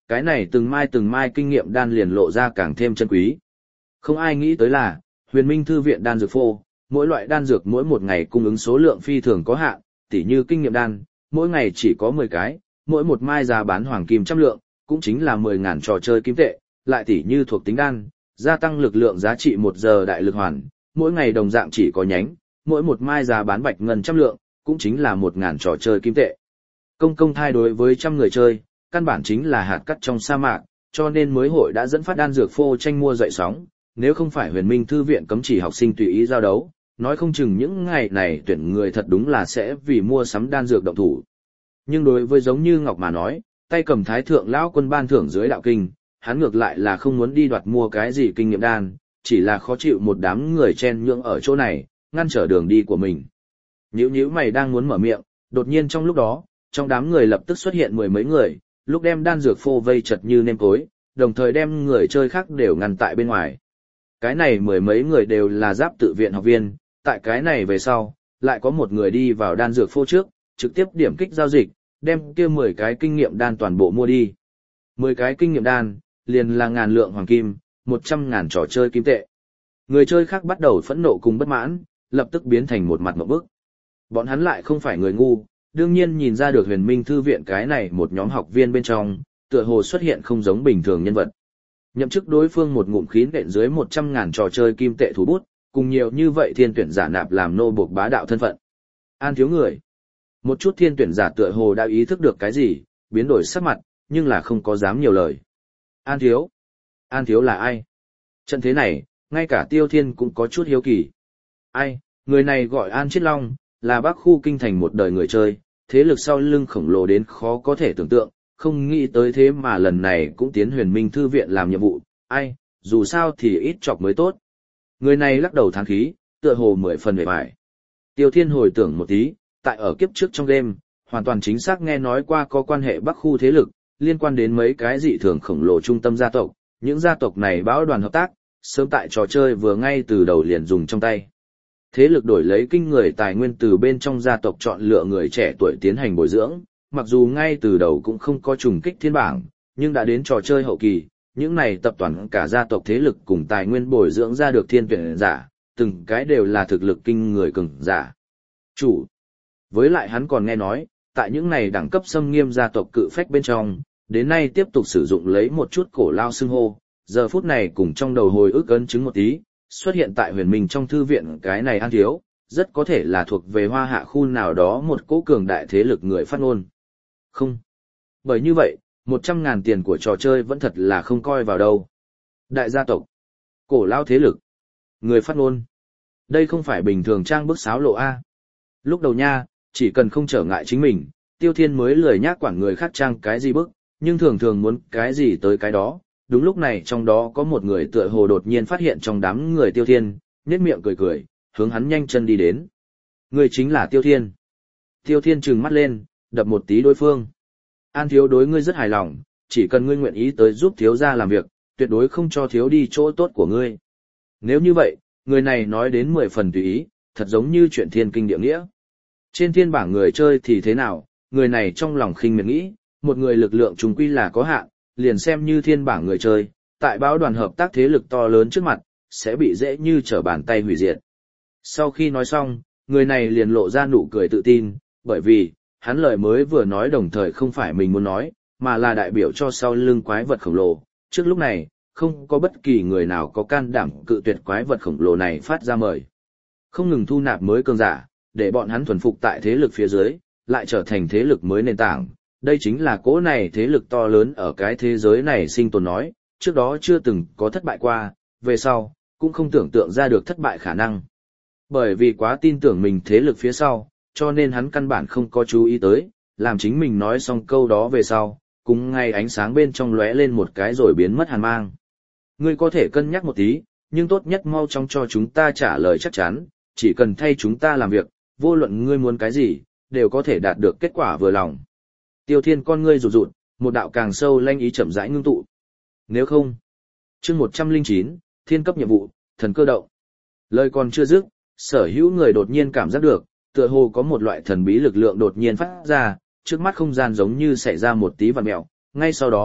cái này từng mai kinh nghiệm đan liền lộ ra càng thêm chân quý. Không ai nghĩ tới là, Huyền Minh Thư viện đan dược phô, mỗi loại đan dược mỗi một ngày cung ứng số lượng phi thường có hạn, tỉ như kinh nghiệm đan, mỗi ngày chỉ có 10 cái, mỗi một mai giá bán hoàng kim trăm lượng, cũng chính là 10.000 trò chơi kim tệ, lại tỉ như thuộc tính đan, gia tăng lực lượng giá trị 1 giờ đại lực hoàn, mỗi ngày đồng dạng chỉ có nhánh, mỗi một mai giá bán bạch ngân trăm lượng, cũng chính là 1.000 trò chơi kim tệ. Công thai đối với trăm người chơi, căn bản chính là hạt cát trong sa mạc, cho nên mới hội đã dẫn phát đan dược phô tranh mua dậy sóng, nếu không phải Huyền Minh Thư viện cấm chỉ học sinh tùy ý giao đấu, nói không chừng những ngày này tuyển người thật đúng là sẽ vì mua sắm đan dược động thủ. Nhưng đối với giống như Ngọc mà nói, tay cầm thái thượng lão quân ban thưởng dưới đạo kinh, hắn ngược lại là không muốn đi đoạt mua cái gì kinh nghiệm đan, chỉ là khó chịu một đám người chen nhượng ở chỗ này, ngăn trở đường đi của mình. Nhíu mày đang muốn mở miệng, đột nhiên trong lúc đó, trong đám người lập tức xuất hiện 10 mấy người, lúc đem đan dược phô vây chật như nêm cối, đồng thời đem người chơi khác đều ngăn tại bên ngoài. Cái này 10 mấy người đều là giáp tự viện học viên, tại cái này về sau, lại có một người đi vào đan dược phô trước, trực tiếp điểm kích giao dịch, đem kia 10 cái kinh nghiệm đan toàn bộ mua đi. 10 cái kinh nghiệm đan, liền là 1000 lượng hoàng kim, 100.000 trò chơi kim tệ. Người chơi khác bắt đầu phẫn nộ cùng bất mãn, lập tức biến thành một mặt ngộp bức. Bọn hắn lại không phải người ngu, đương nhiên nhìn ra được Huyền Minh Thư viện cái này một nhóm học viên bên trong, tựa hồ xuất hiện không giống bình thường nhân vật. Nhậm chức đối phương một ngụm khí nện dưới 100.000 trò chơi kim tệ thủ bút, cùng nhiều như vậy thiên tuyển giả nạp làm nô buộc bá đạo thân phận. An thiếu người. Một chút thiên tuyển giả tựa hồ đã ý thức được cái gì, biến đổi sắc mặt, nhưng là không có dám nhiều lời. An thiếu. An thiếu là ai? Trận thế này, ngay cả Tiêu Thiên cũng có chút hiếu kỳ. Ai, người này gọi An Chiết Long, là Bắc khu kinh thành một đời người chơi, thế lực sau lưng khổng lồ đến khó có thể tưởng tượng, không nghĩ tới thế mà lần này cũng tiến Huyền Minh Thư viện làm nhiệm vụ, ai, dù sao thì ít chọc mới tốt. Người này lắc đầu thán khí, tựa hồ 10 phần vẻ vải. Tiêu Thiên hồi tưởng một tí, tại ở kiếp trước trong đêm, hoàn toàn chính xác nghe nói qua có quan hệ Bắc khu thế lực, liên quan đến mấy cái dị thường khổng lồ trung tâm gia tộc, những gia tộc này bão đoàn hợp tác, sớm tại trò chơi vừa ngay từ đầu liền dùng trong tay. Thế lực đổi lấy kinh người tài nguyên từ bên trong gia tộc chọn lựa người trẻ tuổi tiến hành bồi dưỡng, mặc dù ngay từ đầu cũng không có trùng kích thiên bảng, nhưng đã đến trò chơi hậu kỳ, những này tập toàn cả gia tộc thế lực cùng tài nguyên bồi dưỡng ra được thiên tuyển giả, từng cái đều là thực lực kinh người cường giả. Chủ. Với lại hắn còn nghe nói, tại những này đẳng cấp xâm nghiêm gia tộc cự phách bên trong, đến nay tiếp tục sử dụng lấy một chút cổ lao xưng hô, giờ phút này cùng trong đầu hồi ức ấn chứng một tí, xuất hiện tại Huyền Minh trong thư viện cái này An thiếu, rất có thể là thuộc về Hoa Hạ khu nào đó một cỗ cường đại thế lực người phát ngôn. Không. Bởi như vậy, 100.000 tiền của trò chơi vẫn thật là không coi vào đâu. Đại gia tộc, cổ lao thế lực, người phát ngôn. Đây không phải bình thường trang bức sáo lộ A. Lúc đầu nha, chỉ cần không trở ngại chính mình, Tiêu Thiên mới lười nhác quản người khác trang cái gì bức, nhưng thường thường muốn cái gì tới cái đó. Đúng lúc này trong đó có một người tựa hồ đột nhiên phát hiện trong đám người Tiêu Thiên, nhếch miệng cười cười, hướng hắn nhanh chân đi đến. Người chính là Tiêu Thiên. Tiêu Thiên trừng mắt lên, đập một tí đối phương. An thiếu đối ngươi rất hài lòng, chỉ cần ngươi nguyện ý tới giúp thiếu gia làm việc, tuyệt đối không cho thiếu đi chỗ tốt của ngươi. Nếu như vậy, người này nói đến 10 phần tùy ý, thật giống như chuyện thiên kinh địa nghĩa. Trên thiên bảng người chơi thì thế nào, người này trong lòng khinh miệt nghĩ, một người lực lượng trùng quy là có hạn, liền xem như thiên bảng người chơi, tại báo đoàn hợp tác thế lực to lớn trước mặt, sẽ bị dễ như trở bàn tay hủy diệt. Sau khi nói xong, người này liền lộ ra nụ cười tự tin, bởi vì, hắn lời mới vừa nói đồng thời không phải mình muốn nói, mà là đại biểu cho sau lưng quái vật khổng lồ. Trước lúc này, không có bất kỳ người nào có can đảm cự tuyệt quái vật khổng lồ này phát ra mời. Không ngừng thu nạp mới cường giả, để bọn hắn thuần phục tại thế lực phía dưới, lại trở thành thế lực mới nền tảng. Đây chính là cỗ này thế lực to lớn ở cái thế giới này sinh tồn nói, trước đó chưa từng có thất bại qua, về sau, cũng không tưởng tượng ra được thất bại khả năng. Bởi vì quá tin tưởng mình thế lực phía sau, cho nên hắn căn bản không có chú ý tới, làm chính mình nói xong câu đó về sau, cùng ngay ánh sáng bên trong lóe lên một cái rồi biến mất hàn mang. Ngươi có thể cân nhắc một tí, nhưng tốt nhất mau chóng cho chúng ta trả lời chắc chắn, chỉ cần thay chúng ta làm việc, vô luận ngươi muốn cái gì, đều có thể đạt được kết quả vừa lòng. Tiêu Thiên con ngươi rụt rụt, một đạo càng sâu lanh ý chậm rãi ngưng tụ. Nếu không, chương 109, thiên cấp nhiệm vụ, thần cơ động. Lời còn chưa dứt, sở hữu người đột nhiên cảm giác được, tựa hồ có một loại thần bí lực lượng đột nhiên phát ra, trước mắt không gian giống như xảy ra một tí vặn mèo, ngay sau đó,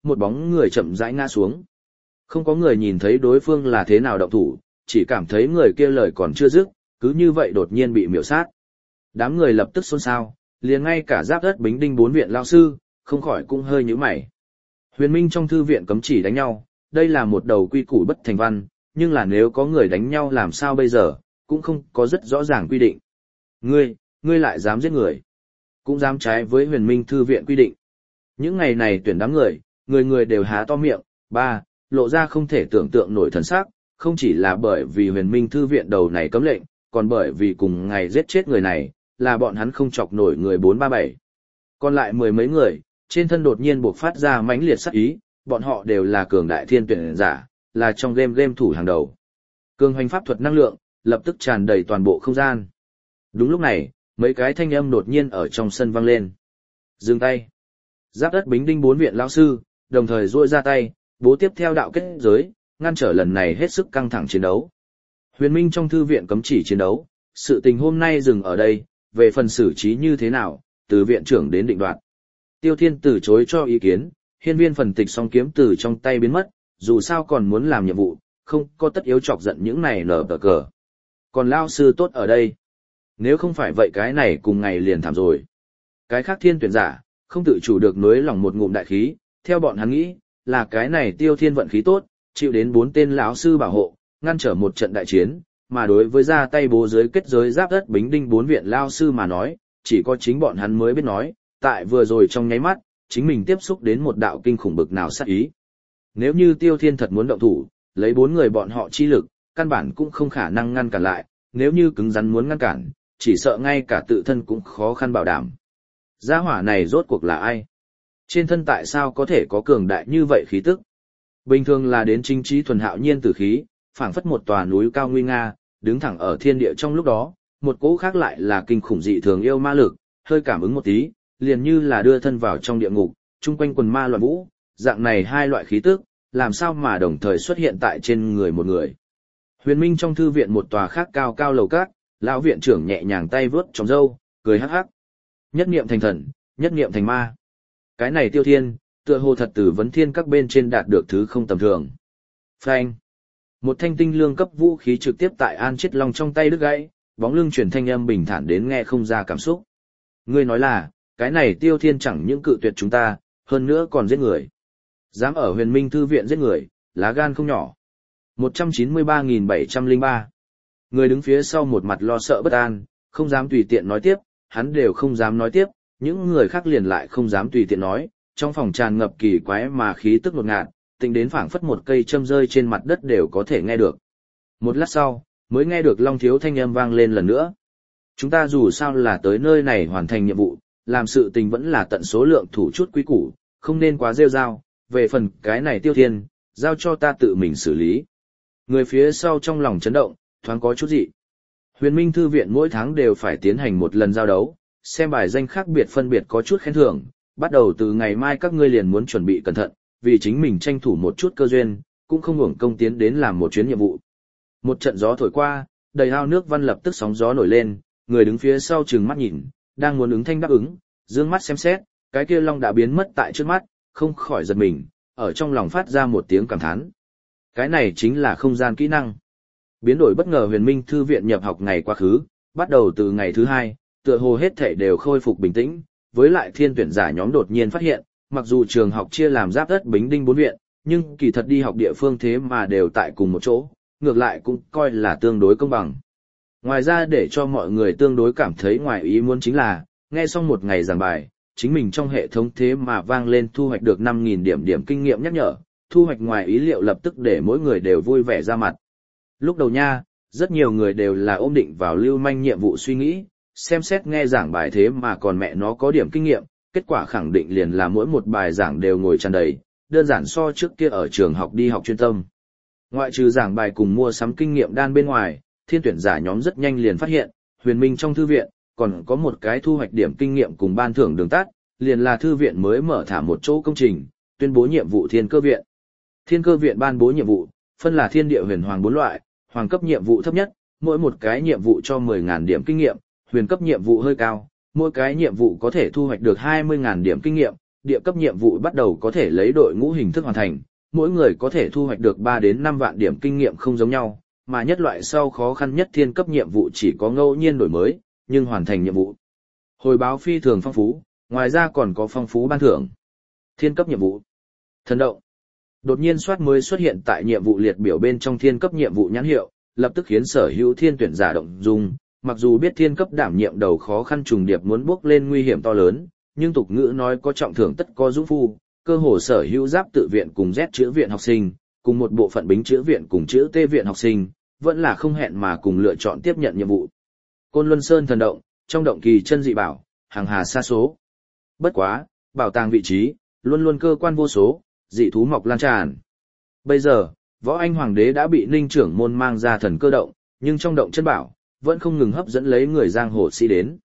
một bóng người chậm rãi ngã xuống. Không có người nhìn thấy đối phương là thế nào động thủ, chỉ cảm thấy người kia lời còn chưa dứt, cứ như vậy đột nhiên bị miểu sát. Đám người lập tức xôn xao, liền ngay cả Giáp Đất Bính Đinh 4 viện lão sư, không khỏi cũng hơi nhíu mày. Huyền Minh trong thư viện cấm chỉ đánh nhau, đây là một đầu quy củ bất thành văn, nhưng là nếu có người đánh nhau làm sao bây giờ, cũng không có rất rõ ràng quy định. Ngươi lại dám giết người, cũng dám trái với Huyền Minh thư viện quy định. Những ngày này tuyển đám người, người người đều há to miệng, lộ ra không thể tưởng tượng nổi thần sắc, không chỉ là bởi vì Huyền Minh thư viện đầu này cấm lệnh, còn bởi vì cùng ngày giết chết người này, là bọn hắn không chọc nổi người 437. Còn lại mười mấy người, trên thân đột nhiên buộc phát ra mãnh liệt sát ý, bọn họ đều là cường đại thiên tuyển giả, là trong game thủ hàng đầu. Cường hoành pháp thuật năng lượng, lập tức tràn đầy toàn bộ không gian. Đúng lúc này, mấy cái thanh âm đột nhiên ở trong sân vang lên. Dừng tay. Giáp Đất Bính Đinh 4 viện lão sư, đồng thời duỗi ra tay, bố tiếp theo đạo kết giới, ngăn trở lần này hết sức căng thẳng chiến đấu. Huyền Minh trong thư viện cấm chỉ chiến đấu, sự tình hôm nay dừng ở đây, về phần xử trí như thế nào, từ viện trưởng đến định đoạt. Tiêu Thiên từ chối cho ý kiến, hiên viên phần tịch song kiếm từ trong tay biến mất, dù sao còn muốn làm nhiệm vụ, không có tất yếu chọc giận những này nở tờ cờ. Còn lao sư tốt ở đây. Nếu không phải vậy cái này cùng ngày liền thảm rồi. Cái khác thiên tuyển giả, không tự chủ được nuối lòng một ngụm đại khí, theo bọn hắn nghĩ, là cái này Tiêu Thiên vận khí tốt, chịu đến 4 tên lão sư bảo hộ, ngăn trở một trận đại chiến, mà đối với ra tay bố giới kết giới Giáp Đất Bính Đinh 4 viện lao sư mà nói, chỉ có chính bọn hắn mới biết nói, tại vừa rồi trong nháy mắt, chính mình tiếp xúc đến một đạo kinh khủng bực nào sát ý. Nếu như Tiêu Thiên thật muốn động thủ, lấy 4 người bọn họ chi lực, căn bản cũng không khả năng ngăn cản lại, nếu như cứng rắn muốn ngăn cản, chỉ sợ ngay cả tự thân cũng khó khăn bảo đảm. Gia hỏa này rốt cuộc là ai? Trên thân tại sao có thể có cường đại như vậy khí tức? Bình thường là đến chính trí thuần hạo nhiên tử khí, phảng phất một tòa núi cao nguy nga, đứng thẳng ở thiên địa trong lúc đó, một cỗ khác lại là kinh khủng dị thường yêu ma lực, hơi cảm ứng một tí, liền như là đưa thân vào trong địa ngục, chung quanh quần ma loạn vũ, dạng này hai loại khí tức, làm sao mà đồng thời xuất hiện tại trên người một người. Huyền Minh trong thư viện một tòa khác cao cao lầu các, lão viện trưởng nhẹ nhàng tay vướt trong râu, cười hắc hắc. Nhất niệm thành thần, nhất niệm thành ma. Cái này Tiêu Thiên, tựa hồ thật từ vấn thiên các bên trên đạt được thứ không tầm thường. Phanh. Một thanh tinh lương cấp vũ khí trực tiếp tại An Chiết Long trong tay đứt gãy, bóng lưng truyền thanh âm bình thản đến nghe không ra cảm xúc. Ngươi nói là, cái này Tiêu Thiên chẳng những cự tuyệt chúng ta, hơn nữa còn giết người. Dám ở Huyền Minh thư viện giết người, lá gan không nhỏ. 193.703. Người đứng phía sau một mặt lo sợ bất an, không dám tùy tiện nói tiếp, hắn đều không dám nói tiếp, những người khác liền lại không dám tùy tiện nói, trong phòng tràn ngập kỳ quái mà khí tức ngột ngạt, tính đến phảng phất một cây châm rơi trên mặt đất đều có thể nghe được. Một lát sau, mới nghe được Long Thiếu thanh âm vang lên lần nữa. Chúng ta dù sao là tới nơi này hoàn thành nhiệm vụ, làm sự tình vẫn là tận số lượng thủ chút quý củ, không nên quá rêu rao, về phần cái này Tiêu Thiên, giao cho ta tự mình xử lý. Người phía sau trong lòng chấn động, thoáng có chút dị. Huyền Minh thư viện mỗi tháng đều phải tiến hành một lần giao đấu, xem bài danh khác biệt phân biệt có chút khen thưởng, bắt đầu từ ngày mai các ngươi liền muốn chuẩn bị cẩn thận, vì chính mình tranh thủ một chút cơ duyên, cũng không hưởng công tiến đến làm một chuyến nhiệm vụ. Một trận gió thổi qua, đầy ao nước văn lập tức sóng gió nổi lên, người đứng phía sau trừng mắt nhìn, đang muốn ứng thanh đáp ứng, dương mắt xem xét, cái kia long đã biến mất tại trước mắt, không khỏi giật mình, ở trong lòng phát ra một tiếng cảm thán. Cái này chính là không gian kỹ năng. Biến đổi bất ngờ Huyền Minh thư viện nhập học ngày quá khứ, bắt đầu từ ngày thứ 2, tựa hồ hết thảy đều khôi phục bình tĩnh, với lại thiên tuyển giả nhóm đột nhiên phát hiện, mặc dù trường học chia làm Giáp Đất Bính Đinh 4 viện, nhưng kỳ thật đi học địa phương thế mà đều tại cùng một chỗ, ngược lại cũng coi là tương đối công bằng. Ngoài ra để cho mọi người tương đối cảm thấy ngoài ý muốn chính là, nghe xong một ngày giảng bài, chính mình trong hệ thống thế mà vang lên thu hoạch được 5.000 điểm kinh nghiệm nhắc nhở, thu hoạch ngoài ý liệu lập tức để mỗi người đều vui vẻ ra mặt. Lúc đầu nha, rất nhiều người đều là ôm định vào lưu manh nhiệm vụ suy nghĩ, xem xét nghe giảng bài thế mà còn mẹ nó có điểm kinh nghiệm, kết quả khẳng định liền là mỗi một bài giảng đều ngồi tràn đầy, đơn giản so trước kia ở trường học đi học chuyên tâm. Ngoại trừ giảng bài cùng mua sắm kinh nghiệm đan bên ngoài, thiên tuyển giả nhóm rất nhanh liền phát hiện, Huyền Minh trong thư viện, còn có một cái thu hoạch điểm kinh nghiệm cùng ban thưởng đường tắt, liền là thư viện mới mở thả một chỗ công trình, tuyên bố nhiệm vụ Thiên Cơ viện. Thiên Cơ viện ban bố nhiệm vụ, phân là thiên địa huyền hoàng 4 loại, hoàng cấp nhiệm vụ thấp nhất, mỗi một cái nhiệm vụ cho 10.000 điểm kinh nghiệm, huyền cấp nhiệm vụ hơi cao, mỗi cái nhiệm vụ có thể thu hoạch được 20.000 điểm kinh nghiệm, địa cấp nhiệm vụ bắt đầu có thể lấy đội ngũ hình thức hoàn thành, mỗi người có thể thu hoạch được 3 đến 5 vạn điểm kinh nghiệm không giống nhau, mà nhất loại sau khó khăn nhất thiên cấp nhiệm vụ chỉ có ngẫu nhiên đổi mới, nhưng hoàn thành nhiệm vụ. Hồi báo phi thường phong phú, ngoài ra còn có phong phú ban thưởng. Thiên cấp nhiệm vụ. Thần động. Đột nhiên soát mới xuất hiện tại nhiệm vụ liệt biểu bên trong thiên cấp nhiệm vụ nhãn hiệu, lập tức khiến sở hữu thiên tuyển giả động dung, mặc dù biết thiên cấp đảm nhiệm đầu khó khăn trùng điệp muốn bước lên nguy hiểm to lớn, nhưng tục ngữ nói có trọng thưởng tất có dũng phu, cơ hồ sở hữu giáp tự viện cùng Z chữa viện học sinh, cùng một bộ phận bính chữa viện cùng chữa tê viện học sinh, vẫn là không hẹn mà cùng lựa chọn tiếp nhận nhiệm vụ. Côn Luân Sơn thần động, trong động kỳ chân dị bảo, hàng hà sa số. Bất quá, bảo tàng vị trí, luôn luôn cơ quan vô số, dị thú mọc lan tràn. Bây giờ, võ anh hoàng đế đã bị Ninh trưởng môn mang ra thần cơ động, nhưng trong động chân bảo, vẫn không ngừng hấp dẫn lấy người giang hồ sĩ đến.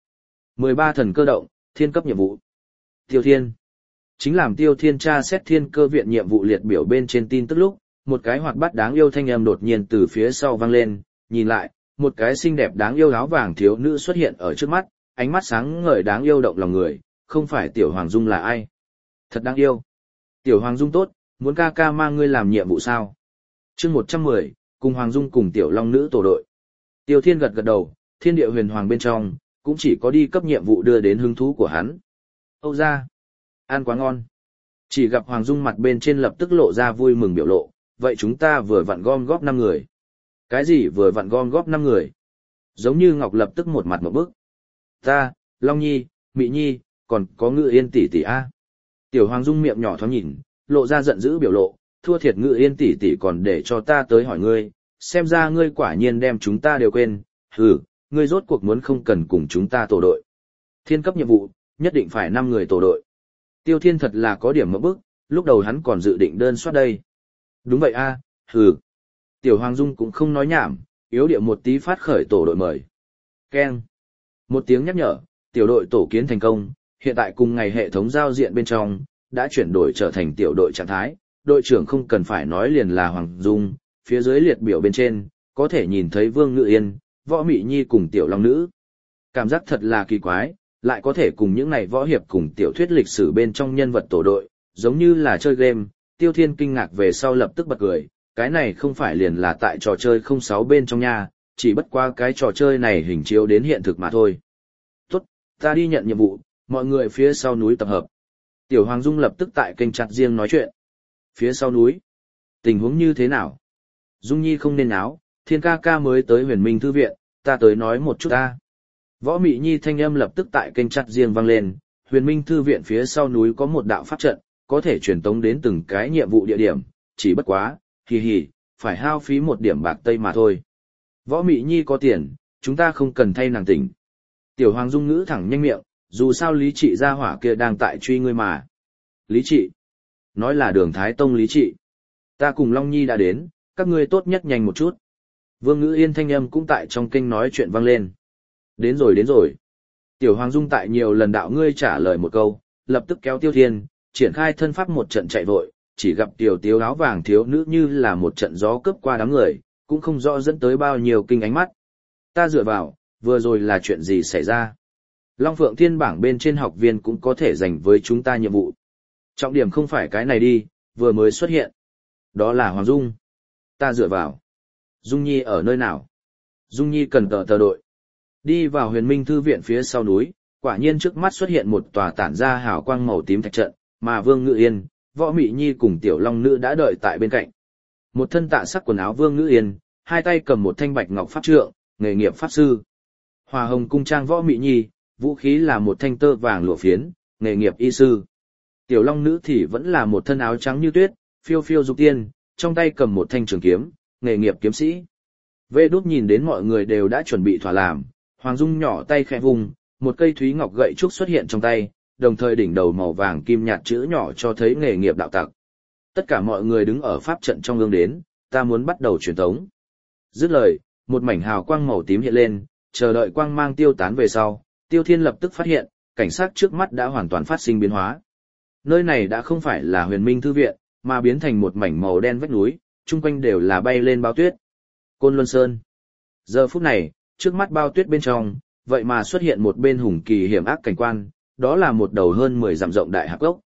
13 thần cơ động, thiên cấp nhiệm vụ. Tiêu Thiên. Chính làm Tiêu Thiên tra xét thiên cơ viện nhiệm vụ liệt biểu bên trên tin tức lúc, một cái hoạt bát đáng yêu thanh âm đột nhiên từ phía sau vang lên, nhìn lại, một cái xinh đẹp đáng yêu áo vàng thiếu nữ xuất hiện ở trước mắt, ánh mắt sáng ngời đáng yêu động lòng người, không phải Tiểu Hoàng Dung là ai? Thật đáng yêu. Tiểu Hoàng Dung tốt, muốn ca ca mang ngươi làm nhiệm vụ sao? Chương 110, cùng Hoàng Dung cùng Tiểu Long nữ tổ đội. Tiêu Thiên gật gật đầu, thiên địa huyền hoàng bên trong, cũng chỉ có đi cấp nhiệm vụ đưa đến hứng thú của hắn. Âu ra, ăn quá ngon. Chỉ gặp Hoàng Dung mặt bên trên lập tức lộ ra vui mừng biểu lộ, vậy chúng ta vừa vặn gom góp 5 người. Cái gì vừa vặn gom góp 5 người? Giống như Ngọc lập tức một mặt một bức. Ta, Long Nhi, Mị Nhi, còn có Ngự Yên tỷ tỷ a. Tiểu Hoàng Dung miệng nhỏ thoáng nhìn, lộ ra giận dữ biểu lộ, thua thiệt Ngự Yên tỷ tỷ còn để cho ta tới hỏi ngươi, xem ra ngươi quả nhiên đem chúng ta đều quên, hừ, ngươi rốt cuộc muốn không cần cùng chúng ta tổ đội. Thiên cấp nhiệm vụ, nhất định phải 5 người tổ đội. Tiêu Thiên thật là có điểm mẫu bức, lúc đầu hắn còn dự định đơn soát đây. Đúng vậy a, hừ. Tiểu Hoàng Dung cũng không nói nhảm, yếu điệu một tí phát khởi tổ đội mời. Keng. Một tiếng nhắc nhở, tiểu đội tổ kiến thành công, hiện tại cùng ngày hệ thống giao diện bên trong, đã chuyển đổi trở thành tiểu đội trạng thái, đội trưởng không cần phải nói liền là Hoàng Dung, phía dưới liệt biểu bên trên, có thể nhìn thấy Vương Ngự Yên, Võ Mị Nhi cùng Tiểu Long Nữ. Cảm giác thật là kỳ quái, lại có thể cùng những này võ hiệp cùng tiểu thuyết lịch sử bên trong nhân vật tổ đội, giống như là chơi game. Tiêu Thiên kinh ngạc về sau lập tức bật cười, cái này không phải liền là tại trò chơi 06 bên trong nha, chỉ bất qua cái trò chơi này hình chiếu đến hiện thực mà thôi. Tốt, ta đi nhận nhiệm vụ, mọi người phía sau núi tập hợp. Tiểu Hoàng Dung lập tức tại kênh chặt riêng nói chuyện. Phía sau núi, tình huống như thế nào? Dung Nhi không nên áo, Thiên ca ca mới tới Huyền Minh Thư viện, ta tới nói một chút ta. Võ Mị Nhi thanh âm lập tức tại kênh chặt riêng vang lên, Huyền Minh Thư viện phía sau núi có một đạo pháp trận, có thể truyền tống đến từng cái nhiệm vụ địa điểm, chỉ bất quá, hì hì, phải hao phí 1 điểm bạc Tây mà thôi. Võ Mị Nhi có tiền, chúng ta không cần thay nàng tỉnh. Tiểu Hoàng Dung ngữ thẳng nhanh miệng, dù sao Lý Trị gia hỏa kia đang tại truy ngươi mà. Lý Trị? Nói là Đường Thái Tông Lý Trị. Ta cùng Long Nhi đã đến, các ngươi tốt nhất nhanh một chút. Vương Ngữ Yên thanh âm cũng tại trong kênh nói chuyện vang lên. Đến rồi đến rồi. Tiểu Hoàng Dung tại nhiều lần đạo ngươi trả lời một câu, lập tức kéo Tiêu Thiên, triển khai thân pháp một trận chạy vội, chỉ gặp tiểu tiếu áo vàng thiếu nữ như là một trận gió cướp qua đám người, cũng không rõ dẫn tới bao nhiêu kinh ánh mắt. Ta dựa vào, vừa rồi là chuyện gì xảy ra? Long Phượng Thiên bảng bên trên học viên cũng có thể dành với chúng ta nhiệm vụ. Trọng điểm không phải cái này đi, vừa mới xuất hiện. Đó là Hoàng Dung. Ta dựa vào. Dung Nhi ở nơi nào? Dung Nhi cần tờ đội. Đi vào Huyền Minh Thư viện phía sau núi, quả nhiên trước mắt xuất hiện một tòa tản ra hào quang màu tím thạch trận, mà Vương Ngự Yên, Võ Mị Nhi cùng Tiểu Long Nữ đã đợi tại bên cạnh. Một thân tạ sắc quần áo Vương Ngự Yên, hai tay cầm một thanh bạch ngọc pháp trượng, nghề nghiệp pháp sư. Hòa hồng cung trang Võ Mị Nhi, vũ khí là một thanh tơ vàng lụa phiến, nghề nghiệp y sư. Tiểu Long Nữ thì vẫn là một thân áo trắng như tuyết, phiêu phiêu dục tiên, trong tay cầm một thanh trường kiếm, nghề nghiệp kiếm sĩ. Vê Đút nhìn đến mọi người đều đã chuẩn bị thỏa làm, Hoàng Dung nhỏ tay khẽ vùng, một cây thúy ngọc gậy trúc xuất hiện trong tay, đồng thời đỉnh đầu màu vàng kim nhạt chữ nhỏ cho thấy nghề nghiệp đạo tặc. Tất cả mọi người đứng ở pháp trận trong gương đến, ta muốn bắt đầu truyền tống. Dứt lời, một mảnh hào quang màu tím hiện lên, chờ đợi quang mang tiêu tán về sau, Tiêu Thiên lập tức phát hiện, cảnh sát trước mắt đã hoàn toàn phát sinh biến hóa. Nơi này đã không phải là Huyền Minh Thư viện, mà biến thành một mảnh màu đen vách núi, chung quanh đều là bay lên bao tuyết. Côn Luân Sơn. Giờ phút này, trước mắt bao tuyết bên trong, vậy mà xuất hiện một bên hùng kỳ hiểm ác cảnh quan, đó là một đầu hơn 10 dặm rộng đại hạp gốc.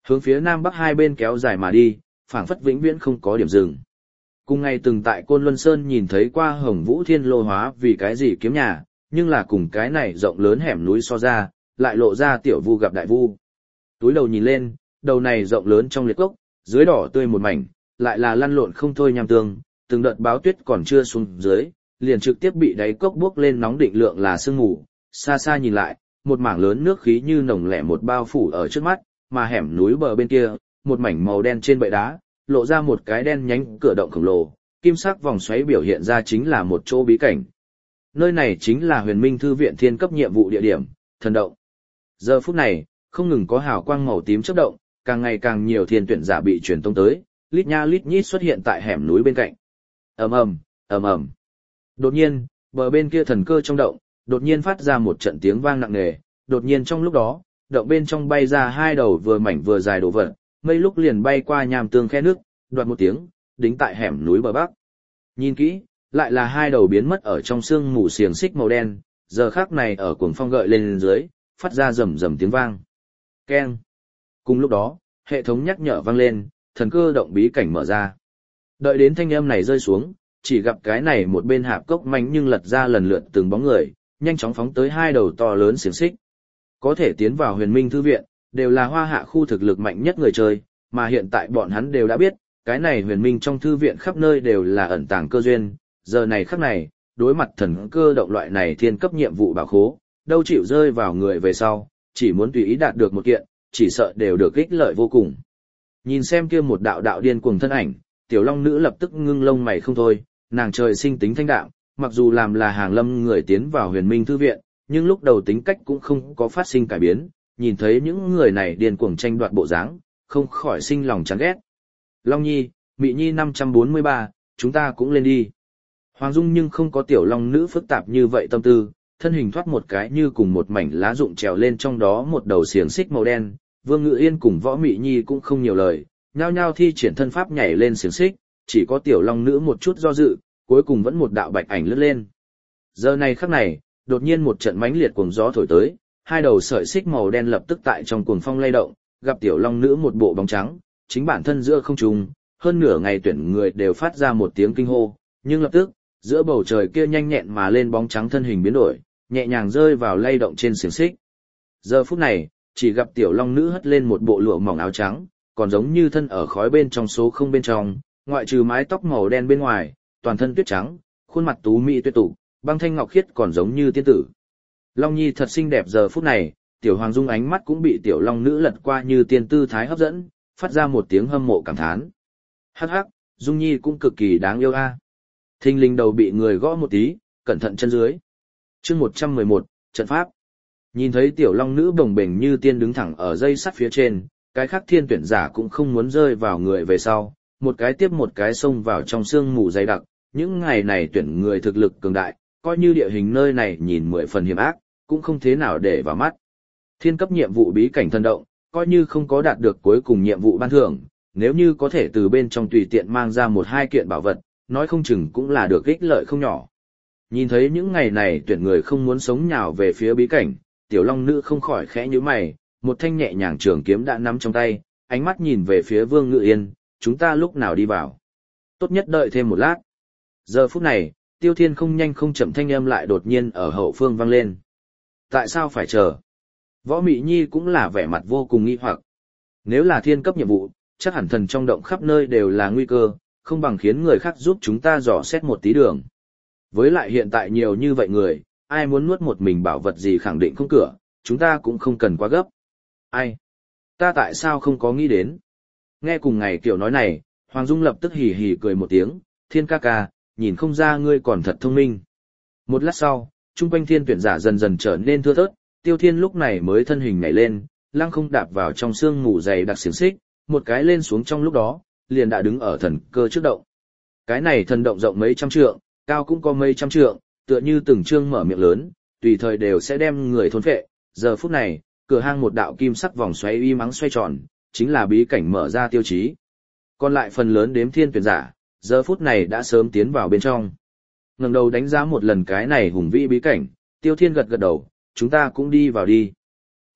Hướng phía nam bắc hai bên kéo dài mà đi, phảng phất vĩnh viễn không có điểm dừng. Cùng ngày từng tại Côn Luân Sơn nhìn thấy qua Hồng Vũ Thiên Lô Hóa vì cái gì kiếm nhà, nhưng là cùng cái này rộng lớn hẻm núi so ra, lại lộ ra tiểu vu gặp đại vu. Túi đầu nhìn lên, đầu này rộng lớn trong liệt cốc, dưới đỏ tươi một mảnh, lại là lăn lộn không thôi nham tương, từng đợt báo tuyết còn chưa xuống dưới, liền trực tiếp bị đáy cốc bốc lên nóng định lượng là sương mù. Xa xa nhìn lại, một mảng lớn nước khí như nồng lẻ một bao phủ ở trước mắt, mà hẻm núi bờ bên kia, một mảnh màu đen trên bệ đá, lộ ra một cái đen nhánh cửa động khổng lồ, kim sắc vòng xoáy biểu hiện ra chính là một chỗ bí cảnh. Nơi này chính là Huyền Minh Thư viện thiên cấp nhiệm vụ địa điểm, thần động. Giờ phút này, không ngừng có hào quang màu tím chớp động, càng ngày càng nhiều thiên tuyển giả bị truyền tông tới, lít nha lít nhít xuất hiện tại hẻm núi bên cạnh. Ầm ầm, ầm ầm. Đột nhiên, bờ bên kia thần cơ trong động, đột nhiên phát ra một trận tiếng vang nặng nề, đột nhiên trong lúc đó, động bên trong bay ra hai đầu vừa mảnh vừa dài đồ vật, mây lúc liền bay qua nham tương khe nước, đoạt một tiếng, đính tại hẻm núi bờ bắc. Nhìn kỹ, lại là hai đầu biến mất ở trong sương mù xiềng xích màu đen, giờ khắc này ở cuồng phong gợi lên dưới, phát ra rầm rầm tiếng vang. Keng. Cùng lúc đó, hệ thống nhắc nhở vang lên, thần cơ động bí cảnh mở ra. Đợi đến thanh âm này rơi xuống, chỉ gặp cái này một bên hạp cốc manh nhưng lật ra lần lượt từng bóng người, nhanh chóng phóng tới hai đầu to lớn xiềng xích. Có thể tiến vào Huyền Minh Thư viện, đều là Hoa Hạ khu thực lực mạnh nhất người chơi, mà hiện tại bọn hắn đều đã biết, cái này Huyền Minh trong thư viện khắp nơi đều là ẩn tàng cơ duyên, giờ này khắc này, đối mặt thần cơ động loại này thiên cấp nhiệm vụ bảo khố, đâu chịu rơi vào người về sau, chỉ muốn tùy ý đạt được một kiện, chỉ sợ đều được ích lợi vô cùng. Nhìn xem kia một đạo đạo điên cuồng thân ảnh, tiểu long nữ lập tức ngưng lông mày không thôi, nàng trời sinh tính thanh đạm, mặc dù làm là hàng lâm người tiến vào Huyền Minh Thư viện, nhưng lúc đầu tính cách cũng không có phát sinh cải biến, nhìn thấy những người này điên cuồng tranh đoạt bộ dáng, không khỏi sinh lòng chán ghét. Long Nhi, Mị Nhi 543, chúng ta cũng lên đi. Hoàng Dung nhưng không có tiểu long nữ phức tạp như vậy tâm tư, thân hình thoát một cái như cùng một mảnh lá rụng trèo lên trong đó một đầu xiềng xích màu đen, Vương Ngự Yên cùng Võ Mị Nhi cũng không nhiều lời, nhao nhao thi triển thân pháp nhảy lên xiềng xích, chỉ có tiểu long nữ một chút do dự, cuối cùng vẫn một đạo bạch ảnh lướt lên. Giờ này khắc này, đột nhiên một trận mãnh liệt cuồng gió thổi tới, hai đầu sợi xích màu đen lập tức tại trong cuồng phong lay động, gặp tiểu long nữ một bộ bóng trắng, chính bản thân giữa không trung, hơn nửa ngày tuyển người đều phát ra một tiếng kinh hô, nhưng lập tức, giữa bầu trời kia nhanh nhẹn mà lên bóng trắng thân hình biến đổi, nhẹ nhàng rơi vào lay động trên xiềng xích. Giờ phút này, chỉ gặp tiểu long nữ hất lên một bộ lụa mỏng áo trắng, còn giống như thân ở khói bên trong số không bên trong, ngoại trừ mái tóc màu đen bên ngoài, toàn thân tuyết trắng, khuôn mặt tú mỹ tuyệt tụ, băng thanh ngọc khiết còn giống như tiên tử. Long Nhi thật xinh đẹp giờ phút này, tiểu Hoàng Dung ánh mắt cũng bị tiểu long nữ lật qua như tiên tư thái hấp dẫn, phát ra một tiếng hâm mộ cảm thán. Hắc hắc, Dung Nhi cũng cực kỳ đáng yêu a. Thinh linh đầu bị người gõ một tí, cẩn thận chân dưới. Chương 111, trận pháp. Nhìn thấy tiểu long nữ bồng bềnh như tiên đứng thẳng ở dây sắt phía trên, cái khác thiên tuyển giả cũng không muốn rơi vào người về sau, một cái tiếp một cái xông vào trong sương mù dày đặc. Những ngày này tuyển người thực lực cường đại, coi như địa hình nơi này nhìn 10 phần hiểm ác, cũng không thế nào để vào mắt. Thiên cấp nhiệm vụ bí cảnh thần động, coi như không có đạt được cuối cùng nhiệm vụ ban thưởng, nếu như có thể từ bên trong tùy tiện mang ra một hai kiện bảo vật, nói không chừng cũng là được ích lợi không nhỏ. Nhìn thấy những ngày này tuyển người không muốn sống nhào về phía bí cảnh, tiểu long nữ không khỏi khẽ nhíu mày, một thanh nhẹ nhàng trường kiếm đã nắm trong tay, ánh mắt nhìn về phía Vương Ngự Yên, chúng ta lúc nào đi vào. Tốt nhất đợi thêm một lát. Giờ phút này, Tiêu Thiên không nhanh không chậm thanh âm lại đột nhiên ở hậu phương vang lên. Tại sao phải chờ? Võ Mị Nhi cũng là vẻ mặt vô cùng nghi hoặc. Nếu là thiên cấp nhiệm vụ, chắc hẳn thần trong động khắp nơi đều là nguy cơ, không bằng khiến người khác giúp chúng ta dò xét một tí đường. Với lại hiện tại nhiều như vậy người, ai muốn nuốt một mình bảo vật gì khẳng định không cửa, chúng ta cũng không cần quá gấp. Ai? Ta tại sao không có nghĩ đến? Nghe cùng ngày kiểu nói này, Hoàng Dung lập tức hì hì cười một tiếng, Thiên ca ca, nhìn không ra ngươi còn thật thông minh. Một lát sau, trung quanh thiên tuyển giả dần dần trở nên thưa thớt, Tiêu Thiên lúc này mới thân hình nhảy lên, lăng không đạp vào trong sương mù dày đặc xiềng xích, một cái lên xuống trong lúc đó, liền đã đứng ở thần cơ trước động. Cái này thần động rộng mấy trăm trượng, cao cũng có mấy trăm trượng, tựa như từng trương mở miệng lớn, tùy thời đều sẽ đem người thôn phệ. Giờ phút này, cửa hang một đạo kim sắc vòng xoáy uy mắng xoay tròn, chính là bí cảnh mở ra tiêu chí. Còn lại phần lớn đếm thiên tuyển giả, giờ phút này đã sớm tiến vào bên trong. Ngẩng đầu đánh giá một lần cái này hùng vĩ bí cảnh, Tiêu Thiên gật gật đầu, chúng ta cũng đi vào đi.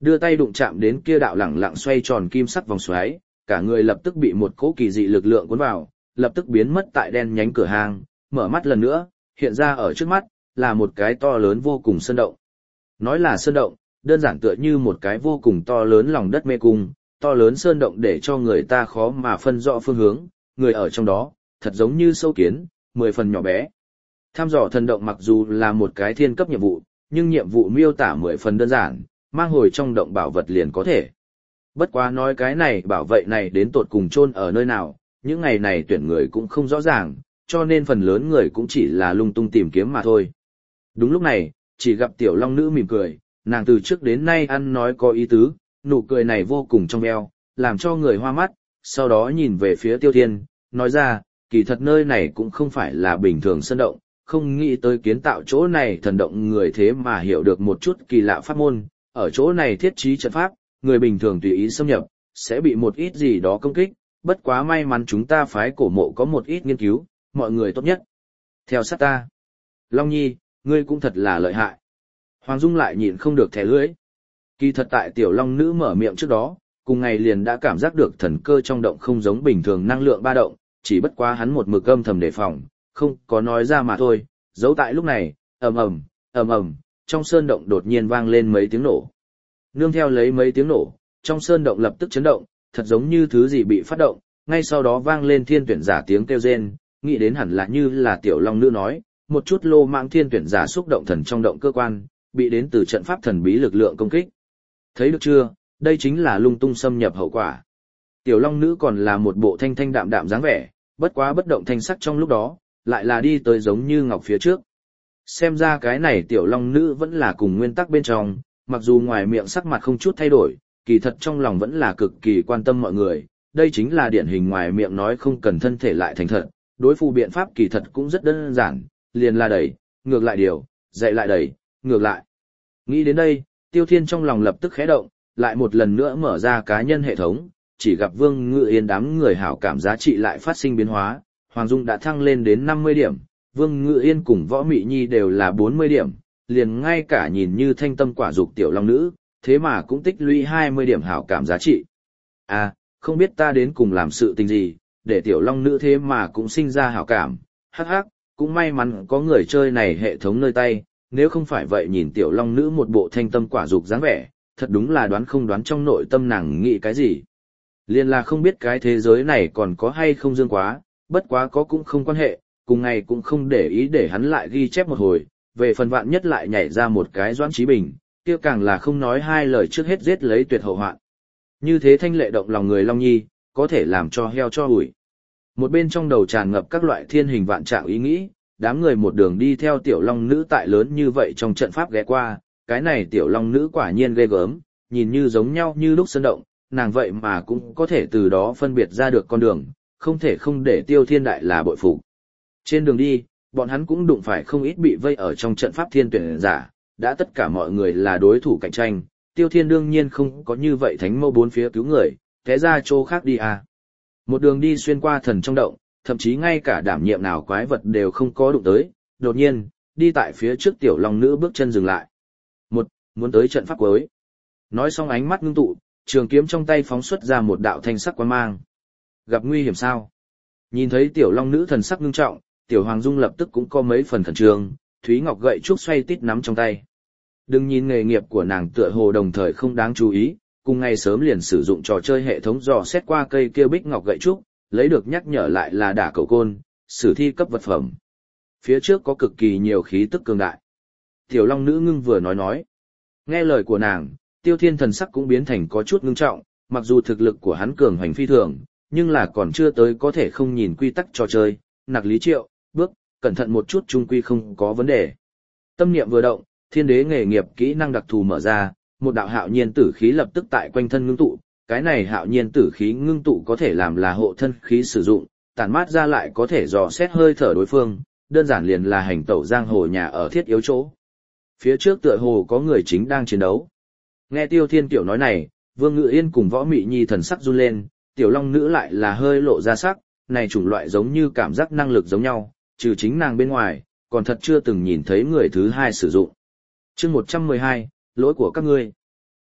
đưa tay đụng chạm đến kia đạo lẳng lặng xoay tròn kim sắc vòng xoáy, cả người lập tức bị một cỗ kỳ dị lực lượng cuốn vào, lập tức biến mất tại đen nhánh cửa hàng, mở mắt lần nữa, hiện ra ở trước mắt, là một cái to lớn vô cùng sơn động. Nói là sơn động, đơn giản tựa như một cái vô cùng to lớn lòng đất mê cung, to lớn sơn động để cho người ta khó mà phân rõ phương hướng, người ở trong đó, thật giống như sâu kiến, 10 phần nhỏ bé. Tham dò thần động mặc dù là một cái thiên cấp nhiệm vụ, nhưng nhiệm vụ miêu tả 10 phần đơn giản, mang hồi trong động bảo vật liền có thể. Bất quá nói cái này bảo vệ này đến tột cùng chôn ở nơi nào, những ngày này tuyển người cũng không rõ ràng, cho nên phần lớn người cũng chỉ là lung tung tìm kiếm mà thôi. Đúng lúc này, chỉ gặp tiểu long nữ mỉm cười, nàng từ trước đến nay ăn nói có ý tứ, nụ cười này vô cùng trong veo, làm cho người hoa mắt, sau đó nhìn về phía Tiêu Thiên, nói ra, kỳ thật nơi này cũng không phải là bình thường sơn động, không nghĩ tới kiến tạo chỗ này thần động người thế mà hiểu được một chút kỳ lạ pháp môn, ở chỗ này thiết trí trận pháp, người bình thường tùy ý xâm nhập, sẽ bị một ít gì đó công kích, bất quá may mắn chúng ta phái cổ mộ có một ít nghiên cứu, mọi người tốt nhất. Theo sát ta. Long Nhi, ngươi cũng thật là lợi hại. Hoàng Dung lại nhịn không được thè lưỡi. Kỳ thật tại tiểu long nữ mở miệng trước đó, cùng ngày liền đã cảm giác được thần cơ trong động không giống bình thường năng lượng ba động, chỉ bất quá hắn một mực âm thầm đề phòng, không có nói ra mà thôi. Giấu tại lúc này, ầm ầm, trong sơn động đột nhiên vang lên mấy tiếng nổ. Nương theo lấy mấy tiếng nổ, trong sơn động lập tức chấn động, thật giống như thứ gì bị phát động, ngay sau đó vang lên thiên tuyển giả tiếng kêu rên, nghĩ đến hẳn là như là tiểu long nữ nói, một chút lô mạng thiên tuyển giả xúc động thần trong động cơ quan, bị đến từ trận pháp thần bí lực lượng công kích. Thấy được chưa, đây chính là lung tung xâm nhập hậu quả. Tiểu long nữ còn là một bộ thanh thanh đạm đạm dáng vẻ, bất quá bất động thanh sắc trong lúc đó, lại là đi tới giống như ngọc phía trước. Xem ra cái này tiểu long nữ vẫn là cùng nguyên tắc bên trong, mặc dù ngoài miệng sắc mặt không chút thay đổi, kỳ thật trong lòng vẫn là cực kỳ quan tâm mọi người, đây chính là điển hình ngoài miệng nói không cần thân thể lại thành thật, đối phù biện pháp kỳ thật cũng rất đơn giản, liền là đẩy, ngược lại điều, dạy lại đẩy, ngược lại. Nghĩ đến đây, Tiêu Thiên trong lòng lập tức khẽ động, lại một lần nữa mở ra cá nhân hệ thống, chỉ gặp Vương Ngự Yên đám người hảo cảm giá trị lại phát sinh biến hóa, Hoàng Dung đã thăng lên đến 50 điểm, Vương Ngự Yên cùng Võ Mị Nhi đều là 40 điểm, liền ngay cả nhìn như thanh tâm quả dục tiểu long nữ, thế mà cũng tích lũy 20 điểm hảo cảm giá trị. À, không biết ta đến cùng làm sự tình gì, để tiểu long nữ thế mà cũng sinh ra hảo cảm, hắc hắc, cũng may mắn có người chơi này hệ thống nơi tay, nếu không phải vậy nhìn tiểu long nữ một bộ thanh tâm quả dục dáng vẻ, thật đúng là đoán không đoán trong nội tâm nàng nghĩ cái gì. Liên là không biết cái thế giới này còn có hay không dương quá, bất quá có cũng không quan hệ, cùng ngày cũng không để ý để hắn lại ghi chép một hồi, về phần vạn nhất lại nhảy ra một cái Doãn Chí Bình, kia càng là không nói hai lời trước hết giết lấy tuyệt hậu hoạn. Như thế thanh lệ động lòng người Long Nhi, có thể làm cho heo cho hủi. Một bên trong đầu tràn ngập các loại thiên hình vạn trạng ý nghĩ, đám người một đường đi theo tiểu long nữ tại lớn như vậy trong trận pháp ghé qua, cái này tiểu long nữ quả nhiên ghê gớm, nhìn như giống nhau như lúc sơn động, nàng vậy mà cũng có thể từ đó phân biệt ra được con đường, không thể không để Tiêu Thiên đại là bội phục. Trên đường đi, bọn hắn cũng đụng phải không ít bị vây ở trong trận pháp thiên tuyển giả, đã tất cả mọi người là đối thủ cạnh tranh, Tiêu Thiên đương nhiên không có như vậy thánh mâu bốn phía cứu người, té ra chỗ khác đi à. Một đường đi xuyên qua thần trong động, thậm chí ngay cả đảm nhiệm nào quái vật đều không có đụng tới, đột nhiên, đi tại phía trước tiểu long nữ bước chân dừng lại. Muốn tới trận pháp cuối. Nói xong ánh mắt ngưng tụ, trường kiếm trong tay phóng xuất ra một đạo thanh sắc quang mang. Gặp nguy hiểm sao? Nhìn thấy tiểu long nữ thần sắc ngưng trọng, tiểu hoàng dung lập tức cũng có mấy phần khẩn trương, Thúy Ngọc gậy trúc xoay tít nắm trong tay. Đừng nhìn nghề nghiệp của nàng tựa hồ đồng thời không đáng chú ý, cùng ngày sớm liền sử dụng trò chơi hệ thống dò xét qua cây kia bích ngọc gậy trúc, lấy được nhắc nhở lại là đả cầu côn, sử thi cấp vật phẩm. Phía trước có cực kỳ nhiều khí tức cường đại. Tiểu long nữ ngưng vừa nói. Nghe lời của nàng, Tiêu Thiên thần sắc cũng biến thành có chút ngưng trọng, mặc dù thực lực của hắn cường hoành phi thường, nhưng là còn chưa tới có thể không nhìn quy tắc trò chơi, nặc lý triệu, bước, cẩn thận một chút chung quy không có vấn đề. Tâm niệm vừa động, thiên đế nghề nghiệp kỹ năng đặc thù mở ra, một đạo hạo nhiên tử khí lập tức tại quanh thân ngưng tụ, cái này hạo nhiên tử khí ngưng tụ có thể làm là hộ thân khí sử dụng, tản mát ra lại có thể dò xét hơi thở đối phương, đơn giản liền là hành tẩu giang hồ nhà ở thiết yếu chỗ. Phía trước tựa hồ có người chính đang chiến đấu. Nghe Tiêu Thiên tiểu nói này, Vương Ngự Yên cùng Võ Mị Nhi thần sắc run lên, tiểu long nữ lại là hơi lộ ra sắc, này chủng loại giống như cảm giác năng lực giống nhau, trừ chính nàng bên ngoài, còn thật chưa từng nhìn thấy người thứ hai sử dụng. Chương 112, lỗi của các ngươi.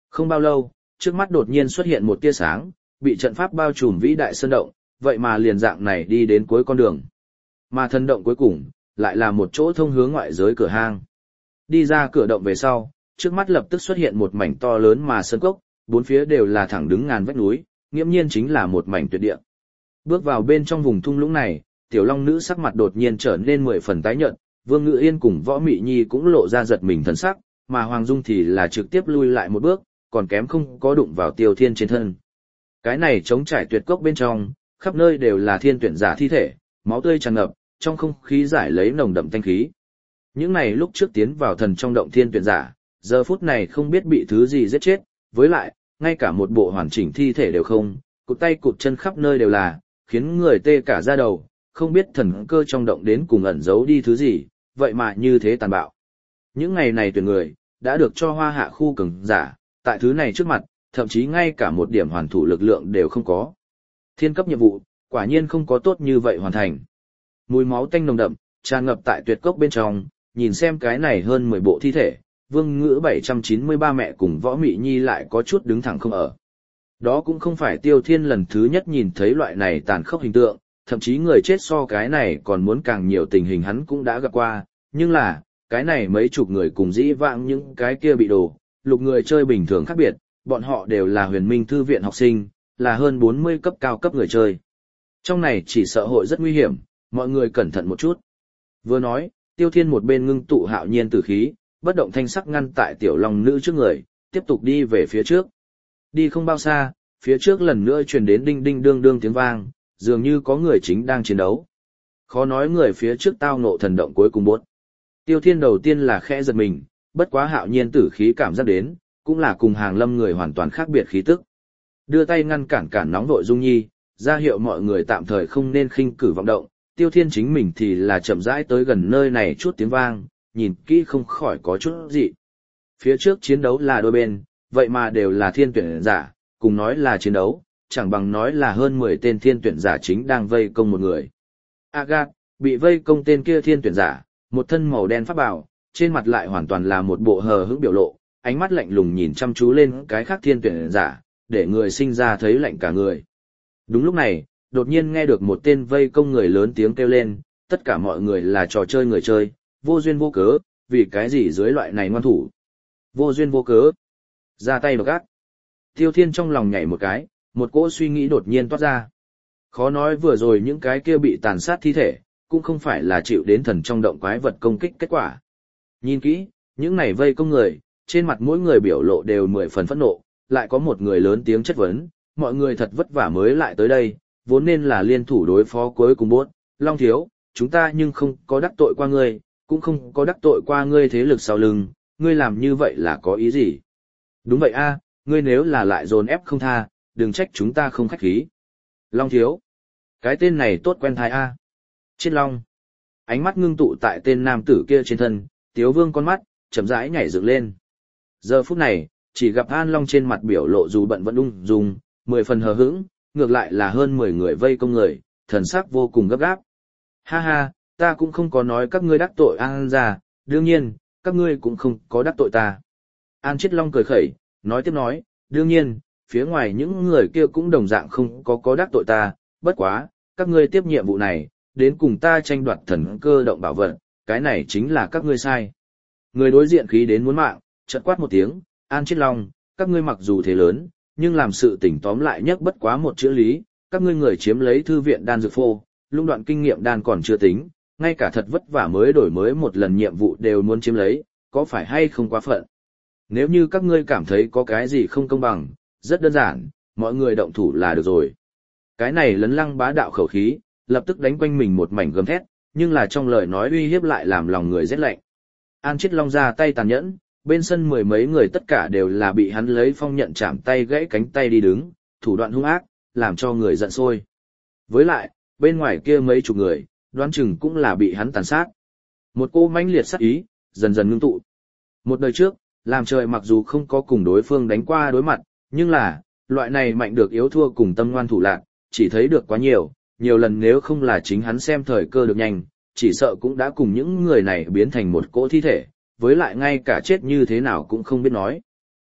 Không bao lâu, trước mắt đột nhiên xuất hiện một tia sáng, bị trận pháp bao trùm vĩ đại sơn động, vậy mà liền dạng này đi đến cuối con đường. Mà thân động cuối cùng, lại là một chỗ thông hướng ngoại giới cửa hang. Đi ra cửa động về sau, trước mắt lập tức xuất hiện một mảnh to lớn mà sơn cốc, bốn phía đều là thẳng đứng ngàn vách núi, nghiễm nhiên chính là một mảnh tuyệt địa. Bước vào bên trong vùng thung lũng này, tiểu long nữ sắc mặt đột nhiên trở nên 10 phần tái nhợt, Vương Ngự Yên cùng Võ Mị Nhi cũng lộ ra giật mình thần sắc, mà Hoàng Dung thì là trực tiếp lui lại một bước, còn kém không có đụng vào Tiêu Thiên trên thân. Cái này trống trải tuyệt cốc bên trong, khắp nơi đều là thiên tuyển giả thi thể, máu tươi tràn ngập, trong không khí giải lấy nồng đậm thanh khí. Những này lúc trước tiến vào thần trong động thiên tuyển giả, giờ phút này không biết bị thứ gì giết chết, với lại, ngay cả một bộ hoàn chỉnh thi thể đều không, cụt tay cụt chân khắp nơi đều là, khiến người tê cả da đầu, không biết thần cơ trong động đến cùng ẩn giấu đi thứ gì, vậy mà như thế tàn bạo. Những ngày này tuyển người, đã được cho hoa hạ khu cường giả, tại thứ này trước mặt, thậm chí ngay cả một điểm hoàn thủ lực lượng đều không có. Thiên cấp nhiệm vụ, quả nhiên không có tốt như vậy hoàn thành. Mùi máu tanh nồng đậm, tràn ngập tại tuyệt cốc bên trong, nhìn xem cái này hơn 10 bộ thi thể, Vương Ngữ 793 mẹ cùng Võ Mị Nhi lại có chút đứng thẳng không ở. Đó cũng không phải Tiêu Thiên lần thứ nhất nhìn thấy loại này tàn khốc hình tượng, thậm chí người chết so cái này còn muốn càng nhiều tình hình hắn cũng đã gặp qua, nhưng là, cái này mấy chục người cùng dĩ vãng những cái kia bị đổ, lục người chơi bình thường khác biệt, bọn họ đều là huyền minh thư viện học sinh, là hơn 40 cấp cao cấp người chơi. Trong này chỉ sợ hội rất nguy hiểm, mọi người cẩn thận một chút. Vừa nói, Tiêu Thiên một bên ngưng tụ hạo nhiên tử khí, bất động thanh sắc ngăn tại tiểu long nữ trước người, tiếp tục đi về phía trước. Đi không bao xa, phía trước lần nữa truyền đến đinh đinh đương đương tiếng vang, dường như có người chính đang chiến đấu. Khó nói người phía trước tao ngộ thần động cuối cùng bốt. Tiêu Thiên đầu tiên là khẽ giật mình, bất quá hạo nhiên tử khí cảm giác đến, cũng là cùng hàng lâm người hoàn toàn khác biệt khí tức. Đưa tay ngăn cản nóng vội Dung Nhi, ra hiệu mọi người tạm thời không nên khinh cử vọng động. Tiêu Thiên chính mình thì là chậm rãi tới gần nơi này chút tiếng vang, nhìn kỹ không khỏi có chút gì. Phía trước chiến đấu là đôi bên, vậy mà đều là thiên tuyển giả, cùng nói là chiến đấu, chẳng bằng nói là hơn 10 tên thiên tuyển giả chính đang vây công một người. Agatha, bị vây công tên kia thiên tuyển giả, một thân màu đen pháp bào, trên mặt lại hoàn toàn là một bộ hờ hững biểu lộ, ánh mắt lạnh lùng nhìn chăm chú lên cái khác thiên tuyển giả, để người sinh ra thấy lạnh cả người. Đúng lúc này, đột nhiên nghe được một tên vây công người lớn tiếng kêu lên, tất cả mọi người là trò chơi người chơi, vô duyên vô cớ, vì cái gì dưới loại này ngoan thủ. Vô duyên vô cớ. Ra tay độc ác. Tiêu Thiên trong lòng nhảy một cái, một cỗ suy nghĩ đột nhiên toát ra. Khó nói vừa rồi những cái kia bị tàn sát thi thể, cũng không phải là chịu đến thần trong động quái vật công kích kết quả. Nhìn kỹ, những này vây công người, trên mặt mỗi người biểu lộ đều 10 phần phẫn nộ, lại có một người lớn tiếng chất vấn, mọi người thật vất vả mới lại tới đây, vốn nên là liên thủ đối phó cuối cùng bốt, Long Thiếu, chúng ta nhưng không có đắc tội qua ngươi, cũng không có đắc tội qua ngươi thế lực sau lưng, ngươi làm như vậy là có ý gì? Đúng vậy a, ngươi nếu là lại dồn ép không tha, đừng trách chúng ta không khách khí. Long Thiếu, cái tên này tốt quen thai a. Chiết Long, ánh mắt ngưng tụ tại tên nam tử kia trên thân, Tiếu Vương con mắt, chậm rãi nhảy dựng lên. Giờ phút này, chỉ gặp An Long trên mặt biểu lộ dù bận vẫn ung dung, 10 phần hờ hững, ngược lại là hơn 10 người vây công người, thần sắc vô cùng gấp gáp. Ha ha, ta cũng không có nói các ngươi đắc tội An gia, đương nhiên, các ngươi cũng không có đắc tội ta. An Chiết Long cười khẩy, nói tiếp nói, đương nhiên, phía ngoài những người kia cũng đồng dạng không có đắc tội ta, bất quá, các ngươi tiếp nhiệm vụ này, đến cùng ta tranh đoạt thần cơ động bảo vật, cái này chính là các ngươi sai. Người đối diện khí đến muốn mạng, chợt quát một tiếng, An Chiết Long, các ngươi mặc dù thế lớn, nhưng làm sự tỉnh tóm lại nhất bất quá một chữ lý, các ngươi người chiếm lấy thư viện đan dược phô, lũng đoạn kinh nghiệm đan còn chưa tính, ngay cả thật vất vả mới đổi mới một lần nhiệm vụ đều muốn chiếm lấy, có phải hay không quá phận. Nếu như các ngươi cảm thấy có cái gì không công bằng, rất đơn giản, mọi người động thủ là được rồi. Cái này lấn lăng bá đạo khẩu khí, lập tức đánh quanh mình một mảnh gầm thét, nhưng là trong lời nói uy hiếp lại làm lòng người rét lạnh. An Chiết Long ra tay tàn nhẫn, bên sân 10 mấy người tất cả đều là bị hắn lấy phong nhận chạm tay gãy cánh tay đi đứng, thủ đoạn hung ác, làm cho người giận sôi. Với lại, bên ngoài kia mấy chục người, đoán chừng cũng là bị hắn tàn sát. Một cô mãnh liệt sát ý, dần dần ngưng tụ. Một đời trước, làm trời mặc dù không có cùng đối phương đánh qua đối mặt, nhưng là, loại này mạnh được yếu thua cùng tâm ngoan thủ lạn, chỉ thấy được quá nhiều, nhiều lần nếu không là chính hắn xem thời cơ được nhanh, chỉ sợ cũng đã cùng những người này biến thành một cỗ thi thể, với lại ngay cả chết như thế nào cũng không biết nói.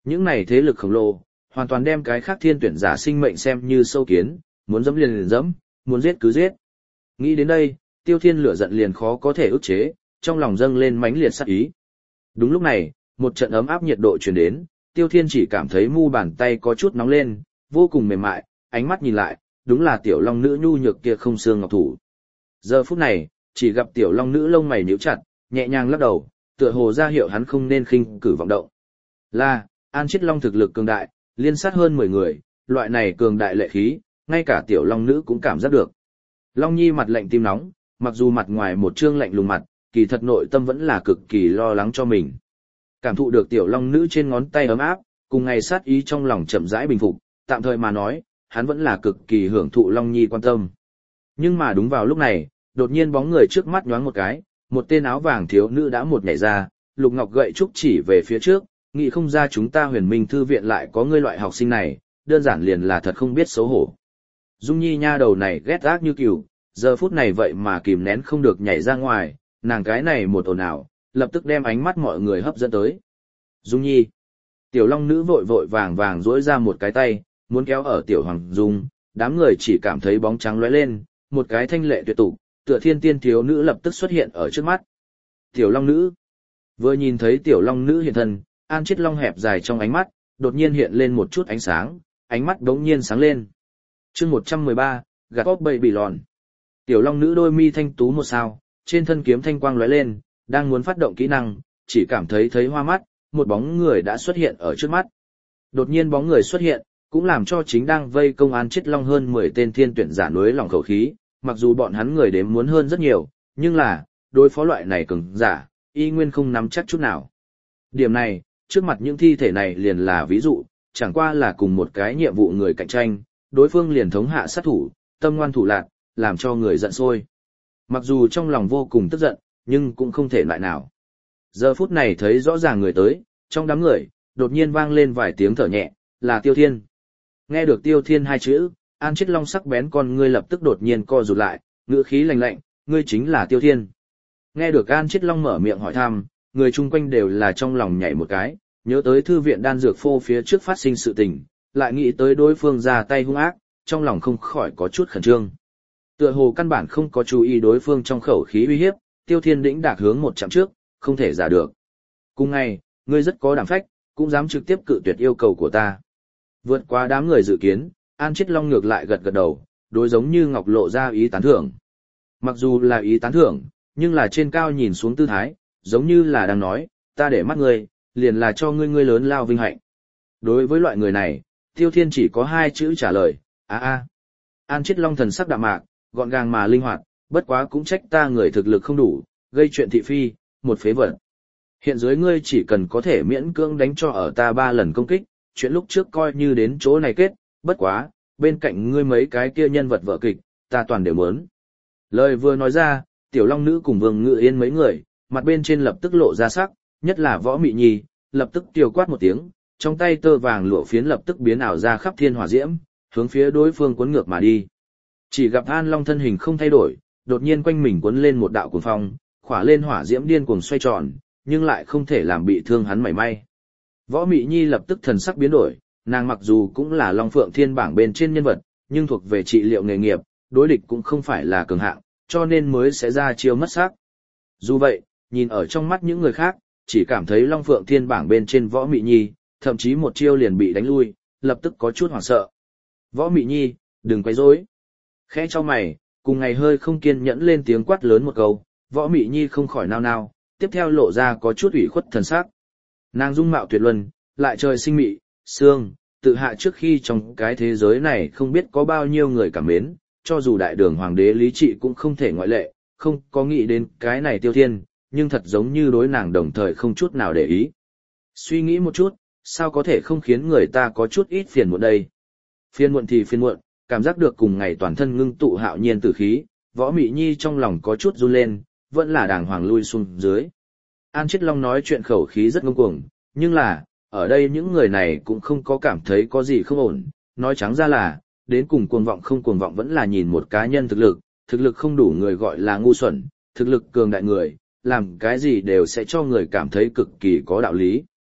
Những này thế lực khổng lồ, hoàn toàn đem cái khác thiên tuyển giả sinh mệnh xem như sâu kiến, muốn dẫm liền dẫm, muốn giết cứ giết. Nghĩ đến đây, Tiêu Thiên lửa giận liền khó có thể ức chế, trong lòng dâng lên mãnh liệt sát ý. Đúng lúc này, một trận ấm áp nhiệt độ truyền đến, Tiêu Thiên chỉ cảm thấy mu bàn tay có chút nóng lên, vô cùng mềm mại, ánh mắt nhìn lại, đúng là tiểu long nữ nhu nhược kia không xương ngọc thủ. Giờ phút này, chỉ gặp tiểu long nữ lông mày nhíu chặt, nhẹ nhàng lắc đầu, tựa hồ ra hiệu hắn không nên khinh cử vọng động. Là, An Chiết Long thực lực cường đại, liên sát hơn 10 người, loại này cường đại lệ khí, ngay cả tiểu long nữ cũng cảm giác được. Long Nhi mặt lạnh tim nóng, mặc dù mặt ngoài một trương lạnh lùng mặt, kỳ thật nội tâm vẫn là cực kỳ lo lắng cho mình. Cảm thụ được tiểu long nữ trên ngón tay ấm áp, cùng ngày sát ý trong lòng chậm rãi bình phục, tạm thời mà nói, hắn vẫn là cực kỳ hưởng thụ Long Nhi quan tâm. Nhưng mà đúng vào lúc này, đột nhiên bóng người trước mắt nhoáng một cái, một tên áo vàng thiếu nữ đã một nhảy ra, lục ngọc gậy trúc chỉ về phía trước, nghĩ không ra chúng ta Huyền Minh thư viện lại có ngươi loại học sinh này, đơn giản liền là thật không biết xấu hổ. Dung Nhi nha đầu này ghét ác như cừu, giờ phút này vậy mà kìm nén không được nhảy ra ngoài, nàng cái này một ồn ào, lập tức đem ánh mắt mọi người hấp dẫn tới. Dung Nhi. Tiểu Long nữ vội vội vàng vàng duỗi ra một cái tay, muốn kéo ở Tiểu Hoàng Dung, đám người chỉ cảm thấy bóng trắng lóe lên, một cái thanh lệ tuyệt tục, tựa thiên tiên thiếu nữ lập tức xuất hiện ở trước mắt. Tiểu Long nữ. Vừa nhìn thấy Tiểu Long nữ hiện thân, An Chiết Long hẹp dài trong ánh mắt, đột nhiên hiện lên một chút ánh sáng, ánh mắt đống nhiên sáng lên. Chương 113, gạt óc bầy bị lòn. Tiểu Long nữ đôi mi thanh tú một sao, trên thân kiếm thanh quang lóe lên, đang muốn phát động kỹ năng, chỉ cảm thấy hoa mắt, một bóng người đã xuất hiện ở trước mắt. Đột nhiên bóng người xuất hiện, cũng làm cho chính đang vây công An Chiết Long hơn 10 tên thiên tuyển giả nuối lòng khẩu khí, mặc dù bọn hắn người đếm muốn hơn rất nhiều, nhưng là, đối phó loại này cường giả, y nguyên không nắm chắc chút nào. Điểm này, trước mặt những thi thể này liền là ví dụ, chẳng qua là cùng một cái nhiệm vụ người cạnh tranh, đối phương liền thống hạ sát thủ, tâm ngoan thủ lạn, làm cho người giận sôi. Mặc dù trong lòng vô cùng tức giận, nhưng cũng không thể lại nào. Giờ phút này thấy rõ ràng người tới, trong đám người, đột nhiên vang lên vài tiếng thở nhẹ, là Tiêu Thiên. Nghe được Tiêu Thiên hai chữ, An Chiết Long sắc bén con ngươi lập tức đột nhiên co rụt lại, ngữ khí lạnh lạnh, ngươi chính là Tiêu Thiên. Nghe được An Chiết Long mở miệng hỏi thăm, người chung quanh đều là trong lòng nhảy một cái, nhớ tới thư viện đan dược phô phía trước phát sinh sự tình, lại nghĩ tới đối phương ra tay hung ác, trong lòng không khỏi có chút khẩn trương. Tựa hồ căn bản không có chú ý đối phương trong khẩu khí uy hiếp, Tiêu Thiên đĩnh đạc hướng một chặng trước, không thể giả được. Cùng ngày, ngươi rất có đảm phách, cũng dám trực tiếp cự tuyệt yêu cầu của ta. Vượt qua đám người dự kiến, An Chiết Long ngược lại gật gật đầu, đối giống như ngọc lộ ra ý tán thưởng. Mặc dù là ý tán thưởng, nhưng là trên cao nhìn xuống tư thái, giống như là đang nói, ta để mắt ngươi, liền là cho ngươi lớn lao vinh hạnh. Đối với loại người này, Tiêu Thiên chỉ có hai chữ trả lời, An Chiết Long thần sắc đạm mạc, gọn gàng mà linh hoạt, bất quá cũng trách ta người thực lực không đủ, gây chuyện thị phi, một phế vật. Hiện dưới ngươi chỉ cần có thể miễn cưỡng đánh cho ở ta 3 lần công kích, chuyện lúc trước coi như đến chỗ này kết, bất quá, bên cạnh ngươi mấy cái kia nhân vật vở kịch, ta toàn đều muốn. Lời vừa nói ra, Tiểu Long nữ cùng Vương Ngự Yên mấy người, mặt bên trên lập tức lộ ra sắc, nhất là Võ Mị Nhi, lập tức tiêu quát một tiếng, trong tay tơ vàng lụa phiến lập tức biến ảo ra khắp thiên hỏa diễm, hướng phía đối phương cuốn ngược mà đi. Chỉ gặp An Long thân hình không thay đổi, đột nhiên quanh mình cuốn lên một đạo cuồng phong, khỏa lên hỏa diễm điên cuồng xoay tròn, nhưng lại không thể làm bị thương hắn mảy may. Võ Mị Nhi lập tức thần sắc biến đổi, nàng mặc dù cũng là Long Phượng Thiên bảng bên trên nhân vật, nhưng thuộc về trị liệu nghề nghiệp, đối địch cũng không phải là cường hạng, cho nên mới sẽ ra chiêu mất sắc. Dù vậy, nhìn ở trong mắt những người khác, chỉ cảm thấy Long Phượng Thiên bảng bên trên Võ Mị Nhi, thậm chí một chiêu liền bị đánh lui, lập tức có chút hoảng sợ. Võ Mị Nhi, đừng quấy rối. Khẽ cho mày, cùng ngày hơi không kiên nhẫn lên tiếng quát lớn một câu, Võ Mị Nhi không khỏi nao nao, tiếp theo lộ ra có chút ủy khuất thần sắc. Nàng dung mạo tuyệt luân, lại trời sinh mị, xương, tự hạ trước khi trong cái thế giới này không biết có bao nhiêu người cảm mến, cho dù đại đường hoàng đế lý trị cũng không thể ngoại lệ, không có nghĩ đến cái này Tiêu Thiên, nhưng thật giống như đối nàng đồng thời không chút nào để ý. Suy nghĩ một chút, sao có thể không khiến người ta có chút ít phiền muộn đây? Phiền muộn thì phiền muộn, cảm giác được cùng ngày toàn thân ngưng tụ hạo nhiên tử khí, Võ Mị Nhi trong lòng có chút run lên, vẫn là đàng hoàng lui xuống dưới. An Chiết Long nói chuyện khẩu khí rất ngông cuồng, nhưng là, ở đây những người này cũng không có cảm thấy có gì không ổn, nói trắng ra là, đến cùng cuồng vọng không cuồng vọng vẫn là nhìn một cá nhân thực lực không đủ người gọi là ngu xuẩn, thực lực cường đại người, làm cái gì đều sẽ cho người cảm thấy cực kỳ có đạo lý.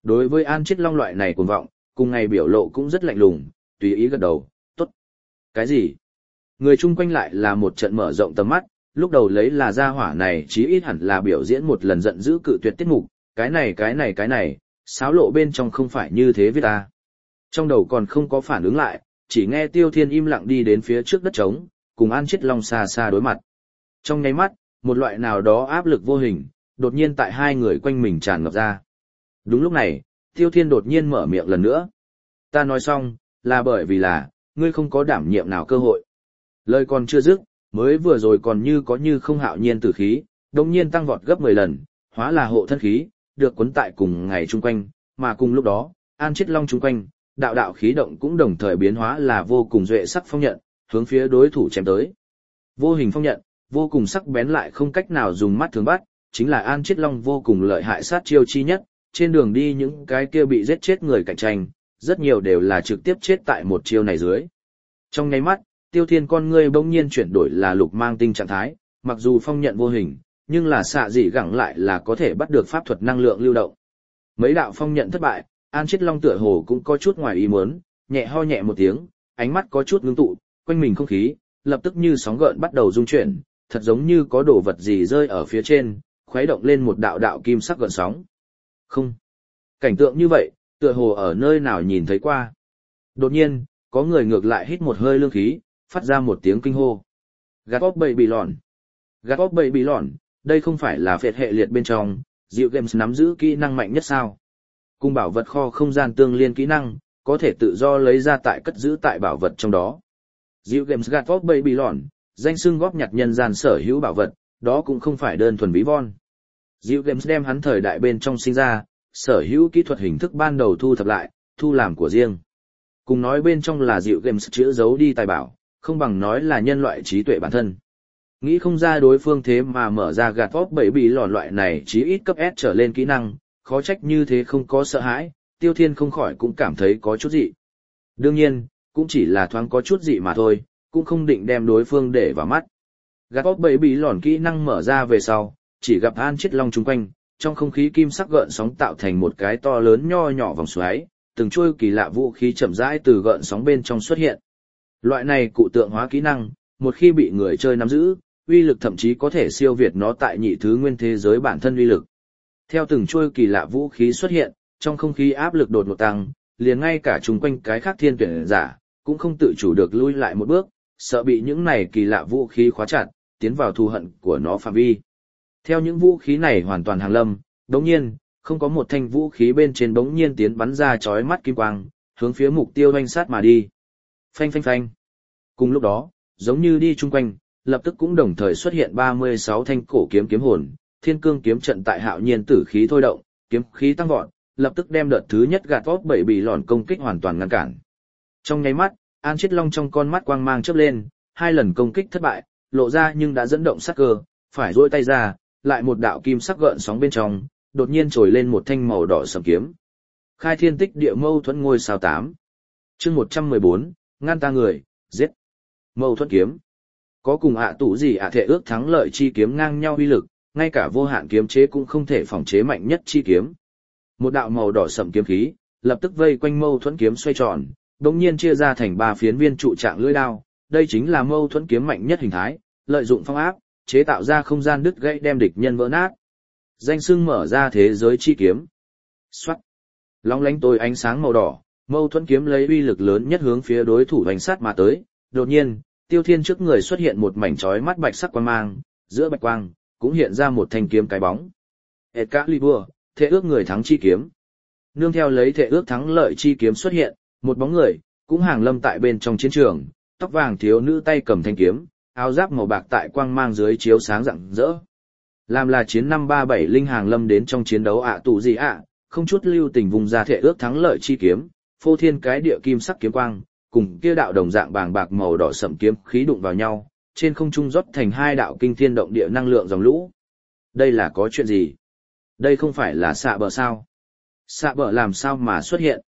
Đối với An Chiết Long loại này cuồng vọng, cùng ngày biểu lộ cũng rất lạnh lùng, tùy ý gật đầu, tốt. Cái gì? Người chung quanh lại là một trận mở rộng tầm mắt, lúc đầu lấy là gia hỏa này chí ít hẳn là biểu diễn một lần giận dữ cự tuyệt tiết mục, cái này, xáo lộ bên trong không phải như thế với ta. Trong đầu còn không có phản ứng lại, chỉ nghe Tiêu Thiên im lặng đi đến phía trước đất trống, cùng An Chiết Long xa xa đối mặt. Trong nháy mắt, một loại nào đó áp lực vô hình, đột nhiên tại hai người quanh mình tràn ngập ra. Đúng lúc này, Tiêu Thiên đột nhiên mở miệng lần nữa. Ta nói xong, là bởi vì là, ngươi không có đảm nhiệm nào cơ hội. Lời còn chưa dứt, mới vừa rồi còn như có như không hạo nhiên tử khí, đồng nhiên tăng vọt gấp 10 lần, hóa là hộ thân khí, được cuốn tại cùng ngày chung quanh, mà cùng lúc đó, An Chiết Long chung quanh, đạo đạo khí động cũng đồng thời biến hóa là vô cùng duệ sắc phong nhận, hướng phía đối thủ chém tới. Vô hình phong nhận, vô cùng sắc bén lại không cách nào dùng mắt thường bắt, chính là An Chiết Long vô cùng lợi hại sát chiêu chi nhất, trên đường đi những cái kia bị giết chết người cạnh tranh, rất nhiều đều là trực tiếp chết tại một chiêu này dưới. Trong nháy mắt, Tiêu Thiên con ngươi bỗng nhiên chuyển đổi là lục mang tinh trạng thái, mặc dù phong nhận vô hình, nhưng là xạ dị gẳng lại là có thể bắt được pháp thuật năng lượng lưu động. Mấy đạo phong nhận thất bại, An Chiết Long tựa hồ cũng có chút ngoài ý muốn, nhẹ ho nhẹ một tiếng, ánh mắt có chút ngưng tụ, quanh mình không khí, lập tức như sóng gợn bắt đầu rung chuyển, thật giống như có đồ vật gì rơi ở phía trên, khuấy động lên một đạo đạo kim sắc gợn sóng. Không. Cảnh tượng như vậy, tựa hồ ở nơi nào nhìn thấy qua. Đột nhiên, có người ngược lại hít một hơi lương khí, phát ra một tiếng kinh hô. Gạt óc bậy bị lòn. Gạt óc bậy bị lòn, đây không phải là phệt hệ liệt bên trong, Diệu Games nắm giữ kỹ năng mạnh nhất sao? Cùng bảo vật kho không gian tương liên kỹ năng, có thể tự do lấy ra tại cất giữ tại bảo vật trong đó. Diệu Games gạt óc bậy bị lòn, danh xưng góp nhặt nhân gian sở hữu bảo vật, đó cũng không phải đơn thuần ví von. Diệu Games đem hắn thời đại bên trong sinh ra, sở hữu kỹ thuật hình thức ban đầu thu thập lại, thu làm của riêng. Cùng nói bên trong là Diệu Games chữa giấu đi tài bảo, không bằng nói là nhân loại trí tuệ bản thân. Nghĩ không ra đối phương thế mà mở ra gạt óc bậy bị lòn loại này chí ít cấp S trở lên kỹ năng, khó trách như thế không có sợ hãi, Tiêu Thiên không khỏi cũng cảm thấy có chút dị. Đương nhiên, cũng chỉ là thoáng có chút dị mà thôi, cũng không định đem đối phương để vào mắt. Gạt óc bậy bị lòn kỹ năng mở ra về sau, chỉ gặp An Chiết Long chung quanh, trong không khí kim sắc gợn sóng tạo thành một cái to lớn nho nhỏ vòng xoáy, từng chuôi kỳ lạ vũ khí chậm rãi từ gợn sóng bên trong xuất hiện. Loại này cụ tượng hóa kỹ năng, một khi bị người chơi nắm giữ, uy lực thậm chí có thể siêu việt nó tại nhị thứ nguyên thế giới bản thân uy lực. Theo từng chuôi kỳ lạ vũ khí xuất hiện, trong không khí áp lực đột ngột tăng, liền ngay cả chung quanh cái khác thiên tuyển giả, cũng không tự chủ được lui lại một bước, sợ bị những này kỳ lạ vũ khí khóa chặt, tiến vào thù hận của nó phạm vi. Theo những vũ khí này hoàn toàn hàng lâm, đống nhiên, không có một thanh vũ khí bên trên đống nhiên tiến bắn ra chói mắt kim quang, hướng phía mục tiêu doanh sát mà đi. Phanh phanh phanh. Cùng lúc đó, giống như đi chung quanh, lập tức cũng đồng thời xuất hiện 36 thanh cổ kiếm kiếm hồn, thiên cương kiếm trận tại hạo nhiên tử khí thôi động, kiếm khí tăng vọt, lập tức đem đợt thứ nhất gạt óc bậy bị lòn công kích hoàn toàn ngăn cản. Trong nháy mắt, An Chiết Long trong con mắt quang mang chớp lên, hai lần công kích thất bại, lộ ra nhưng đã dẫn động sát cơ, phải duỗi tay ra, lại một đạo kim sắc gợn sóng bên trong, đột nhiên trồi lên một thanh màu đỏ sẫm kiếm. Khai thiên tích địa mâu thuẫn ngôi sao 8. Chương 114, ngăn ta người, giết. Mâu thuẫn kiếm. Có cùng tủ gì thể ước thắng lợi chi kiếm ngang nhau uy lực, ngay cả vô hạn kiếm chế cũng không thể phòng chế mạnh nhất chi kiếm. Một đạo màu đỏ sẫm kiếm khí, lập tức vây quanh mâu thuẫn kiếm xoay tròn, đống nhiên chia ra thành 3 phiến viên trụ trạng lưỡi đao, đây chính là mâu thuẫn kiếm mạnh nhất hình thái, lợi dụng phong áp, chế tạo ra không gian đứt gãy đem địch nhân vỡ nát. Danh xưng mở ra thế giới chi kiếm. Xoát. Long lánh tối ánh sáng màu đỏ, mâu thuẫn kiếm lấy uy lực lớn nhất hướng phía đối thủ đánh sát mà tới. Đột nhiên, Tiêu Thiên trước người xuất hiện một mảnh chói mắt bạch sắc quang mang, giữa bạch quang cũng hiện ra một thanh kiếm cái bóng. Excalibur, thể ước người thắng chi kiếm. Nương theo lấy thể ước thắng lợi chi kiếm xuất hiện, một bóng người cũng hàng lâm tại bên trong chiến trường, tóc vàng thiếu nữ tay cầm thanh kiếm, áo giáp màu bạc tại quang mang dưới chiếu sáng rạng rỡ. Làm là chiến 537 linh hàng lâm đến trong chiến đấu tụ gì không chút lưu tình vùng ra thể ước thắng lợi chi kiếm, phô thiên cái địa kim sắc kiếm quang, cùng kia đạo đồng dạng bàng bạc màu đỏ sẫm kiếm khí đụng vào nhau, trên không trung rót thành hai đạo kinh thiên động địa năng lượng dòng lũ. Đây là có chuyện gì? Đây không phải là xạ bờ sao? Xạ bờ làm sao mà xuất hiện?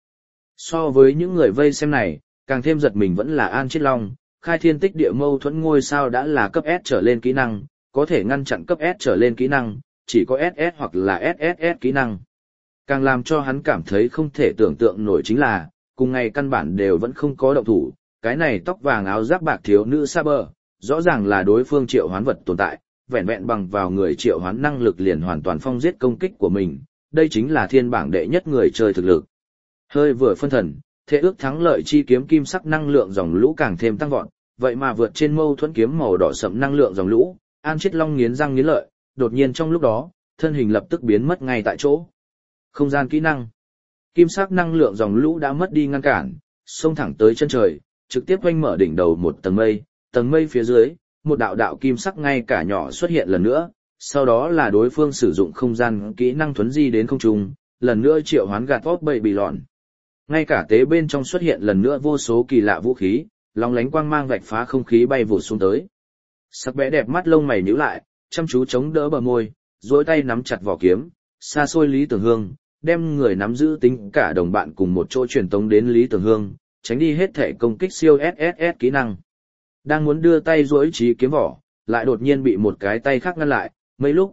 So với những người vây xem này, càng thêm giật mình vẫn là An Chiết Long, khai thiên tích địa mâu thuẫn ngôi sao đã là cấp S trở lên kỹ năng, có thể ngăn chặn cấp S trở lên kỹ năng, chỉ có SS hoặc là SSS kỹ năng. Càng làm cho hắn cảm thấy không thể tưởng tượng nổi chính là, cùng ngày căn bản đều vẫn không có động thủ, cái này tóc vàng áo giáp bạc thiếu nữ Saber, rõ ràng là đối phương triệu hoán vật tồn tại, vẹn vẹn bằng vào người triệu hoán năng lực liền hoàn toàn phong giết công kích của mình, đây chính là thiên bảng đệ nhất người chơi thực lực. Hơi vừa phân thần, thế ước thắng lợi chi kiếm kim sắc năng lượng dòng lũ càng thêm tăng vọt, vậy mà vượt trên mâu thuẫn kiếm màu đỏ sẫm năng lượng dòng lũ, An Chiết Long nghiến răng nghiến lợi, đột nhiên trong lúc đó, thân hình lập tức biến mất ngay tại chỗ. Không gian kỹ năng. Kim sắc năng lượng dòng lũ đã mất đi ngăn cản, xông thẳng tới chân trời, trực tiếp oanh mở đỉnh đầu một tầng mây phía dưới, một đạo đạo kim sắc ngay cả nhỏ xuất hiện lần nữa, sau đó là đối phương sử dụng không gian kỹ năng thuấn di đến không trung, lần nữa triệu hoán gạt vót bầy bị lọn. Ngay cả tế bên trong xuất hiện lần nữa vô số kỳ lạ vũ khí, long lánh quang mang vạch phá không khí bay vụt xuống tới. Sắc bẽ đẹp mắt lông mày nhíu lại, chăm chú chống đỡ bờ môi, duỗi tay nắm chặt vỏ kiếm, xa xôi Lý Tưởng Hương, đem người nắm giữ tính cả đồng bạn cùng một chỗ truyền tống đến Lý Tưởng Hương, tránh đi hết thể công kích siêu SSS kỹ năng. Đang muốn đưa tay duỗi trí kiếm vỏ, lại đột nhiên bị một cái tay khác ngăn lại, mấy lúc,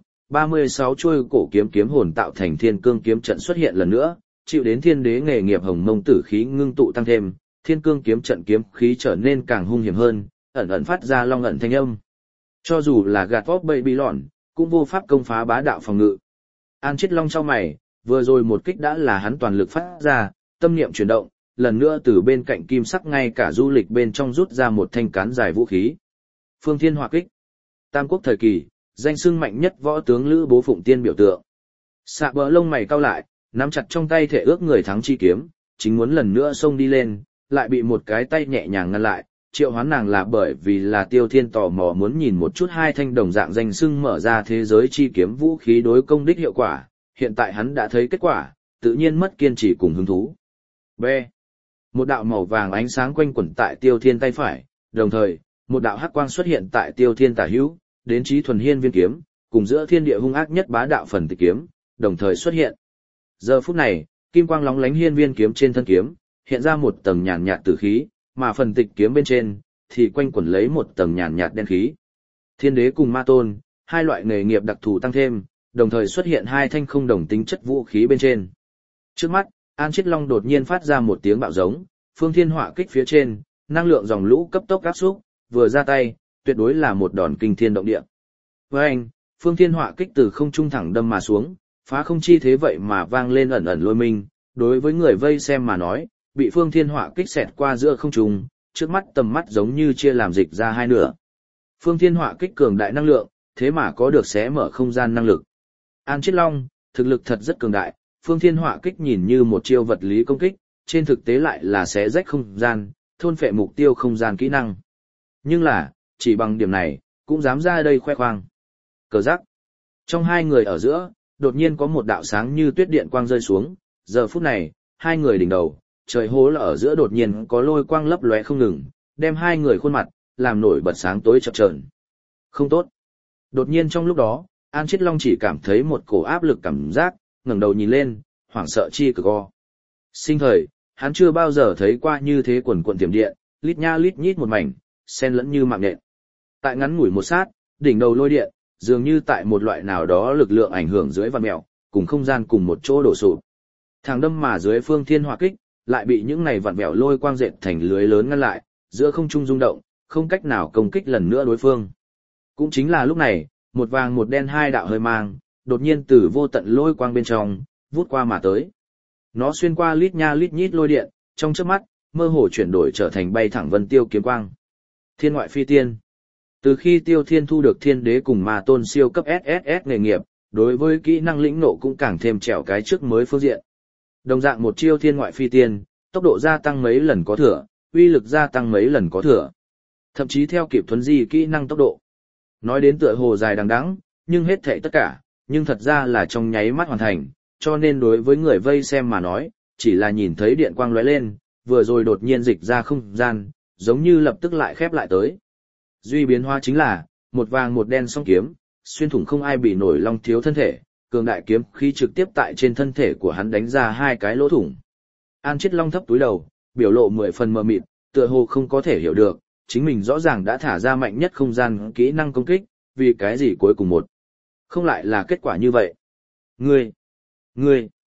36 chuôi cổ kiếm hồn tạo thành thiên cương kiếm trận xuất hiện lần nữa, chịu đến thiên đế nghề nghiệp hồng mông tử khí ngưng tụ tăng thêm, thiên cương kiếm trận kiếm khí trở nên càng hung hiểm hơn, ẩn ẩn phát ra long ẩn thanh âm. Cho dù là gạt vót bầy bị lọn, cũng vô pháp công phá bá đạo phòng ngự. An Chiết Long trong mày, vừa rồi một kích đã là hắn toàn lực phát ra, tâm niệm chuyển động, lần nữa từ bên cạnh kim sắc ngay cả du lịch bên trong rút ra một thanh cán dài vũ khí. Phương Thiên Hỏa Kích. Tam quốc thời kỳ, danh xưng mạnh nhất võ tướng Lữ Bố Phụng Tiên biểu tượng. Sạ bờ lông mày cau lại, nắm chặt trong tay thể ước người thắng chi kiếm, chính muốn lần nữa xông đi lên, lại bị một cái tay nhẹ nhàng ngăn lại. Triệu hoán nàng là bởi vì là Tiêu Thiên tò mò muốn nhìn một chút hai thanh đồng dạng danh xưng mở ra thế giới chi kiếm vũ khí đối công đích hiệu quả, hiện tại hắn đã thấy kết quả, tự nhiên mất kiên trì cùng hứng thú. B. Một đạo màu vàng ánh sáng quanh quẩn tại Tiêu Thiên tay phải, đồng thời, một đạo hắc quang xuất hiện tại Tiêu Thiên tả hữu, đến Chí Thuần Hiên viên kiếm, cùng giữa thiên địa hung ác nhất bá đạo phần tịch kiếm, đồng thời xuất hiện. Giờ phút này, kim quang lóng lánh hiên viên kiếm trên thân kiếm, hiện ra một tầng nhàn nhạt tử khí, mà phần tịch kiếm bên trên thì quanh quẩn lấy một tầng nhàn nhạt đen khí. Thiên đế cùng ma tôn, hai loại nghề nghiệp đặc thù tăng thêm, đồng thời xuất hiện hai thanh không đồng tính chất vũ khí bên trên. Trước mắt, An Chiết Long đột nhiên phát ra một tiếng bạo giống, Phương Thiên Hỏa Kích phía trên, năng lượng dòng lũ cấp tốc áp xúc, vừa ra tay, tuyệt đối là một đòn kinh thiên động địa. Với anh, Phương Thiên Hỏa Kích từ không trung thẳng đâm mà xuống, phá không chi thế vậy mà vang lên ẩn ẩn lôi minh, đối với người vây xem mà nói, bị Phương Thiên Hỏa Kích xẹt qua giữa không trung, trước mắt tầm mắt giống như chia làm dịch ra hai nửa. Phương Thiên Hỏa Kích cường đại năng lượng, thế mà có được xé mở không gian năng lực. An Chiết Long, thực lực thật rất cường đại, Phương Thiên Hỏa Kích nhìn như một chiêu vật lý công kích, trên thực tế lại là xé rách không gian, thôn phệ mục tiêu không gian kỹ năng. Nhưng là, chỉ bằng điểm này, cũng dám ra đây khoe khoang. Cờ giác. Trong hai người ở giữa, đột nhiên có một đạo sáng như tuyết điện quang rơi xuống, giờ phút này, hai người đỉnh đầu, trời hố là ở giữa đột nhiên có lôi quang lấp lóe không ngừng, đem hai người khuôn mặt, làm nổi bật sáng tối chập chờn. Không tốt. Đột nhiên trong lúc đó, An Chiết Long chỉ cảm thấy một cổ áp lực cảm giác, ngẩng đầu nhìn lên, hoảng sợ chi cực co. Sinh thời, hắn chưa bao giờ thấy qua như thế quần quần tiềm điện, lít nha lít nhít một mảnh, xen lẫn như mạng nhện. Tại ngắn ngủi một sát, đỉnh đầu lôi điện, dường như tại một loại nào đó lực lượng ảnh hưởng dưới vạn mèo, cùng không gian cùng một chỗ đổ sụp. Thẳng đâm mà dưới Phương Thiên Hỏa Kích, lại bị những này vạn mèo lôi quang dệt thành lưới lớn ngăn lại, giữa không trung rung động, không cách nào công kích lần nữa đối phương. Cũng chính là lúc này, một vàng một đen hai đạo hơi mang, đột nhiên từ vô tận lôi quang bên trong, vút qua mà tới. Nó xuyên qua lít nha lít nhít lôi điện, trong chớp mắt, mơ hồ chuyển đổi trở thành bay thẳng vân tiêu kiếm quang. Thiên ngoại phi tiên. Từ khi Tiêu Thiên thu được thiên đế cùng ma tôn siêu cấp SSS nghề nghiệp, đối với kỹ năng lĩnh nộ cũng càng thêm trèo cái trước mới phương diện. Đồng dạng một chiêu thiên ngoại phi tiên, tốc độ gia tăng mấy lần có thừa, uy lực gia tăng mấy lần có thừa. Thậm chí theo kịp thuấn di kỹ năng tốc độ. Nói đến tựa hồ dài đằng đẵng, nhưng hết thảy tất cả, nhưng thật ra là trong nháy mắt hoàn thành, cho nên đối với người vây xem mà nói, chỉ là nhìn thấy điện quang lóe lên, vừa rồi đột nhiên dịch ra không gian, giống như lập tức lại khép lại tới. Duy biến hóa chính là, một vàng một đen song kiếm, xuyên thủng không ai bị nổi Long Thiếu thân thể, cường đại kiếm khí trực tiếp tại trên thân thể của hắn đánh ra hai cái lỗ thủng. An Chiết Long thấp túi đầu, biểu lộ 10 phần mờ mịt, tựa hồ không có thể hiểu được, chính mình rõ ràng đã thả ra mạnh nhất không gian kỹ năng công kích, vì cái gì cuối cùng một không lại là kết quả như vậy. Ngươi,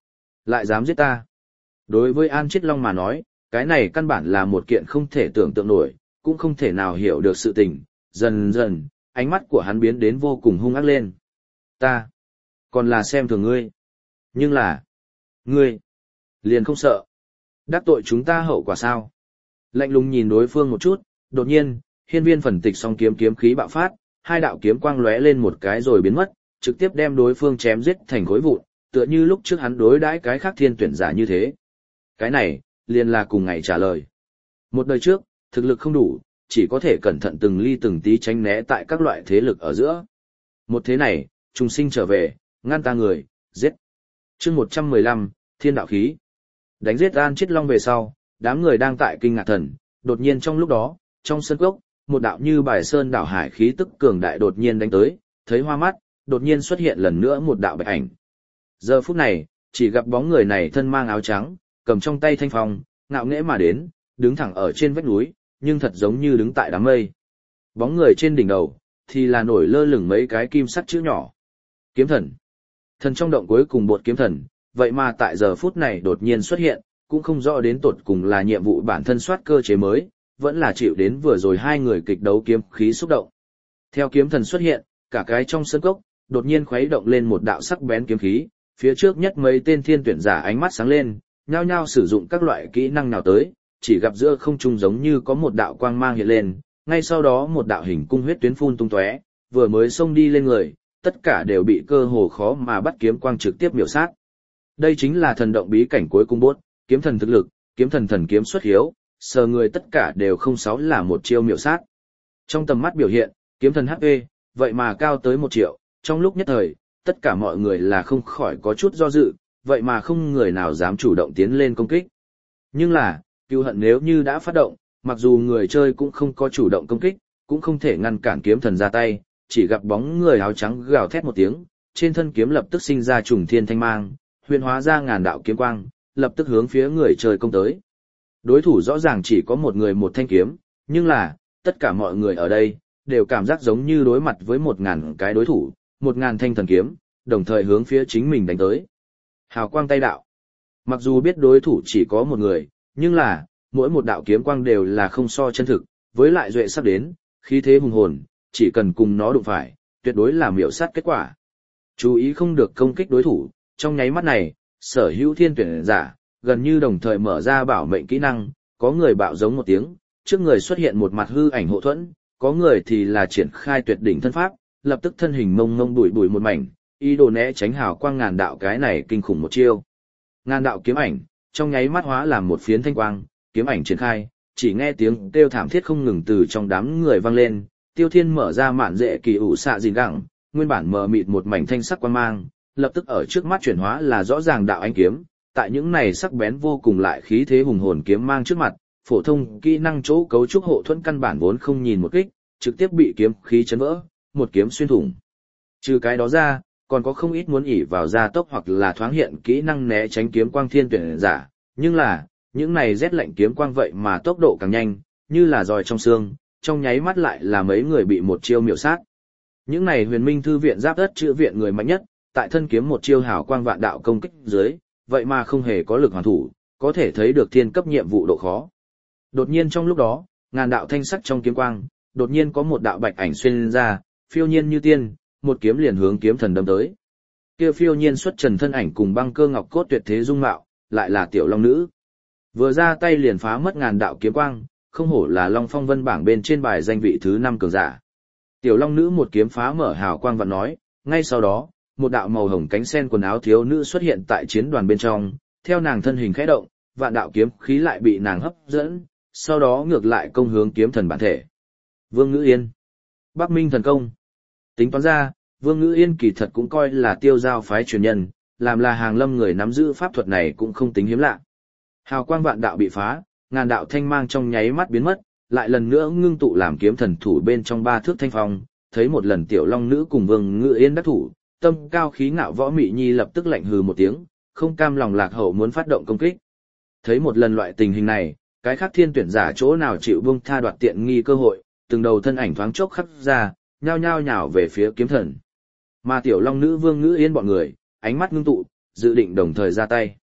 Lại dám giết ta. Đối với An Chiết Long mà nói, cái này căn bản là một kiện không thể tưởng tượng nổi, cũng không thể nào hiểu được sự tình. Dần dần, ánh mắt của hắn biến đến vô cùng hung ác lên. Ta, còn là xem thường ngươi. Nhưng là, ngươi, liền không sợ. Đắc tội chúng ta hậu quả sao? Lạnh lùng nhìn đối phương một chút, đột nhiên, hiên viên phần tịch song kiếm kiếm khí bạo phát, hai đạo kiếm quang lóe lên một cái rồi biến mất, trực tiếp đem đối phương chém giết thành khối vụn, tựa như lúc trước hắn đối đãi cái khác thiên tuyển giả như thế. Cái này, liền là cùng ngày trả lời. Một đời trước, thực lực không đủ, chỉ có thể cẩn thận từng ly từng tí tránh né tại các loại thế lực ở giữa. Một thế này, trùng sinh trở về, ngăn ta người, giết. Chương 115, Thiên đạo khí. Đánh giết An Chiết Long về sau, đám người đang tại kinh ngạc thần, đột nhiên trong lúc đó, trong sân cốc, một đạo như bài sơn đảo hải khí tức cường đại đột nhiên đánh tới, thấy hoa mắt, đột nhiên xuất hiện lần nữa một đạo bạch ảnh. Giờ phút này, chỉ gặp bóng người này thân mang áo trắng, cầm trong tay thanh phong, ngạo nghễ mà đến, đứng thẳng ở trên vách núi, nhưng thật giống như đứng tại đám mây. Bóng người trên đỉnh đầu, thì là nổi lơ lửng mấy cái kim sắt chữ nhỏ. Kiếm thần. Thần trong động cuối cùng bột kiếm thần, vậy mà tại giờ phút này đột nhiên xuất hiện, cũng không rõ đến tột cùng là nhiệm vụ bản thân soát cơ chế mới, vẫn là chịu đến vừa rồi hai người kịch đấu kiếm khí xúc động. Theo kiếm thần xuất hiện, cả cái trong sân cốc, đột nhiên khuấy động lên một đạo sắc bén kiếm khí, phía trước nhất mấy tên thiên tuyển giả ánh mắt sáng lên, nhao nhao sử dụng các loại kỹ năng nào tới, chỉ gặp giữa không trung giống như có một đạo quang mang hiện lên, ngay sau đó một đạo hình cung huyết tuyến phun tung tóe, vừa mới xông đi lên người, tất cả đều bị cơ hồ khó mà bắt kiếm quang trực tiếp miểu sát. Đây chính là thần động bí cảnh cuối cùng bốt, kiếm thần thực lực, kiếm thần thần kiếm xuất hiếu, sờ người tất cả đều không sáu là một chiêu miểu sát. Trong tầm mắt biểu hiện, kiếm thần HP, vậy mà cao tới 1 triệu, trong lúc nhất thời, tất cả mọi người là không khỏi có chút do dự, vậy mà không người nào dám chủ động tiến lên công kích. Nhưng là, cừu hận nếu như đã phát động, mặc dù người chơi cũng không có chủ động công kích, cũng không thể ngăn cản kiếm thần ra tay, chỉ gặp bóng người áo trắng gào thét một tiếng, trên thân kiếm lập tức sinh ra trùng thiên thanh mang, huyền hóa ra ngàn đạo kiếm quang, lập tức hướng phía người chơi công tới. Đối thủ rõ ràng chỉ có một người một thanh kiếm, nhưng là, tất cả mọi người ở đây, đều cảm giác giống như đối mặt với 1000 cái đối thủ, 1000 thanh thần kiếm, đồng thời hướng phía chính mình đánh tới. Hào quang tay đạo. Mặc dù biết đối thủ chỉ có một người, nhưng là, mỗi một đạo kiếm quang đều là không so chân thực, với lại duệ sắp đến, khí thế hùng hồn, chỉ cần cùng nó đụng phải, tuyệt đối là miểu sát kết quả. Chú ý không được công kích đối thủ, trong nháy mắt này, sở hữu thiên tuyển giả, gần như đồng thời mở ra bảo mệnh kỹ năng, có người bạo giống một tiếng, trước người xuất hiện một mặt hư ảnh hộ thuẫn, có người thì là triển khai tuyệt đỉnh thân pháp, lập tức thân hình mông mông bụi bụi một mảnh, ý đồ né tránh hào quang ngàn đạo cái này kinh khủng một chiêu. Ngàn đạo kiếm ảnh, trong nháy mắt hóa làm một phiến thanh quang, kiếm ảnh triển khai, chỉ nghe tiếng kêu thảm thiết không ngừng từ trong đám người vang lên, Tiêu Thiên mở ra mạn dệ kỳ ủ xạ gìn gẳng, nguyên bản mờ mịt một mảnh thanh sắc quang mang, lập tức ở trước mắt chuyển hóa là rõ ràng đạo ánh kiếm, tại những này sắc bén vô cùng lại khí thế hùng hồn kiếm mang trước mặt, phổ thông kỹ năng chỗ cấu trúc hộ thuẫn căn bản vốn không nhìn một kích, trực tiếp bị kiếm khí chấn vỡ, một kiếm xuyên thủng. Trừ cái đó ra, còn có không ít muốn ỉ vào gia tốc hoặc là thoáng hiện kỹ năng né tránh kiếm quang thiên tuyển giả, nhưng là, những này rét lạnh kiếm quang vậy mà tốc độ càng nhanh, như là giòi trong xương, trong nháy mắt lại là mấy người bị một chiêu miểu sát. Những này huyền minh thư viện giáp đất chữa viện người mạnh nhất, tại thân kiếm một chiêu hào quang vạn đạo công kích dưới, vậy mà không hề có lực hoàn thủ, có thể thấy được thiên cấp nhiệm vụ độ khó. Đột nhiên trong lúc đó, ngàn đạo thanh sắc trong kiếm quang, đột nhiên có một đạo bạch ảnh xuyên ra, phiêu nhiên như tiên, một kiếm liền hướng kiếm thần đâm tới. Kia phiêu nhiên xuất trần thân ảnh cùng băng cơ ngọc cốt tuyệt thế dung mạo, lại là tiểu long nữ. Vừa ra tay liền phá mất ngàn đạo kiếm quang, không hổ là Long Phong Vân bảng bên trên bài danh vị thứ 5 cường giả. Tiểu long nữ một kiếm phá mở hào quang và nói, ngay sau đó, một đạo màu hồng cánh sen quần áo thiếu nữ xuất hiện tại chiến đoàn bên trong, theo nàng thân hình khẽ động, vạn đạo kiếm khí lại bị nàng hấp dẫn, sau đó ngược lại công hướng kiếm thần bản thể. Vương Ngữ Yên, Bắc Minh thần công. Tính toán ra, Vương Ngữ Yên kỳ thật cũng coi là tiêu giao phái truyền nhân, làm là hàng lâm người nắm giữ pháp thuật này cũng không tính hiếm lạ. Hào quang vạn đạo bị phá, ngàn đạo thanh mang trong nháy mắt biến mất, lại lần nữa ngưng tụ làm kiếm thần thủ bên trong 3 thước thanh phong, thấy một lần tiểu long nữ cùng Vương Ngữ Yên đắc thủ, tâm cao khí ngạo Võ Mị Nhi lập tức lạnh hừ một tiếng, không cam lòng lạc hậu muốn phát động công kích. Thấy một lần loại tình hình này, cái khác thiên tuyển giả chỗ nào chịu buông tha đoạt tiện nghi cơ hội, từng đầu thân ảnh thoáng chốc khắc ra, nhao nhao nhào về phía kiếm thần. Mà tiểu long nữ Vương Ngữ Yên bọn người, ánh mắt ngưng tụ, dự định đồng thời ra tay.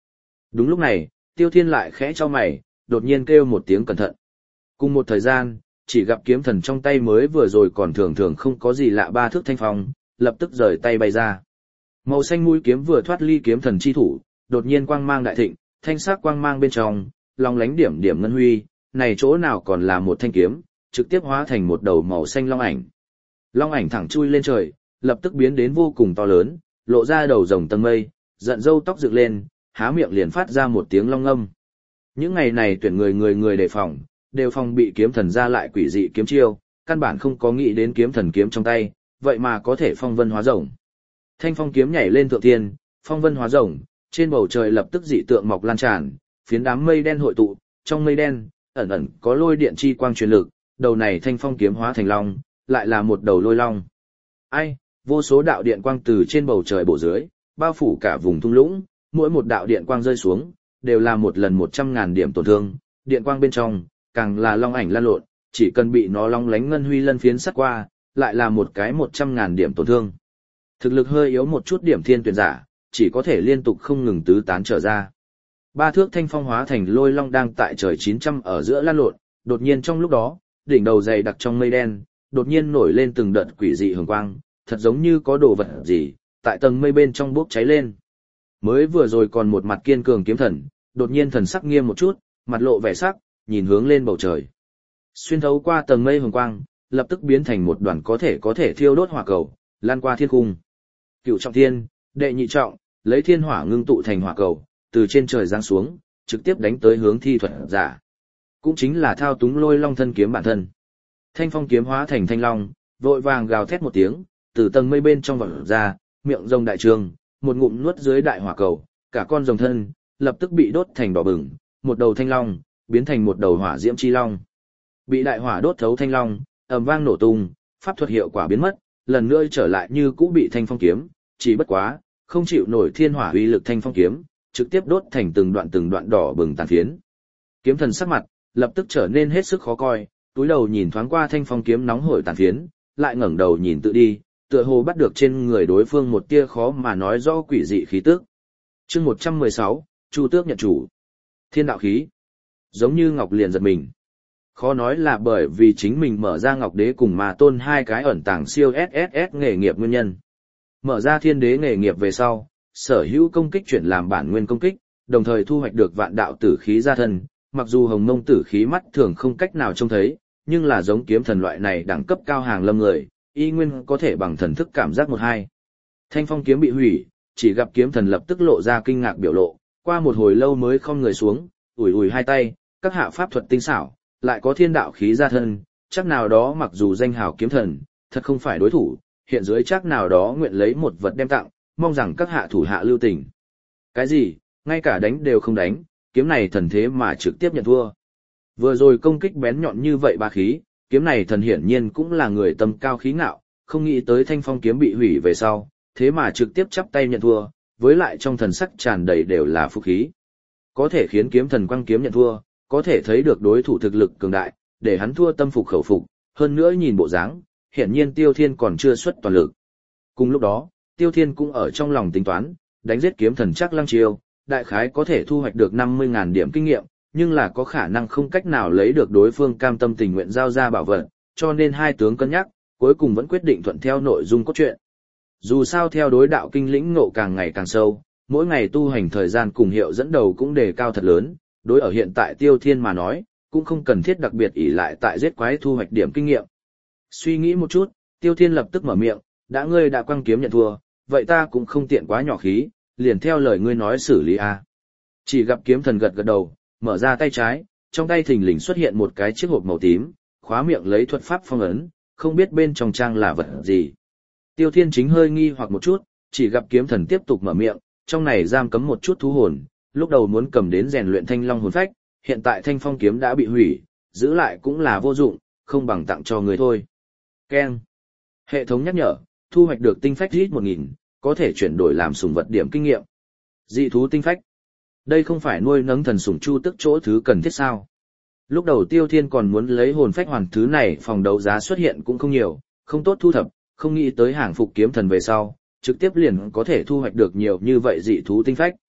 Đúng lúc này, Tiêu Thiên lại khẽ chau mày, đột nhiên kêu một tiếng cẩn thận. Cùng một thời gian, chỉ gặp kiếm thần trong tay mới vừa rồi còn thường thường không có gì lạ ba thước thanh phong, lập tức rời tay bay ra. Màu xanh mũi kiếm vừa thoát ly kiếm thần chi thủ, đột nhiên quang mang đại thịnh, thanh sắc quang mang bên trong, long lánh điểm điểm ngân huy, này chỗ nào còn là một thanh kiếm, trực tiếp hóa thành một đầu màu xanh long ảnh. Long ảnh thẳng chui lên trời, lập tức biến đến vô cùng to lớn, lộ ra đầu rồng tầng mây, giận râu tóc dựng lên, há miệng liền phát ra một tiếng long âm. Những ngày này tuyển người đề phòng, đều phòng bị kiếm thần ra lại quỷ dị kiếm chiêu, căn bản không có nghĩ đến kiếm thần kiếm trong tay, vậy mà có thể phong vân hóa rồng. Thanh phong kiếm nhảy lên thượng thiên, phong vân hóa rồng, trên bầu trời lập tức dị tượng mọc lan tràn, phiến đám mây đen hội tụ, trong mây đen ẩn ẩn có lôi điện chi quang truyền lực, đầu này thanh phong kiếm hóa thành long, lại là một đầu lôi long. Ai, vô số đạo điện quang từ trên bầu trời bổ dưới, bao phủ cả vùng thung lũng, mỗi một đạo điện quang rơi xuống, đều là một lần 100.000 điểm tổn thương, điện quang bên trong, càng là long ảnh lan lộn, chỉ cần bị nó long lánh ngân huy lân phiến sắt qua, lại là một cái 100.000 điểm tổn thương. Thực lực hơi yếu một chút điểm thiên tuyển giả, chỉ có thể liên tục không ngừng tứ tán trở ra. Ba thước thanh phong hóa thành lôi long đang tại trời 900 ở giữa lan lộn, đột nhiên trong lúc đó, đỉnh đầu dày đặc trong mây đen, đột nhiên nổi lên từng đợt quỷ dị hường quang, thật giống như có đồ vật gì, tại tầng mây bên trong bốc cháy lên. Mới vừa rồi còn một mặt kiên cường kiếm thần, đột nhiên thần sắc nghiêm một chút, mặt lộ vẻ sắc, nhìn hướng lên bầu trời. Xuyên thấu qua tầng mây hường quang, lập tức biến thành một đoàn có thể thiêu đốt hỏa cầu, lan qua thiên cung. Cửu trọng thiên, đệ nhị trọng, lấy thiên hỏa ngưng tụ thành hỏa cầu, từ trên trời giáng xuống, trực tiếp đánh tới hướng thi thuật giả. Cũng chính là thao túng lôi long thân kiếm bản thân. Thanh phong kiếm hóa thành thanh long, vội vàng gào thét một tiếng, từ tầng mây bên trong vọt ra, miệng rồng đại trường, một ngụm nuốt dưới đại hỏa cầu, cả con rồng thân lập tức bị đốt thành đỏ bừng, một đầu thanh long biến thành một đầu hỏa diễm chi long. Bị đại hỏa đốt thấu thanh long, ầm vang nổ tung, pháp thuật hiệu quả biến mất, lần nữa trở lại như cũ bị thanh phong kiếm, chỉ bất quá, không chịu nổi thiên hỏa uy lực thanh phong kiếm, trực tiếp đốt thành từng đoạn đỏ bừng tàn phiến. Kiếm thần sắc mặt lập tức trở nên hết sức khó coi, túi đầu nhìn thoáng qua thanh phong kiếm nóng hổi tàn phiến, lại ngẩng đầu nhìn tự đi, tựa hồ bắt được trên người đối phương một tia khó mà nói rõ quỷ dị khí tức. Chương 116, Chu Tước nhận chủ. Thiên đạo khí. Giống như Ngọc liền giật mình. Khó nói là bởi vì chính mình mở ra Ngọc Đế cùng Ma Tôn hai cái ẩn tàng siêu SSS nghề nghiệp nguyên nhân. Mở ra Thiên Đế nghề nghiệp về sau, sở hữu công kích chuyển làm bản nguyên công kích, đồng thời thu hoạch được vạn đạo tử khí ra thân, mặc dù hồng mông tử khí mắt thường không cách nào trông thấy, nhưng là giống kiếm thần loại này đẳng cấp cao hàng lâm người, y nguyên có thể bằng thần thức cảm giác một hai. Thanh phong kiếm bị hủy, chỉ gặp kiếm thần lập tức lộ ra kinh ngạc biểu lộ, qua một hồi lâu mới không người xuống, ủi hai tay, các hạ pháp thuật tinh xảo, lại có thiên đạo khí ra thân, chắc nào đó mặc dù danh hào kiếm thần, thật không phải đối thủ, hiện dưới chắc nào đó nguyện lấy một vật đem tặng, mong rằng các hạ thủ hạ lưu tình. Cái gì, ngay cả đánh đều không đánh, kiếm này thần thế mà trực tiếp nhận thua. Vừa rồi công kích bén nhọn như vậy ba khí, kiếm này thần hiển nhiên cũng là người tâm cao khí ngạo, không nghĩ tới thanh phong kiếm bị hủy về sau, thế mà trực tiếp chắp tay nhận thua, với lại trong thần sắc tràn đầy đều là phúc khí. Có thể khiến kiếm thần quăng kiếm nhận thua, có thể thấy được đối thủ thực lực cường đại, để hắn thua tâm phục khẩu phục, hơn nữa nhìn bộ dáng, hiển nhiên Tiêu Thiên còn chưa xuất toàn lực. Cùng lúc đó, Tiêu Thiên cũng ở trong lòng tính toán, đánh giết kiếm thần chắc lăng chiêu, đại khái có thể thu hoạch được 50.000 điểm kinh nghiệm, nhưng là có khả năng không cách nào lấy được đối phương cam tâm tình nguyện giao ra bảo vật, cho nên hai tướng cân nhắc, cuối cùng vẫn quyết định thuận theo nội dung cốt truyện. Dù sao theo đối đạo kinh lĩnh ngộ càng ngày càng sâu, mỗi ngày tu hành thời gian cùng hiệu dẫn đầu cũng đề cao thật lớn, đối ở hiện tại Tiêu Thiên mà nói, cũng không cần thiết đặc biệt ỷ lại tại giết quái thu hoạch điểm kinh nghiệm. Suy nghĩ một chút, Tiêu Thiên lập tức mở miệng, đã ngươi đã quăng kiếm nhận thua, vậy ta cũng không tiện quá nhỏ khí, liền theo lời ngươi nói xử lý a. Chỉ gặp kiếm thần gật gật đầu, mở ra tay trái, trong tay thình lình xuất hiện một cái chiếc hộp màu tím, khóa miệng lấy thuật pháp phong ấn, không biết bên trong trang là vật gì. Tiêu Thiên chính hơi nghi hoặc một chút, chỉ gặp kiếm thần tiếp tục mở miệng, trong này giam cấm một chút thú hồn, lúc đầu muốn cầm đến rèn luyện thanh long hồn phách, hiện tại thanh phong kiếm đã bị hủy, giữ lại cũng là vô dụng, không bằng tặng cho người thôi. Keng. Hệ thống nhắc nhở, thu hoạch được tinh phách ít 1000, có thể chuyển đổi làm sủng vật điểm kinh nghiệm. Dị thú tinh phách. Đây không phải nuôi nấng thần sủng chu tức chỗ thứ cần thiết sao? Lúc đầu Tiêu Thiên còn muốn lấy hồn phách hoàn thứ này phòng đấu giá xuất hiện cũng không nhiều, không tốt thu thập, không nghĩ tới hàng phục kiếm thần về sau, trực tiếp liền có thể thu hoạch được nhiều như vậy dị thú tinh phách.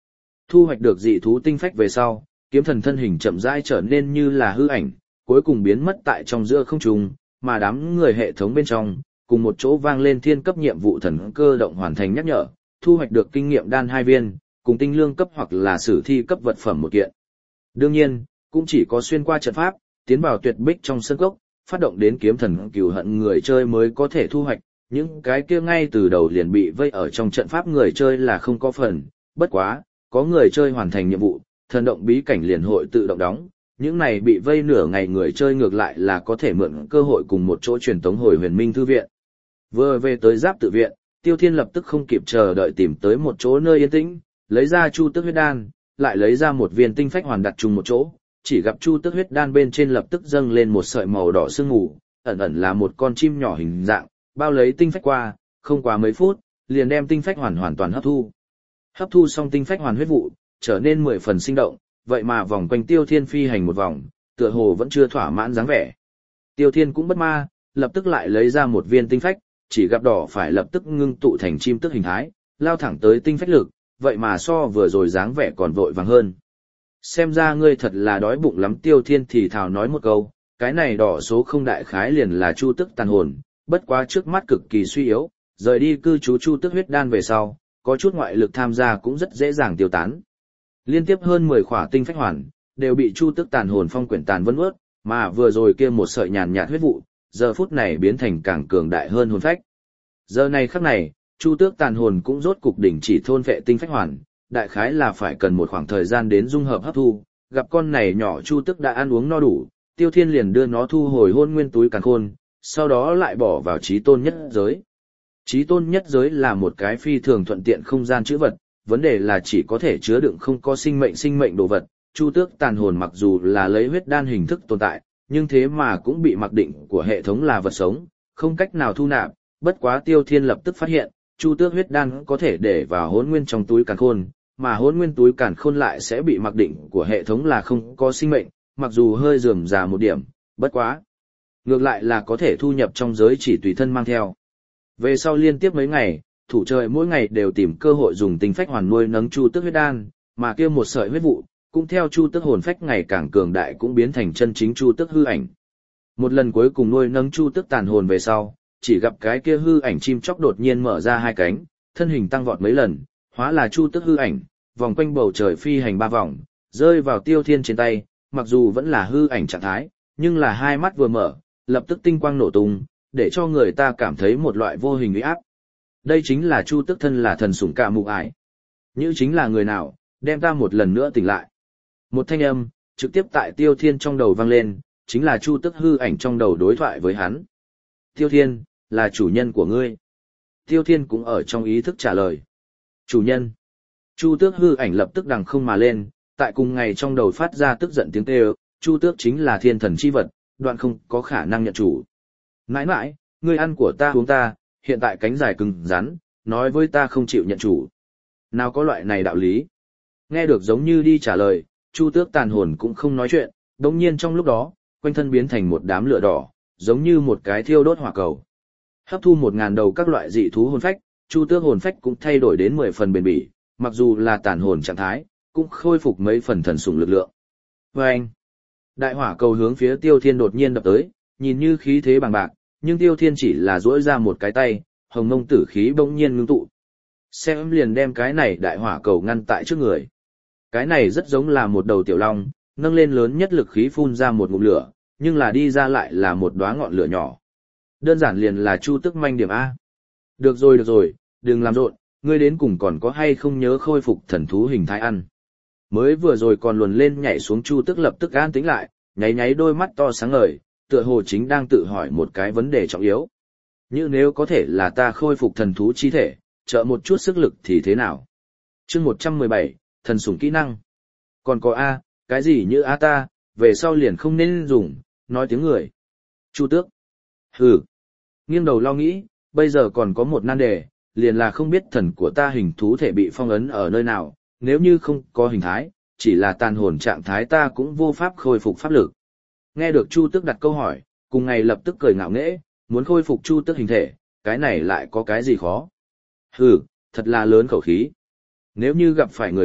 Thu hoạch được dị thú tinh phách về sau, kiếm thần thân hình chậm rãi trở nên như là hư ảnh, cuối cùng biến mất tại trong giữa không trung, mà đám người hệ thống bên trong, cùng một chỗ vang lên thiên cấp nhiệm vụ thần cơ động hoàn thành nhắc nhở, thu hoạch được kinh nghiệm đan 2 viên, cùng tinh lương cấp hoặc là sử thi cấp vật phẩm một kiện. Đương nhiên, cũng chỉ có xuyên qua trận pháp, tiến vào tuyệt bích trong sân cốc, phát động đến kiếm thần cừu hận người chơi mới có thể thu hoạch, những cái kia ngay từ đầu liền bị vây ở trong trận pháp người chơi là không có phần, bất quá, có người chơi hoàn thành nhiệm vụ, thần động bí cảnh liền hội tự động đóng, những này bị vây nửa ngày người chơi ngược lại là có thể mượn cơ hội cùng một chỗ truyền tống hồi Huyền Minh thư viện. Vừa về tới Giáp tự viện, Tiêu Thiên lập tức không kịp chờ đợi tìm tới một chỗ nơi yên tĩnh, lấy ra Chu Tước huyết đan, lại lấy ra một viên tinh phách hoàn đặt chung một chỗ, chỉ gặp Chu Tước huyết đan bên trên lập tức dâng lên một sợi màu đỏ sương mù, ẩn ẩn là một con chim nhỏ hình dạng, bao lấy tinh phách qua, không quá mấy phút, liền đem tinh phách hoàn toàn hấp thu. Hấp thu xong tinh phách hoàn huyết vụ, trở nên 10 phần sinh động, vậy mà vòng quanh Tiêu Thiên phi hành một vòng, tựa hồ vẫn chưa thỏa mãn dáng vẻ. Tiêu Thiên cũng bất ma, lập tức lại lấy ra một viên tinh phách, chỉ gặp đỏ phải lập tức ngưng tụ thành chim tức hình thái, lao thẳng tới tinh phách lực, vậy mà so vừa rồi dáng vẻ còn vội vàng hơn. Xem ra ngươi thật là đói bụng lắm. Tiêu Thiên thì thào nói một câu, cái này đỏ số không đại khái liền là Chu Tức tàn hồn, bất quá trước mắt cực kỳ suy yếu, rời đi cư trú Chu Tức huyết đan về sau, có chút ngoại lực tham gia cũng rất dễ dàng tiêu tán. Liên tiếp hơn 10 khỏa tinh phách hoàn, đều bị Chu Tức tàn hồn phong quyển tàn vân ướt, mà vừa rồi kia một sợi nhàn nhạt huyết vụ, giờ phút này biến thành càng cường đại hơn hồn phách. Giờ này khắc này, Chu Tước tàn hồn cũng rốt cục đỉnh chỉ thôn vệ tinh phách hoàn, đại khái là phải cần một khoảng thời gian đến dung hợp hấp thu, gặp con này nhỏ Chu Tước đã ăn uống no đủ, Tiêu Thiên liền đưa nó thu hồi hôn nguyên túi càn khôn, sau đó lại bỏ vào chí tôn nhất giới. Chí tôn nhất giới là một cái phi thường thuận tiện không gian chữ vật, vấn đề là chỉ có thể chứa đựng không có sinh mệnh đồ vật. Chu Tước tàn hồn mặc dù là lấy huyết đan hình thức tồn tại, nhưng thế mà cũng bị mặc định của hệ thống là vật sống, không cách nào thu nạp. Bất quá Tiêu Thiên lập tức phát hiện, Chu Tước huyết đan có thể để vào hỗn nguyên trong túi càn khôn, mà hỗn nguyên túi càn khôn lại sẽ bị mặc định của hệ thống là không có sinh mệnh, mặc dù hơi rườm rà một điểm, bất quá. Ngược lại là có thể thu nhập trong giới chỉ tùy thân mang theo. Về sau liên tiếp mấy ngày, thủ trời mỗi ngày đều tìm cơ hội dùng tinh phách hoàn nuôi nấng Chu Tước huyết đan, mà kia một sợi huyết vụ, cũng theo Chu Tước hồn phách ngày càng cường đại cũng biến thành chân chính Chu Tước hư ảnh. Một lần cuối cùng nuôi nấng Chu Tước tàn hồn về sau, chỉ gặp cái kia hư ảnh chim chóc đột nhiên mở ra hai cánh, thân hình tăng vọt mấy lần, hóa là Chu Tước hư ảnh, vòng quanh bầu trời phi hành 3 vòng, rơi vào Tiêu Thiên trên tay, mặc dù vẫn là hư ảnh trạng thái, nhưng là hai mắt vừa mở, lập tức tinh quang nổ tung, để cho người ta cảm thấy một loại vô hình uy áp. Đây chính là Chu Tước thân là thần sủng cả mụ ải. Như chính là người nào, đem ta một lần nữa tỉnh lại. Một thanh âm, trực tiếp tại Tiêu Thiên trong đầu vang lên, chính là Chu Tước hư ảnh trong đầu đối thoại với hắn. Tiêu Thiên, là chủ nhân của ngươi. Tiêu Thiên cũng ở trong ý thức trả lời. Chủ nhân. Chu Tước hư ảnh lập tức đằng không mà lên, tại cùng ngày trong đầu phát ra tức giận tiếng kêu, Chu Tước chính là thiên thần chi vật, đoạn không có khả năng nhận chủ. Nãi nãi, ngươi ăn của ta uống ta, hiện tại cánh dài cứng rắn, nói với ta không chịu nhận chủ. Nào có loại này đạo lý. Nghe được giống như đi trả lời, Chu Tước tàn hồn cũng không nói chuyện, đồng nhiên trong lúc đó, quanh thân biến thành một đám lửa đỏ, giống như một cái thiêu đốt hỏa cầu. Hấp thu 1000 đầu các loại dị thú hồn phách, Chu Tước hồn phách cũng thay đổi đến 10 phần bền bỉ, mặc dù là tàn hồn trạng thái, cũng khôi phục mấy phần thần sủng lực lượng. Vâng! Đại hỏa cầu hướng phía Tiêu Thiên đột nhiên đập tới, nhìn như khí thế bằng bạc, nhưng Tiêu Thiên chỉ là duỗi ra một cái tay, hồng ngông tử khí bỗng nhiên ngưng tụ. Xem liền đem cái này đại hỏa cầu ngăn tại trước người. Cái này rất giống là một đầu tiểu long, nâng lên lớn nhất lực khí phun ra một ngụm lửa, nhưng là đi ra lại là một đóa ngọn lửa nhỏ. Đơn giản liền là Chu Tước manh điểm A. Được rồi, đừng làm rộn, ngươi đến cùng còn có hay không nhớ khôi phục thần thú hình thái ăn. Mới vừa rồi còn luồn lên nhảy xuống Chu Tước lập tức an tĩnh lại, nháy đôi mắt to sáng ngời, tựa hồ chính đang tự hỏi một cái vấn đề trọng yếu. Như nếu có thể là ta khôi phục thần thú chi thể, trợ một chút sức lực thì thế nào? Chương 117, thần sủng kỹ năng. Còn có A, cái gì như A ta, về sau liền không nên dùng, nói tiếng người. Chu Tước. Hừ. Nghiêng đầu lo nghĩ, bây giờ còn có một nan đề, liền là không biết thần của ta hình thú thể bị phong ấn ở nơi nào, nếu như không có hình thái, chỉ là tàn hồn trạng thái ta cũng vô pháp khôi phục pháp lực. Nghe được Chu Tước đặt câu hỏi, cùng ngày lập tức cười ngạo nghễ, muốn khôi phục Chu Tước hình thể, cái này lại có cái gì khó. Hừ, thật là lớn khẩu khí. Nếu như gặp phải người khác,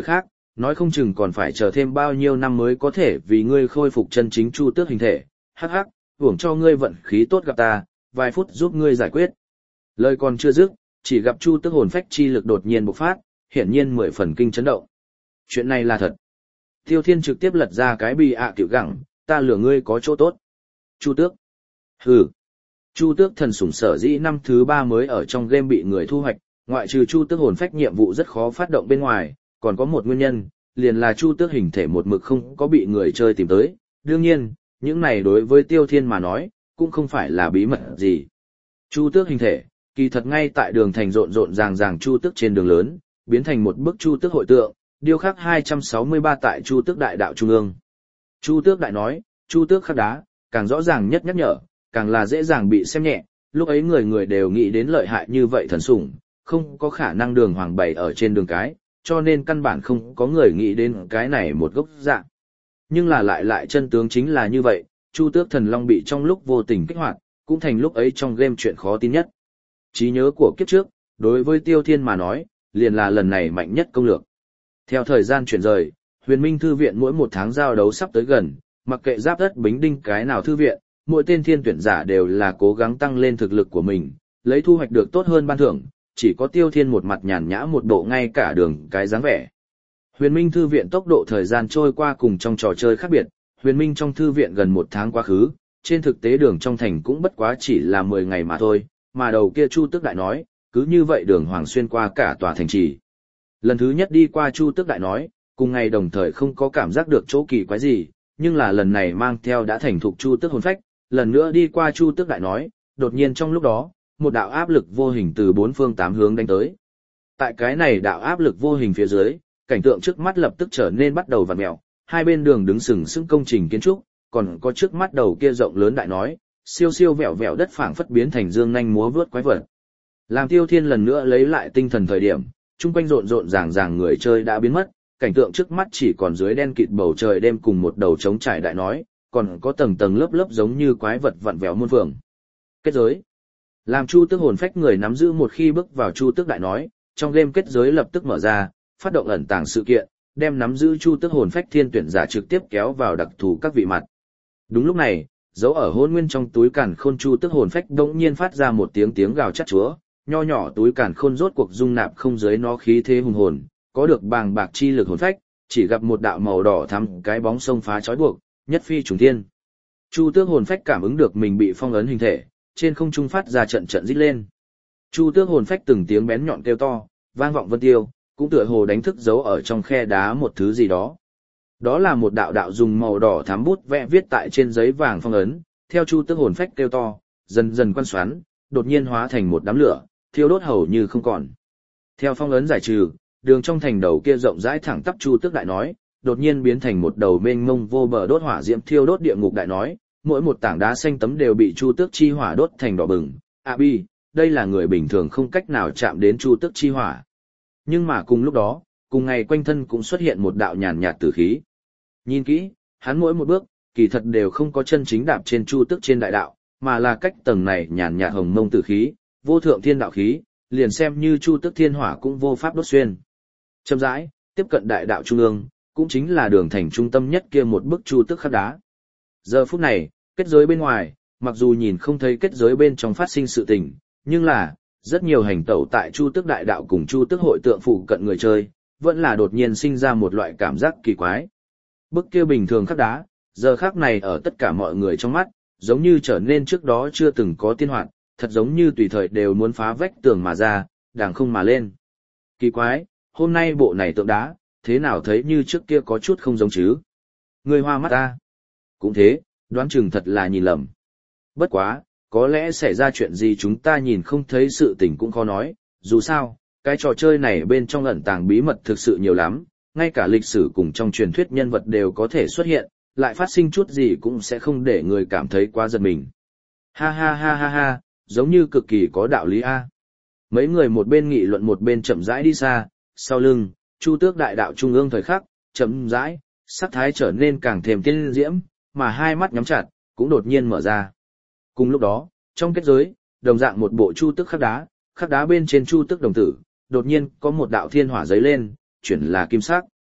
nói không chừng còn phải chờ thêm bao nhiêu năm mới có thể vì ngươi khôi phục chân chính chu tước hình thể, hắc hắc, hưởng cho ngươi vận khí tốt gặp ta, vài phút giúp ngươi giải quyết. Lời còn chưa dứt, chỉ gặp chu tước hồn phách chi lực đột nhiên bộc phát, hiển nhiên 10 phần kinh chấn động. Chuyện này là thật. Tiêu Thiên trực tiếp lật ra cái bì cựu gẳng, ta lừa ngươi có chỗ tốt. Chu tước. Hừ. Chu tước thần sủng sở dĩ năm thứ 3 mới ở trong game bị người thu hoạch, ngoại trừ chu tước hồn phách nhiệm vụ rất khó phát động bên ngoài, còn có một nguyên nhân, liền là chu tước hình thể một mực không có bị người chơi tìm tới. Đương nhiên, những này đối với Tiêu Thiên mà nói, cũng không phải là bí mật gì. Chu tước hình thể, kỳ thật ngay tại đường thành rộn rộn ràng ràng chu tước trên đường lớn, biến thành một bức chu tước hội tượng, điêu khắc 263 tại chu tước đại đạo trung ương. Chu tước đại nói, chu tước khắc đá, càng rõ ràng nhất nhắc nhở, càng là dễ dàng bị xem nhẹ, lúc ấy người người đều nghĩ đến lợi hại như vậy thần sủng, không có khả năng đường hoàng bày ở trên đường cái, cho nên căn bản không có người nghĩ đến cái này một gốc dạng. Nhưng là lại chân tướng chính là như vậy, chu tước thần long bị trong lúc vô tình kích hoạt, cũng thành lúc ấy trong game chuyện khó tin nhất. Trí nhớ của kiếp trước, đối với Tiêu Thiên mà nói, liền là lần này mạnh nhất công lược. Theo thời gian chuyển rời, Huyền Minh Thư viện mỗi một tháng giao đấu sắp tới gần, mặc kệ giáp đất bính đinh cái nào thư viện, mỗi tên thiên tuyển giả đều là cố gắng tăng lên thực lực của mình, lấy thu hoạch được tốt hơn ban thưởng, chỉ có Tiêu Thiên một mặt nhàn nhã một bộ ngay cả đường cái dáng vẻ. Huyền Minh Thư viện tốc độ thời gian trôi qua cùng trong trò chơi khác biệt, Huyền Minh trong thư viện gần 1 tháng quá khứ, trên thực tế đường trong thành cũng bất quá chỉ là 10 ngày mà thôi, mà đầu kia Chu Tước Đại nói, cứ như vậy đường hoàng xuyên qua cả tòa thành trì. Lần thứ nhất đi qua Chu Tước Đại nói, cùng ngày đồng thời không có cảm giác được chỗ kỳ quái gì, nhưng là lần này mang theo đã thành thục Chu Tước hồn phách, lần nữa đi qua Chu Tước Đại nói, đột nhiên trong lúc đó, một đạo áp lực vô hình từ 4 phương 8 hướng đánh tới. Tại cái này đạo áp lực vô hình phía dưới, cảnh tượng trước mắt lập tức trở nên bắt đầu vặn mèo, hai bên đường đứng sừng sững công trình kiến trúc, còn có trước mắt đầu kia rộng lớn đại nói, siêu siêu vẹo vẹo đất phảng phất biến thành dương nhanh múa vướt quái vật. Làm Tiêu Thiên lần nữa lấy lại tinh thần thời điểm, chung quanh rộn rộn ràng ràng người chơi đã biến mất, cảnh tượng trước mắt chỉ còn dưới đen kịt bầu trời đêm cùng một đầu trống trải đại nói, còn có tầng tầng lớp lớp giống như quái vật vặn vẹo muôn phường. Kết giới. Làm Chu Tước hồn phách người nắm giữ một khi bước vào Chu Tước đại nói, trong game kết giới lập tức mở ra, phát động ẩn tàng sự kiện, đem nắm giữ Chu Tước hồn phách thiên tuyển giả trực tiếp kéo vào đặc thù các vị mặt. Đúng lúc này, dấu ở hôn nguyên trong túi càn khôn Chu Tước hồn phách đống nhiên phát ra một tiếng gào chát chúa, nho nhỏ túi càn khôn rốt cuộc dung nạp không giới nó khí thế hùng hồn, có được bàng bạc chi lực hồn phách, chỉ gặp một đạo màu đỏ thắm cái bóng sông phá chói buộc, nhất phi trùng thiên. Chu Tước hồn phách cảm ứng được mình bị phong ấn hình thể, trên không trung phát ra trận rít lên. Chu Tước hồn phách từng tiếng bén nhọn kêu to, vang vọng vân tiêu, cũng tựa hồ đánh thức dấu ở trong khe đá một thứ gì đó. Đó là một đạo đạo dùng màu đỏ thắm bút vẽ viết tại trên giấy vàng phong ấn, theo Chu Tước hồn phách kêu to, dần dần quan xoắn, đột nhiên hóa thành một đám lửa, thiêu đốt hầu như không còn. Theo phong ấn giải trừ, đường trong thành đầu kia rộng rãi thẳng tắp Chu Tước đại nói, đột nhiên biến thành một đầu mênh mông vô bờ đốt hỏa diễm thiêu đốt địa ngục đại nói, mỗi một tảng đá xanh tấm đều bị Chu Tước chi hỏa đốt thành đỏ bừng. Bi, đây là người bình thường không cách nào chạm đến Chu Tước chi hỏa. Nhưng mà cùng lúc đó, cùng ngày quanh thân cũng xuất hiện một đạo nhàn nhạt tử khí. Nhìn kỹ, hắn mỗi một bước, kỳ thật đều không có chân chính đạp trên Chu Tước trên đại đạo, mà là cách tầng này nhàn nhạt hồng mông tử khí, vô thượng thiên đạo khí, liền xem như Chu Tước thiên hỏa cũng vô pháp đốt xuyên. Chậm rãi, tiếp cận đại đạo trung ương, cũng chính là đường thành trung tâm nhất kia một bức Chu Tước khắc đá. Giờ phút này, kết giới bên ngoài, mặc dù nhìn không thấy kết giới bên trong phát sinh sự tình, nhưng là, rất nhiều hành tẩu tại Chu Tước đại đạo cùng Chu Tước hội tượng phụ cận người chơi, vẫn là đột nhiên sinh ra một loại cảm giác kỳ quái. Bức kia bình thường khắc đá, giờ khắc này ở tất cả mọi người trong mắt, giống như trở nên trước đó chưa từng có tiên hoạt, thật giống như tùy thời đều muốn phá vách tường mà ra, đàng không mà lên. Kỳ quái, hôm nay bộ này tượng đá, thế nào thấy như trước kia có chút không giống chứ? Người hoa mắt ta. Cũng thế, đoán chừng thật là nhìn lầm. Bất quá, có lẽ xảy ra chuyện gì chúng ta nhìn không thấy sự tình cũng khó nói, dù sao, cái trò chơi này bên trong ẩn tàng bí mật thực sự nhiều lắm, ngay cả lịch sử cùng trong truyền thuyết nhân vật đều có thể xuất hiện, lại phát sinh chút gì cũng sẽ không để người cảm thấy quá giật mình. Ha ha ha ha ha, giống như cực kỳ có đạo lý a. Mấy người một bên nghị luận một bên chậm rãi đi xa, sau lưng, Chu Tước đại đạo trung ương thời khắc, chậm rãi, sắc thái trở nên càng thêm tiên diễm, mà hai mắt nhắm chặt, cũng đột nhiên mở ra. Cùng lúc đó, trong kết giới, đồng dạng một bộ Chu Tước khắc đá bên trên Chu Tước đồng tử, đột nhiên có một đạo thiên hỏa giấy lên, chuyển là kim sắc.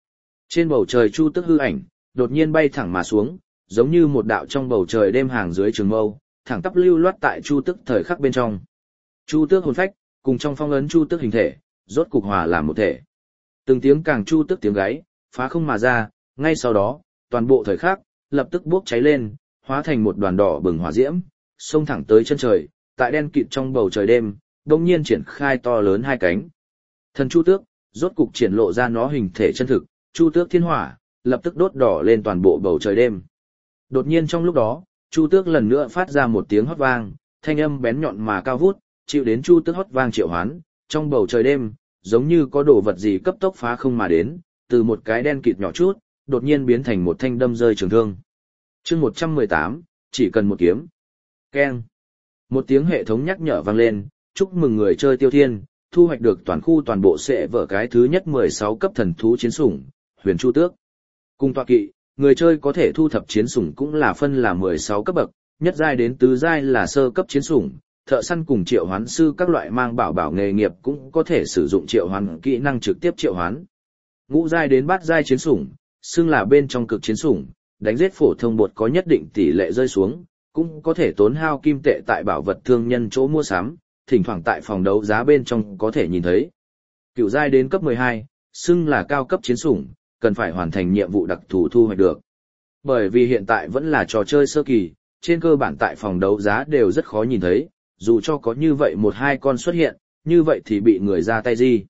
Trên bầu trời Chu Tước hư ảnh, đột nhiên bay thẳng mà xuống, giống như một đạo trong bầu trời đêm hàng dưới trường mâu, thẳng tắp lưu loát tại Chu Tước thời khắc bên trong. Chu Tước hồn phách, cùng trong phong ấn Chu Tước hình thể, rốt cục hòa làm một thể. Từng tiếng càng Chu Tước tiếng gáy, phá không mà ra, ngay sau đó, toàn bộ thời khắc lập tức bốc cháy lên, hóa thành một đoàn đỏ bừng hỏa diễm, xông thẳng tới chân trời, tại đen kịt trong bầu trời đêm, đột nhiên triển khai to lớn hai cánh. Thần Chu Tước, rốt cục triển lộ ra nó hình thể chân thực, Chu Tước thiên hỏa, lập tức đốt đỏ lên toàn bộ bầu trời đêm. Đột nhiên trong lúc đó, Chu Tước lần nữa phát ra một tiếng hót vang, thanh âm bén nhọn mà cao vút, chịu đến Chu Tước hót vang triệu hoán, trong bầu trời đêm, giống như có đồ vật gì cấp tốc phá không mà đến, từ một cái đen kịt nhỏ chút, đột nhiên biến thành một thanh đâm rơi trường thương. Chương 118, chỉ cần một kiếm. Keng. Một tiếng hệ thống nhắc nhở vang lên, chúc mừng người chơi Tiêu Thiên, thu hoạch được toàn khu toàn bộ sẽ vở cái thứ nhất 16 cấp thần thú chiến sủng, Huyền Chu Tước. Cùng tọa kỵ, người chơi có thể thu thập chiến sủng cũng là phân là 16 cấp bậc, nhất giai đến tứ giai là sơ cấp chiến sủng, thợ săn cùng triệu hoán sư các loại mang bảo nghề nghiệp cũng có thể sử dụng triệu hoán kỹ năng trực tiếp triệu hoán. Ngũ giai đến bát giai chiến sủng, xưng là bên trong cực chiến sủng, đánh giết phổ thông bột có nhất định tỷ lệ rơi xuống, cũng có thể tốn hao kim tệ tại bảo vật thương nhân chỗ mua sắm, thỉnh thoảng tại phòng đấu giá bên trong có thể nhìn thấy. Cửu giai đến cấp 12, xưng là cao cấp chiến sủng, cần phải hoàn thành nhiệm vụ đặc thù thu hoạch được. Bởi vì hiện tại vẫn là trò chơi sơ kỳ, trên cơ bản tại phòng đấu giá đều rất khó nhìn thấy, dù cho có như vậy một hai con xuất hiện, như vậy thì bị người ra tay gì.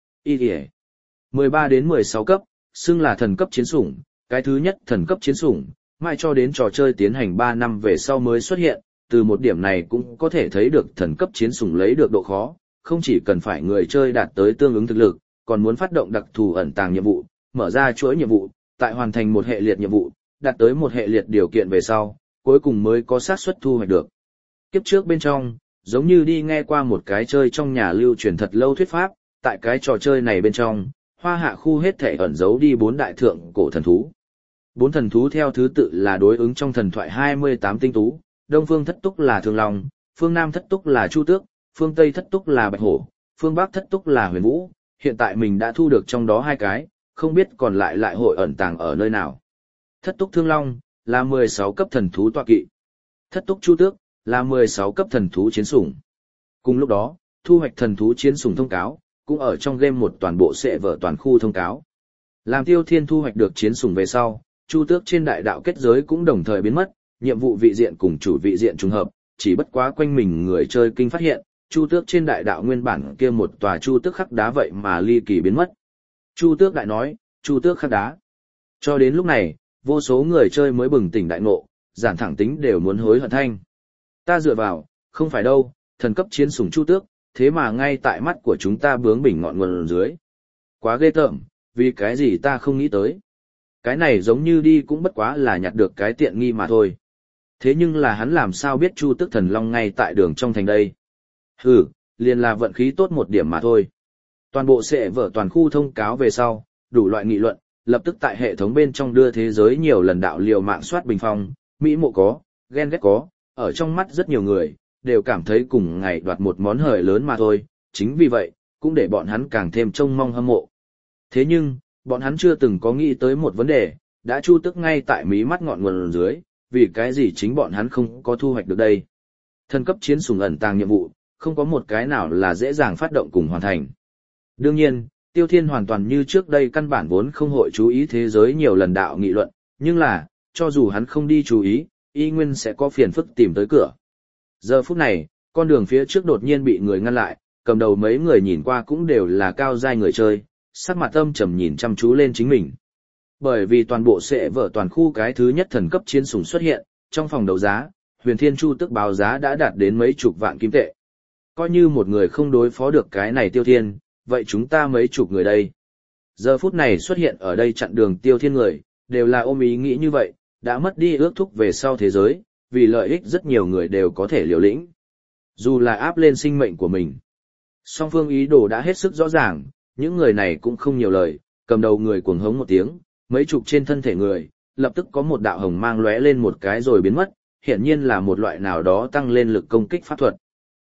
13 đến 16 cấp, xưng là thần cấp chiến sủng, cái thứ nhất thần cấp chiến sủng, mai cho đến trò chơi tiến hành 3 năm về sau mới xuất hiện, từ một điểm này cũng có thể thấy được thần cấp chiến sủng lấy được độ khó, không chỉ cần phải người chơi đạt tới tương ứng thực lực, còn muốn phát động đặc thù ẩn tàng nhiệm vụ, mở ra chuỗi nhiệm vụ, tại hoàn thành một hệ liệt nhiệm vụ, đạt tới một hệ liệt điều kiện về sau, cuối cùng mới có xác suất thu hoạch được. Kiếp trước bên trong, giống như đi nghe qua một cái chơi trong nhà lưu truyền thật lâu thuyết pháp, tại cái trò chơi này bên trong, Hoa Hạ khu hết thể ẩn giấu đi 4 đại thượng cổ thần thú. 4 thần thú theo thứ tự là đối ứng trong thần thoại 28 tinh tú, Đông phương thất túc là Thường Long, phương Nam thất túc là Chu Tước, phương Tây thất túc là Bạch Hổ, phương Bắc thất túc là Huyền Vũ, hiện tại mình đã thu được trong đó 2 cái, không biết còn lại hội ẩn tàng ở nơi nào. Thất túc Thương Long là 16 cấp thần thú tọa kỵ. Thất túc Chu Tước là 16 cấp thần thú chiến sủng. Cùng lúc đó, thu hoạch thần thú chiến sủng thông cáo, cũng ở trong game một toàn bộ sẽ vở toàn khu thông cáo. Làm Tiêu Thiên thu hoạch được chiến sủng về sau, Chu Tước trên đại đạo kết giới cũng đồng thời biến mất, nhiệm vụ vị diện cùng chủ vị diện trùng hợp, chỉ bất quá quanh mình người chơi kinh phát hiện, Chu Tước trên đại đạo nguyên bản kia một tòa Chu Tước khắc đá vậy mà ly kỳ biến mất. Chu Tước đại nói, Chu Tước khắc đá. Cho đến lúc này, vô số người chơi mới bừng tỉnh đại ngộ, giản thẳng tính đều muốn hối hận thanh. Ta dựa vào, không phải đâu, thần cấp chiến sủng Chu Tước, thế mà ngay tại mắt của chúng ta bướng bỉnh ngọn nguồn dưới. Quá ghê tởm, vì cái gì ta không nghĩ tới. Cái này giống như đi cũng bất quá là nhặt được cái tiện nghi mà thôi. Thế nhưng là hắn làm sao biết Chu Tước thần long ngay tại đường trong thành đây. Hừ, liền là vận khí tốt một điểm mà thôi. Toàn bộ sẽ vở toàn khu thông cáo về sau, đủ loại nghị luận, lập tức tại hệ thống bên trong đưa thế giới nhiều lần đạo liều mạng soát bình phong, Mỹ mộ có, ghen ghét có, ở trong mắt rất nhiều người, đều cảm thấy cùng ngày đoạt một món hời lớn mà thôi, chính vì vậy, cũng để bọn hắn càng thêm trông mong hâm mộ. Thế nhưng, bọn hắn chưa từng có nghĩ tới một vấn đề, đã Chu Tước ngay tại mí mắt ngọn nguồn dưới, vì cái gì chính bọn hắn không có thu hoạch được đây. Thần cấp chiến sủng ẩn tàng nhiệm vụ, không có một cái nào là dễ dàng phát động cùng hoàn thành. Đương nhiên, Tiêu Thiên hoàn toàn như trước đây căn bản vốn không hội chú ý thế giới nhiều lần đạo nghị luận, nhưng là, cho dù hắn không đi chú ý, y nguyên sẽ có phiền phức tìm tới cửa. Giờ phút này, con đường phía trước đột nhiên bị người ngăn lại, cầm đầu mấy người nhìn qua cũng đều là cao giai người chơi, sắc mặt âm trầm nhìn chăm chú lên chính mình. Bởi vì toàn bộ sẽ vở toàn khu cái thứ nhất thần cấp chiến sủng xuất hiện, trong phòng đấu giá, Huyền Thiên Chu Tước báo giá đã đạt đến mấy chục vạn kim tệ. Coi như một người không đối phó được cái này Tiêu Thiên, vậy chúng ta mấy chục người đây. Giờ phút này xuất hiện ở đây chặn đường Tiêu Thiên người, đều là ôm ý nghĩ như vậy, đã mất đi ước thúc về sau thế giới, vì lợi ích rất nhiều người đều có thể liều lĩnh. Dù là áp lên sinh mệnh của mình. Song phương ý đồ đã hết sức rõ ràng, những người này cũng không nhiều lời, cầm đầu người cuồng hống một tiếng, mấy chục trên thân thể người, lập tức có một đạo hồng mang lóe lên một cái rồi biến mất, hiển nhiên là một loại nào đó tăng lên lực công kích pháp thuật.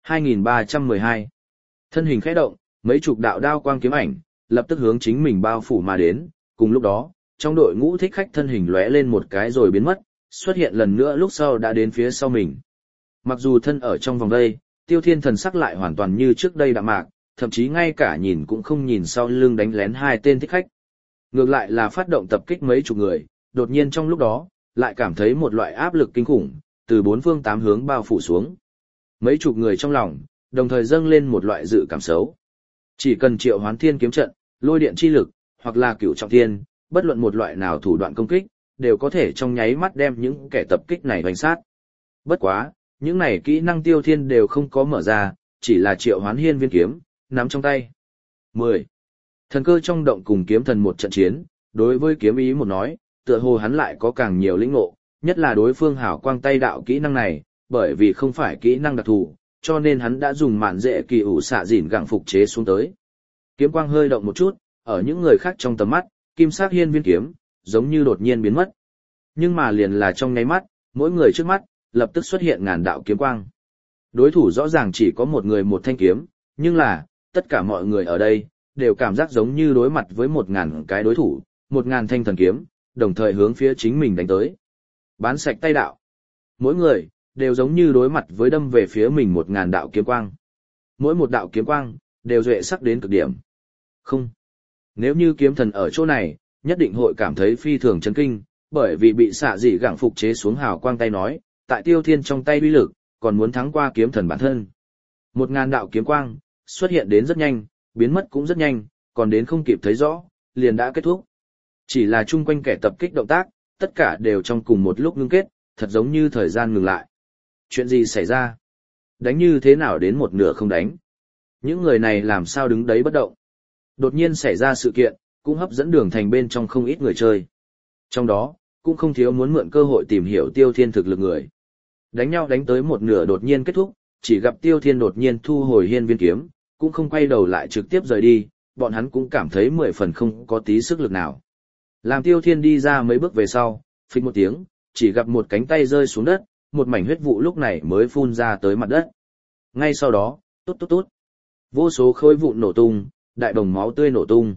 2312. Thân hình khẽ động, mấy chục đạo đao quang kiếm ảnh, lập tức hướng chính mình bao phủ mà đến, cùng lúc đó, trong đội ngũ thích khách thân hình lóe lên một cái rồi biến mất, xuất hiện lần nữa lúc sau đã đến phía sau mình. Mặc dù thân ở trong vòng đây, Tiêu Thiên thần sắc lại hoàn toàn như trước đây đạm mạc, thậm chí ngay cả nhìn cũng không nhìn sau lưng đánh lén hai tên thích khách. Ngược lại là phát động tập kích mấy chục người, đột nhiên trong lúc đó, lại cảm thấy một loại áp lực kinh khủng, từ bốn phương tám hướng bao phủ xuống. Mấy chục người trong lòng, đồng thời dâng lên một loại dự cảm xấu. Chỉ cần triệu hoán thiên kiếm trận, lôi điện chi lực, hoặc là cửu trọng thiên, bất luận một loại nào thủ đoạn công kích, đều có thể trong nháy mắt đem những kẻ tập kích này hoành sát. Bất quá, những này kỹ năng Tiêu Thiên đều không có mở ra, chỉ là triệu hoán hiên viên kiếm, nắm trong tay. 10. Thần cơ trong động cùng kiếm thần một trận chiến, đối với kiếm ý một nói, tựa hồ hắn lại có càng nhiều lĩnh ngộ, nhất là đối phương hảo quang tay đạo kỹ năng này, bởi vì không phải kỹ năng đặc thù, cho nên hắn đã dùng mạn dễ kỳ ủ xạ dỉn gặng phục chế xuống tới. Kiếm quang hơi động một chút, ở những người khác trong tầm mắt, kim sắc hiên viên kiếm, giống như đột nhiên biến mất. Nhưng mà liền là trong nháy mắt, mỗi người trước mắt, lập tức xuất hiện ngàn đạo kiếm quang. Đối thủ rõ ràng chỉ có một người một thanh kiếm, nhưng là, tất cả mọi người ở đây, đều cảm giác giống như đối mặt với 1000 cái đối thủ, 1000 thanh thần kiếm, đồng thời hướng phía chính mình đánh tới. Bán sạch tay đạo. Mỗi người, đều giống như đối mặt với đâm về phía mình 1000 đạo kiếm quang. Mỗi một đạo kiếm quang, đều duệ sắc đến cực điểm. Không. Nếu như kiếm thần ở chỗ này, nhất định hội cảm thấy phi thường chấn kinh, bởi vì bị xạ dị gặng phục chế xuống hào quang tay nói, tại Tiêu Thiên trong tay uy lực, còn muốn thắng qua kiếm thần bản thân. 1000 đạo kiếm quang, xuất hiện đến rất nhanh, biến mất cũng rất nhanh, còn đến không kịp thấy rõ, liền đã kết thúc. Chỉ là chung quanh kẻ tập kích động tác, tất cả đều trong cùng một lúc ngưng kết, thật giống như thời gian ngừng lại. Chuyện gì xảy ra? Đánh như thế nào đến một nửa không đánh? Những người này làm sao đứng đấy bất động? Đột nhiên xảy ra sự kiện, cũng hấp dẫn đường thành bên trong không ít người chơi. Trong đó, cũng không thiếu muốn mượn cơ hội tìm hiểu Tiêu Thiên thực lực người. Đánh nhau đánh tới một nửa đột nhiên kết thúc, chỉ gặp Tiêu Thiên đột nhiên thu hồi hiên viên kiếm, cũng không quay đầu lại trực tiếp rời đi, bọn hắn cũng cảm thấy 10 phần không có tí sức lực nào. Làm Tiêu Thiên đi ra mấy bước về sau, phịch một tiếng, chỉ gặp một cánh tay rơi xuống đất, một mảnh huyết vụ lúc này mới phun ra tới mặt đất. Ngay sau đó, tốt tốt tốt, vô số khối vụn nổ tung, đại đồng máu tươi nổ tung.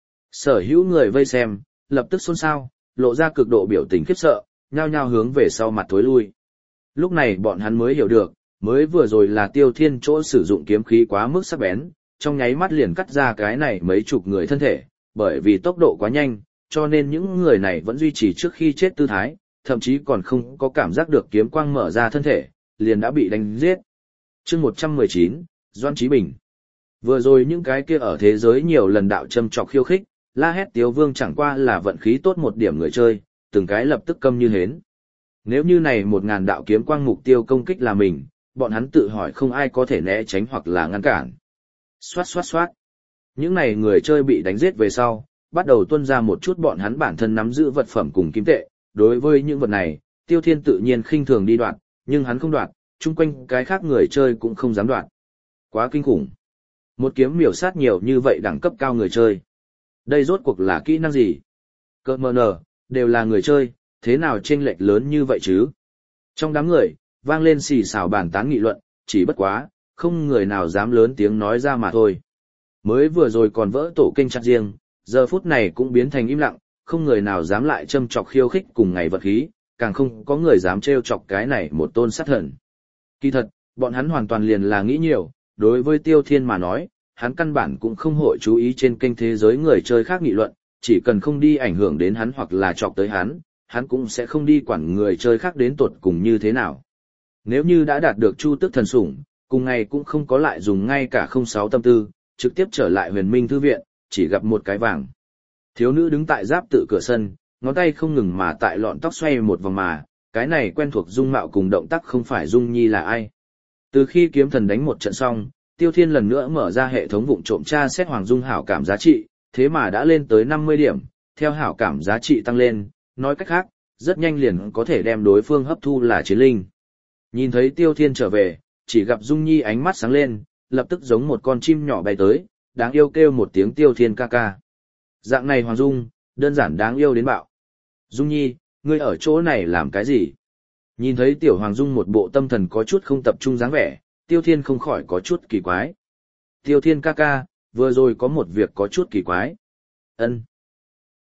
Sở hữu người vây xem, lập tức xôn xao, lộ ra cực độ biểu tình khiếp sợ, nhao nhao hướng về sau mặt thối lui. Lúc này bọn hắn mới hiểu được, mới vừa rồi là Tiêu Thiên chỗ sử dụng kiếm khí quá mức sắc bén, trong nháy mắt liền cắt ra cái này mấy chục người thân thể, bởi vì tốc độ quá nhanh, cho nên những người này vẫn duy trì trước khi chết tư thái, thậm chí còn không có cảm giác được kiếm quang mở ra thân thể, liền đã bị đánh giết. Chương 119, Doan Chí Bình. Vừa rồi những cái kia ở thế giới nhiều lần đạo châm chọc khiêu khích, la hét Tiếu Vương chẳng qua là vận khí tốt một điểm người chơi, từng cái lập tức câm như hến. Nếu như này 1000 đạo kiếm quang mục tiêu công kích là mình, bọn hắn tự hỏi không ai có thể né tránh hoặc là ngăn cản. Xoát xoát xoát. Những này người chơi bị đánh giết về sau, bắt đầu tuôn ra một chút bọn hắn bản thân nắm giữ vật phẩm cùng kim tệ. Đối với những vật này, Tiêu Thiên tự nhiên khinh thường đi đoạt, nhưng hắn không đoạt, chung quanh cái khác người chơi cũng không dám đoạt. Quá kinh khủng. Một kiếm miểu sát nhiều như vậy đẳng cấp cao người chơi. Đây rốt cuộc là kỹ năng gì? Cơ mờ nở, đều là người chơi, thế nào chênh lệch lớn như vậy chứ? Trong đám người, vang lên xì xào bàn tán nghị luận, chỉ bất quá, không người nào dám lớn tiếng nói ra mà thôi. Mới vừa rồi còn vỡ tổ kênh chặt riêng, giờ phút này cũng biến thành im lặng, không người nào dám lại châm chọc khiêu khích cùng ngày vật khí, càng không có người dám trêu chọc cái này một tôn sát thần. Kỳ thật, bọn hắn hoàn toàn liền là nghĩ nhiều, đối với Tiêu Thiên mà nói, hắn căn bản cũng không hội chú ý trên kênh thế giới người chơi khác nghị luận, chỉ cần không đi ảnh hưởng đến hắn hoặc là chọc tới hắn cũng sẽ không đi quản người chơi khác đến tột cùng như thế nào. Nếu như đã đạt được Chu Tước thần sủng, cùng ngày cũng không có lại dùng ngay cả 06 tâm tư, trực tiếp trở lại Huyền Minh thư viện, chỉ gặp một cái vàng. Thiếu nữ đứng tại giáp tự cửa sân, ngón tay không ngừng mà tại lọn tóc xoay một vòng mà, cái này quen thuộc dung mạo cùng động tác không phải Dung Nhi là ai. Từ khi kiếm thần đánh một trận xong, Tiêu Thiên lần nữa mở ra hệ thống vụng trộm tra xét Hoàng Dung hảo cảm giá trị, thế mà đã lên tới 50 điểm, theo hảo cảm giá trị tăng lên, nói cách khác, rất nhanh liền có thể đem đối phương hấp thu là chiến linh. Nhìn thấy Tiêu Thiên trở về, chỉ gặp Dung Nhi ánh mắt sáng lên, lập tức giống một con chim nhỏ bay tới, đáng yêu kêu một tiếng Tiêu Thiên ca ca. Dạng này Hoàng Dung, đơn giản đáng yêu đến bạo. Dung Nhi, ngươi ở chỗ này làm cái gì? Nhìn thấy tiểu Hoàng Dung một bộ tâm thần có chút không tập trung dáng vẻ, Tiêu Thiên không khỏi có chút kỳ quái. Tiêu Thiên ca ca, vừa rồi có một việc có chút kỳ quái. Ân.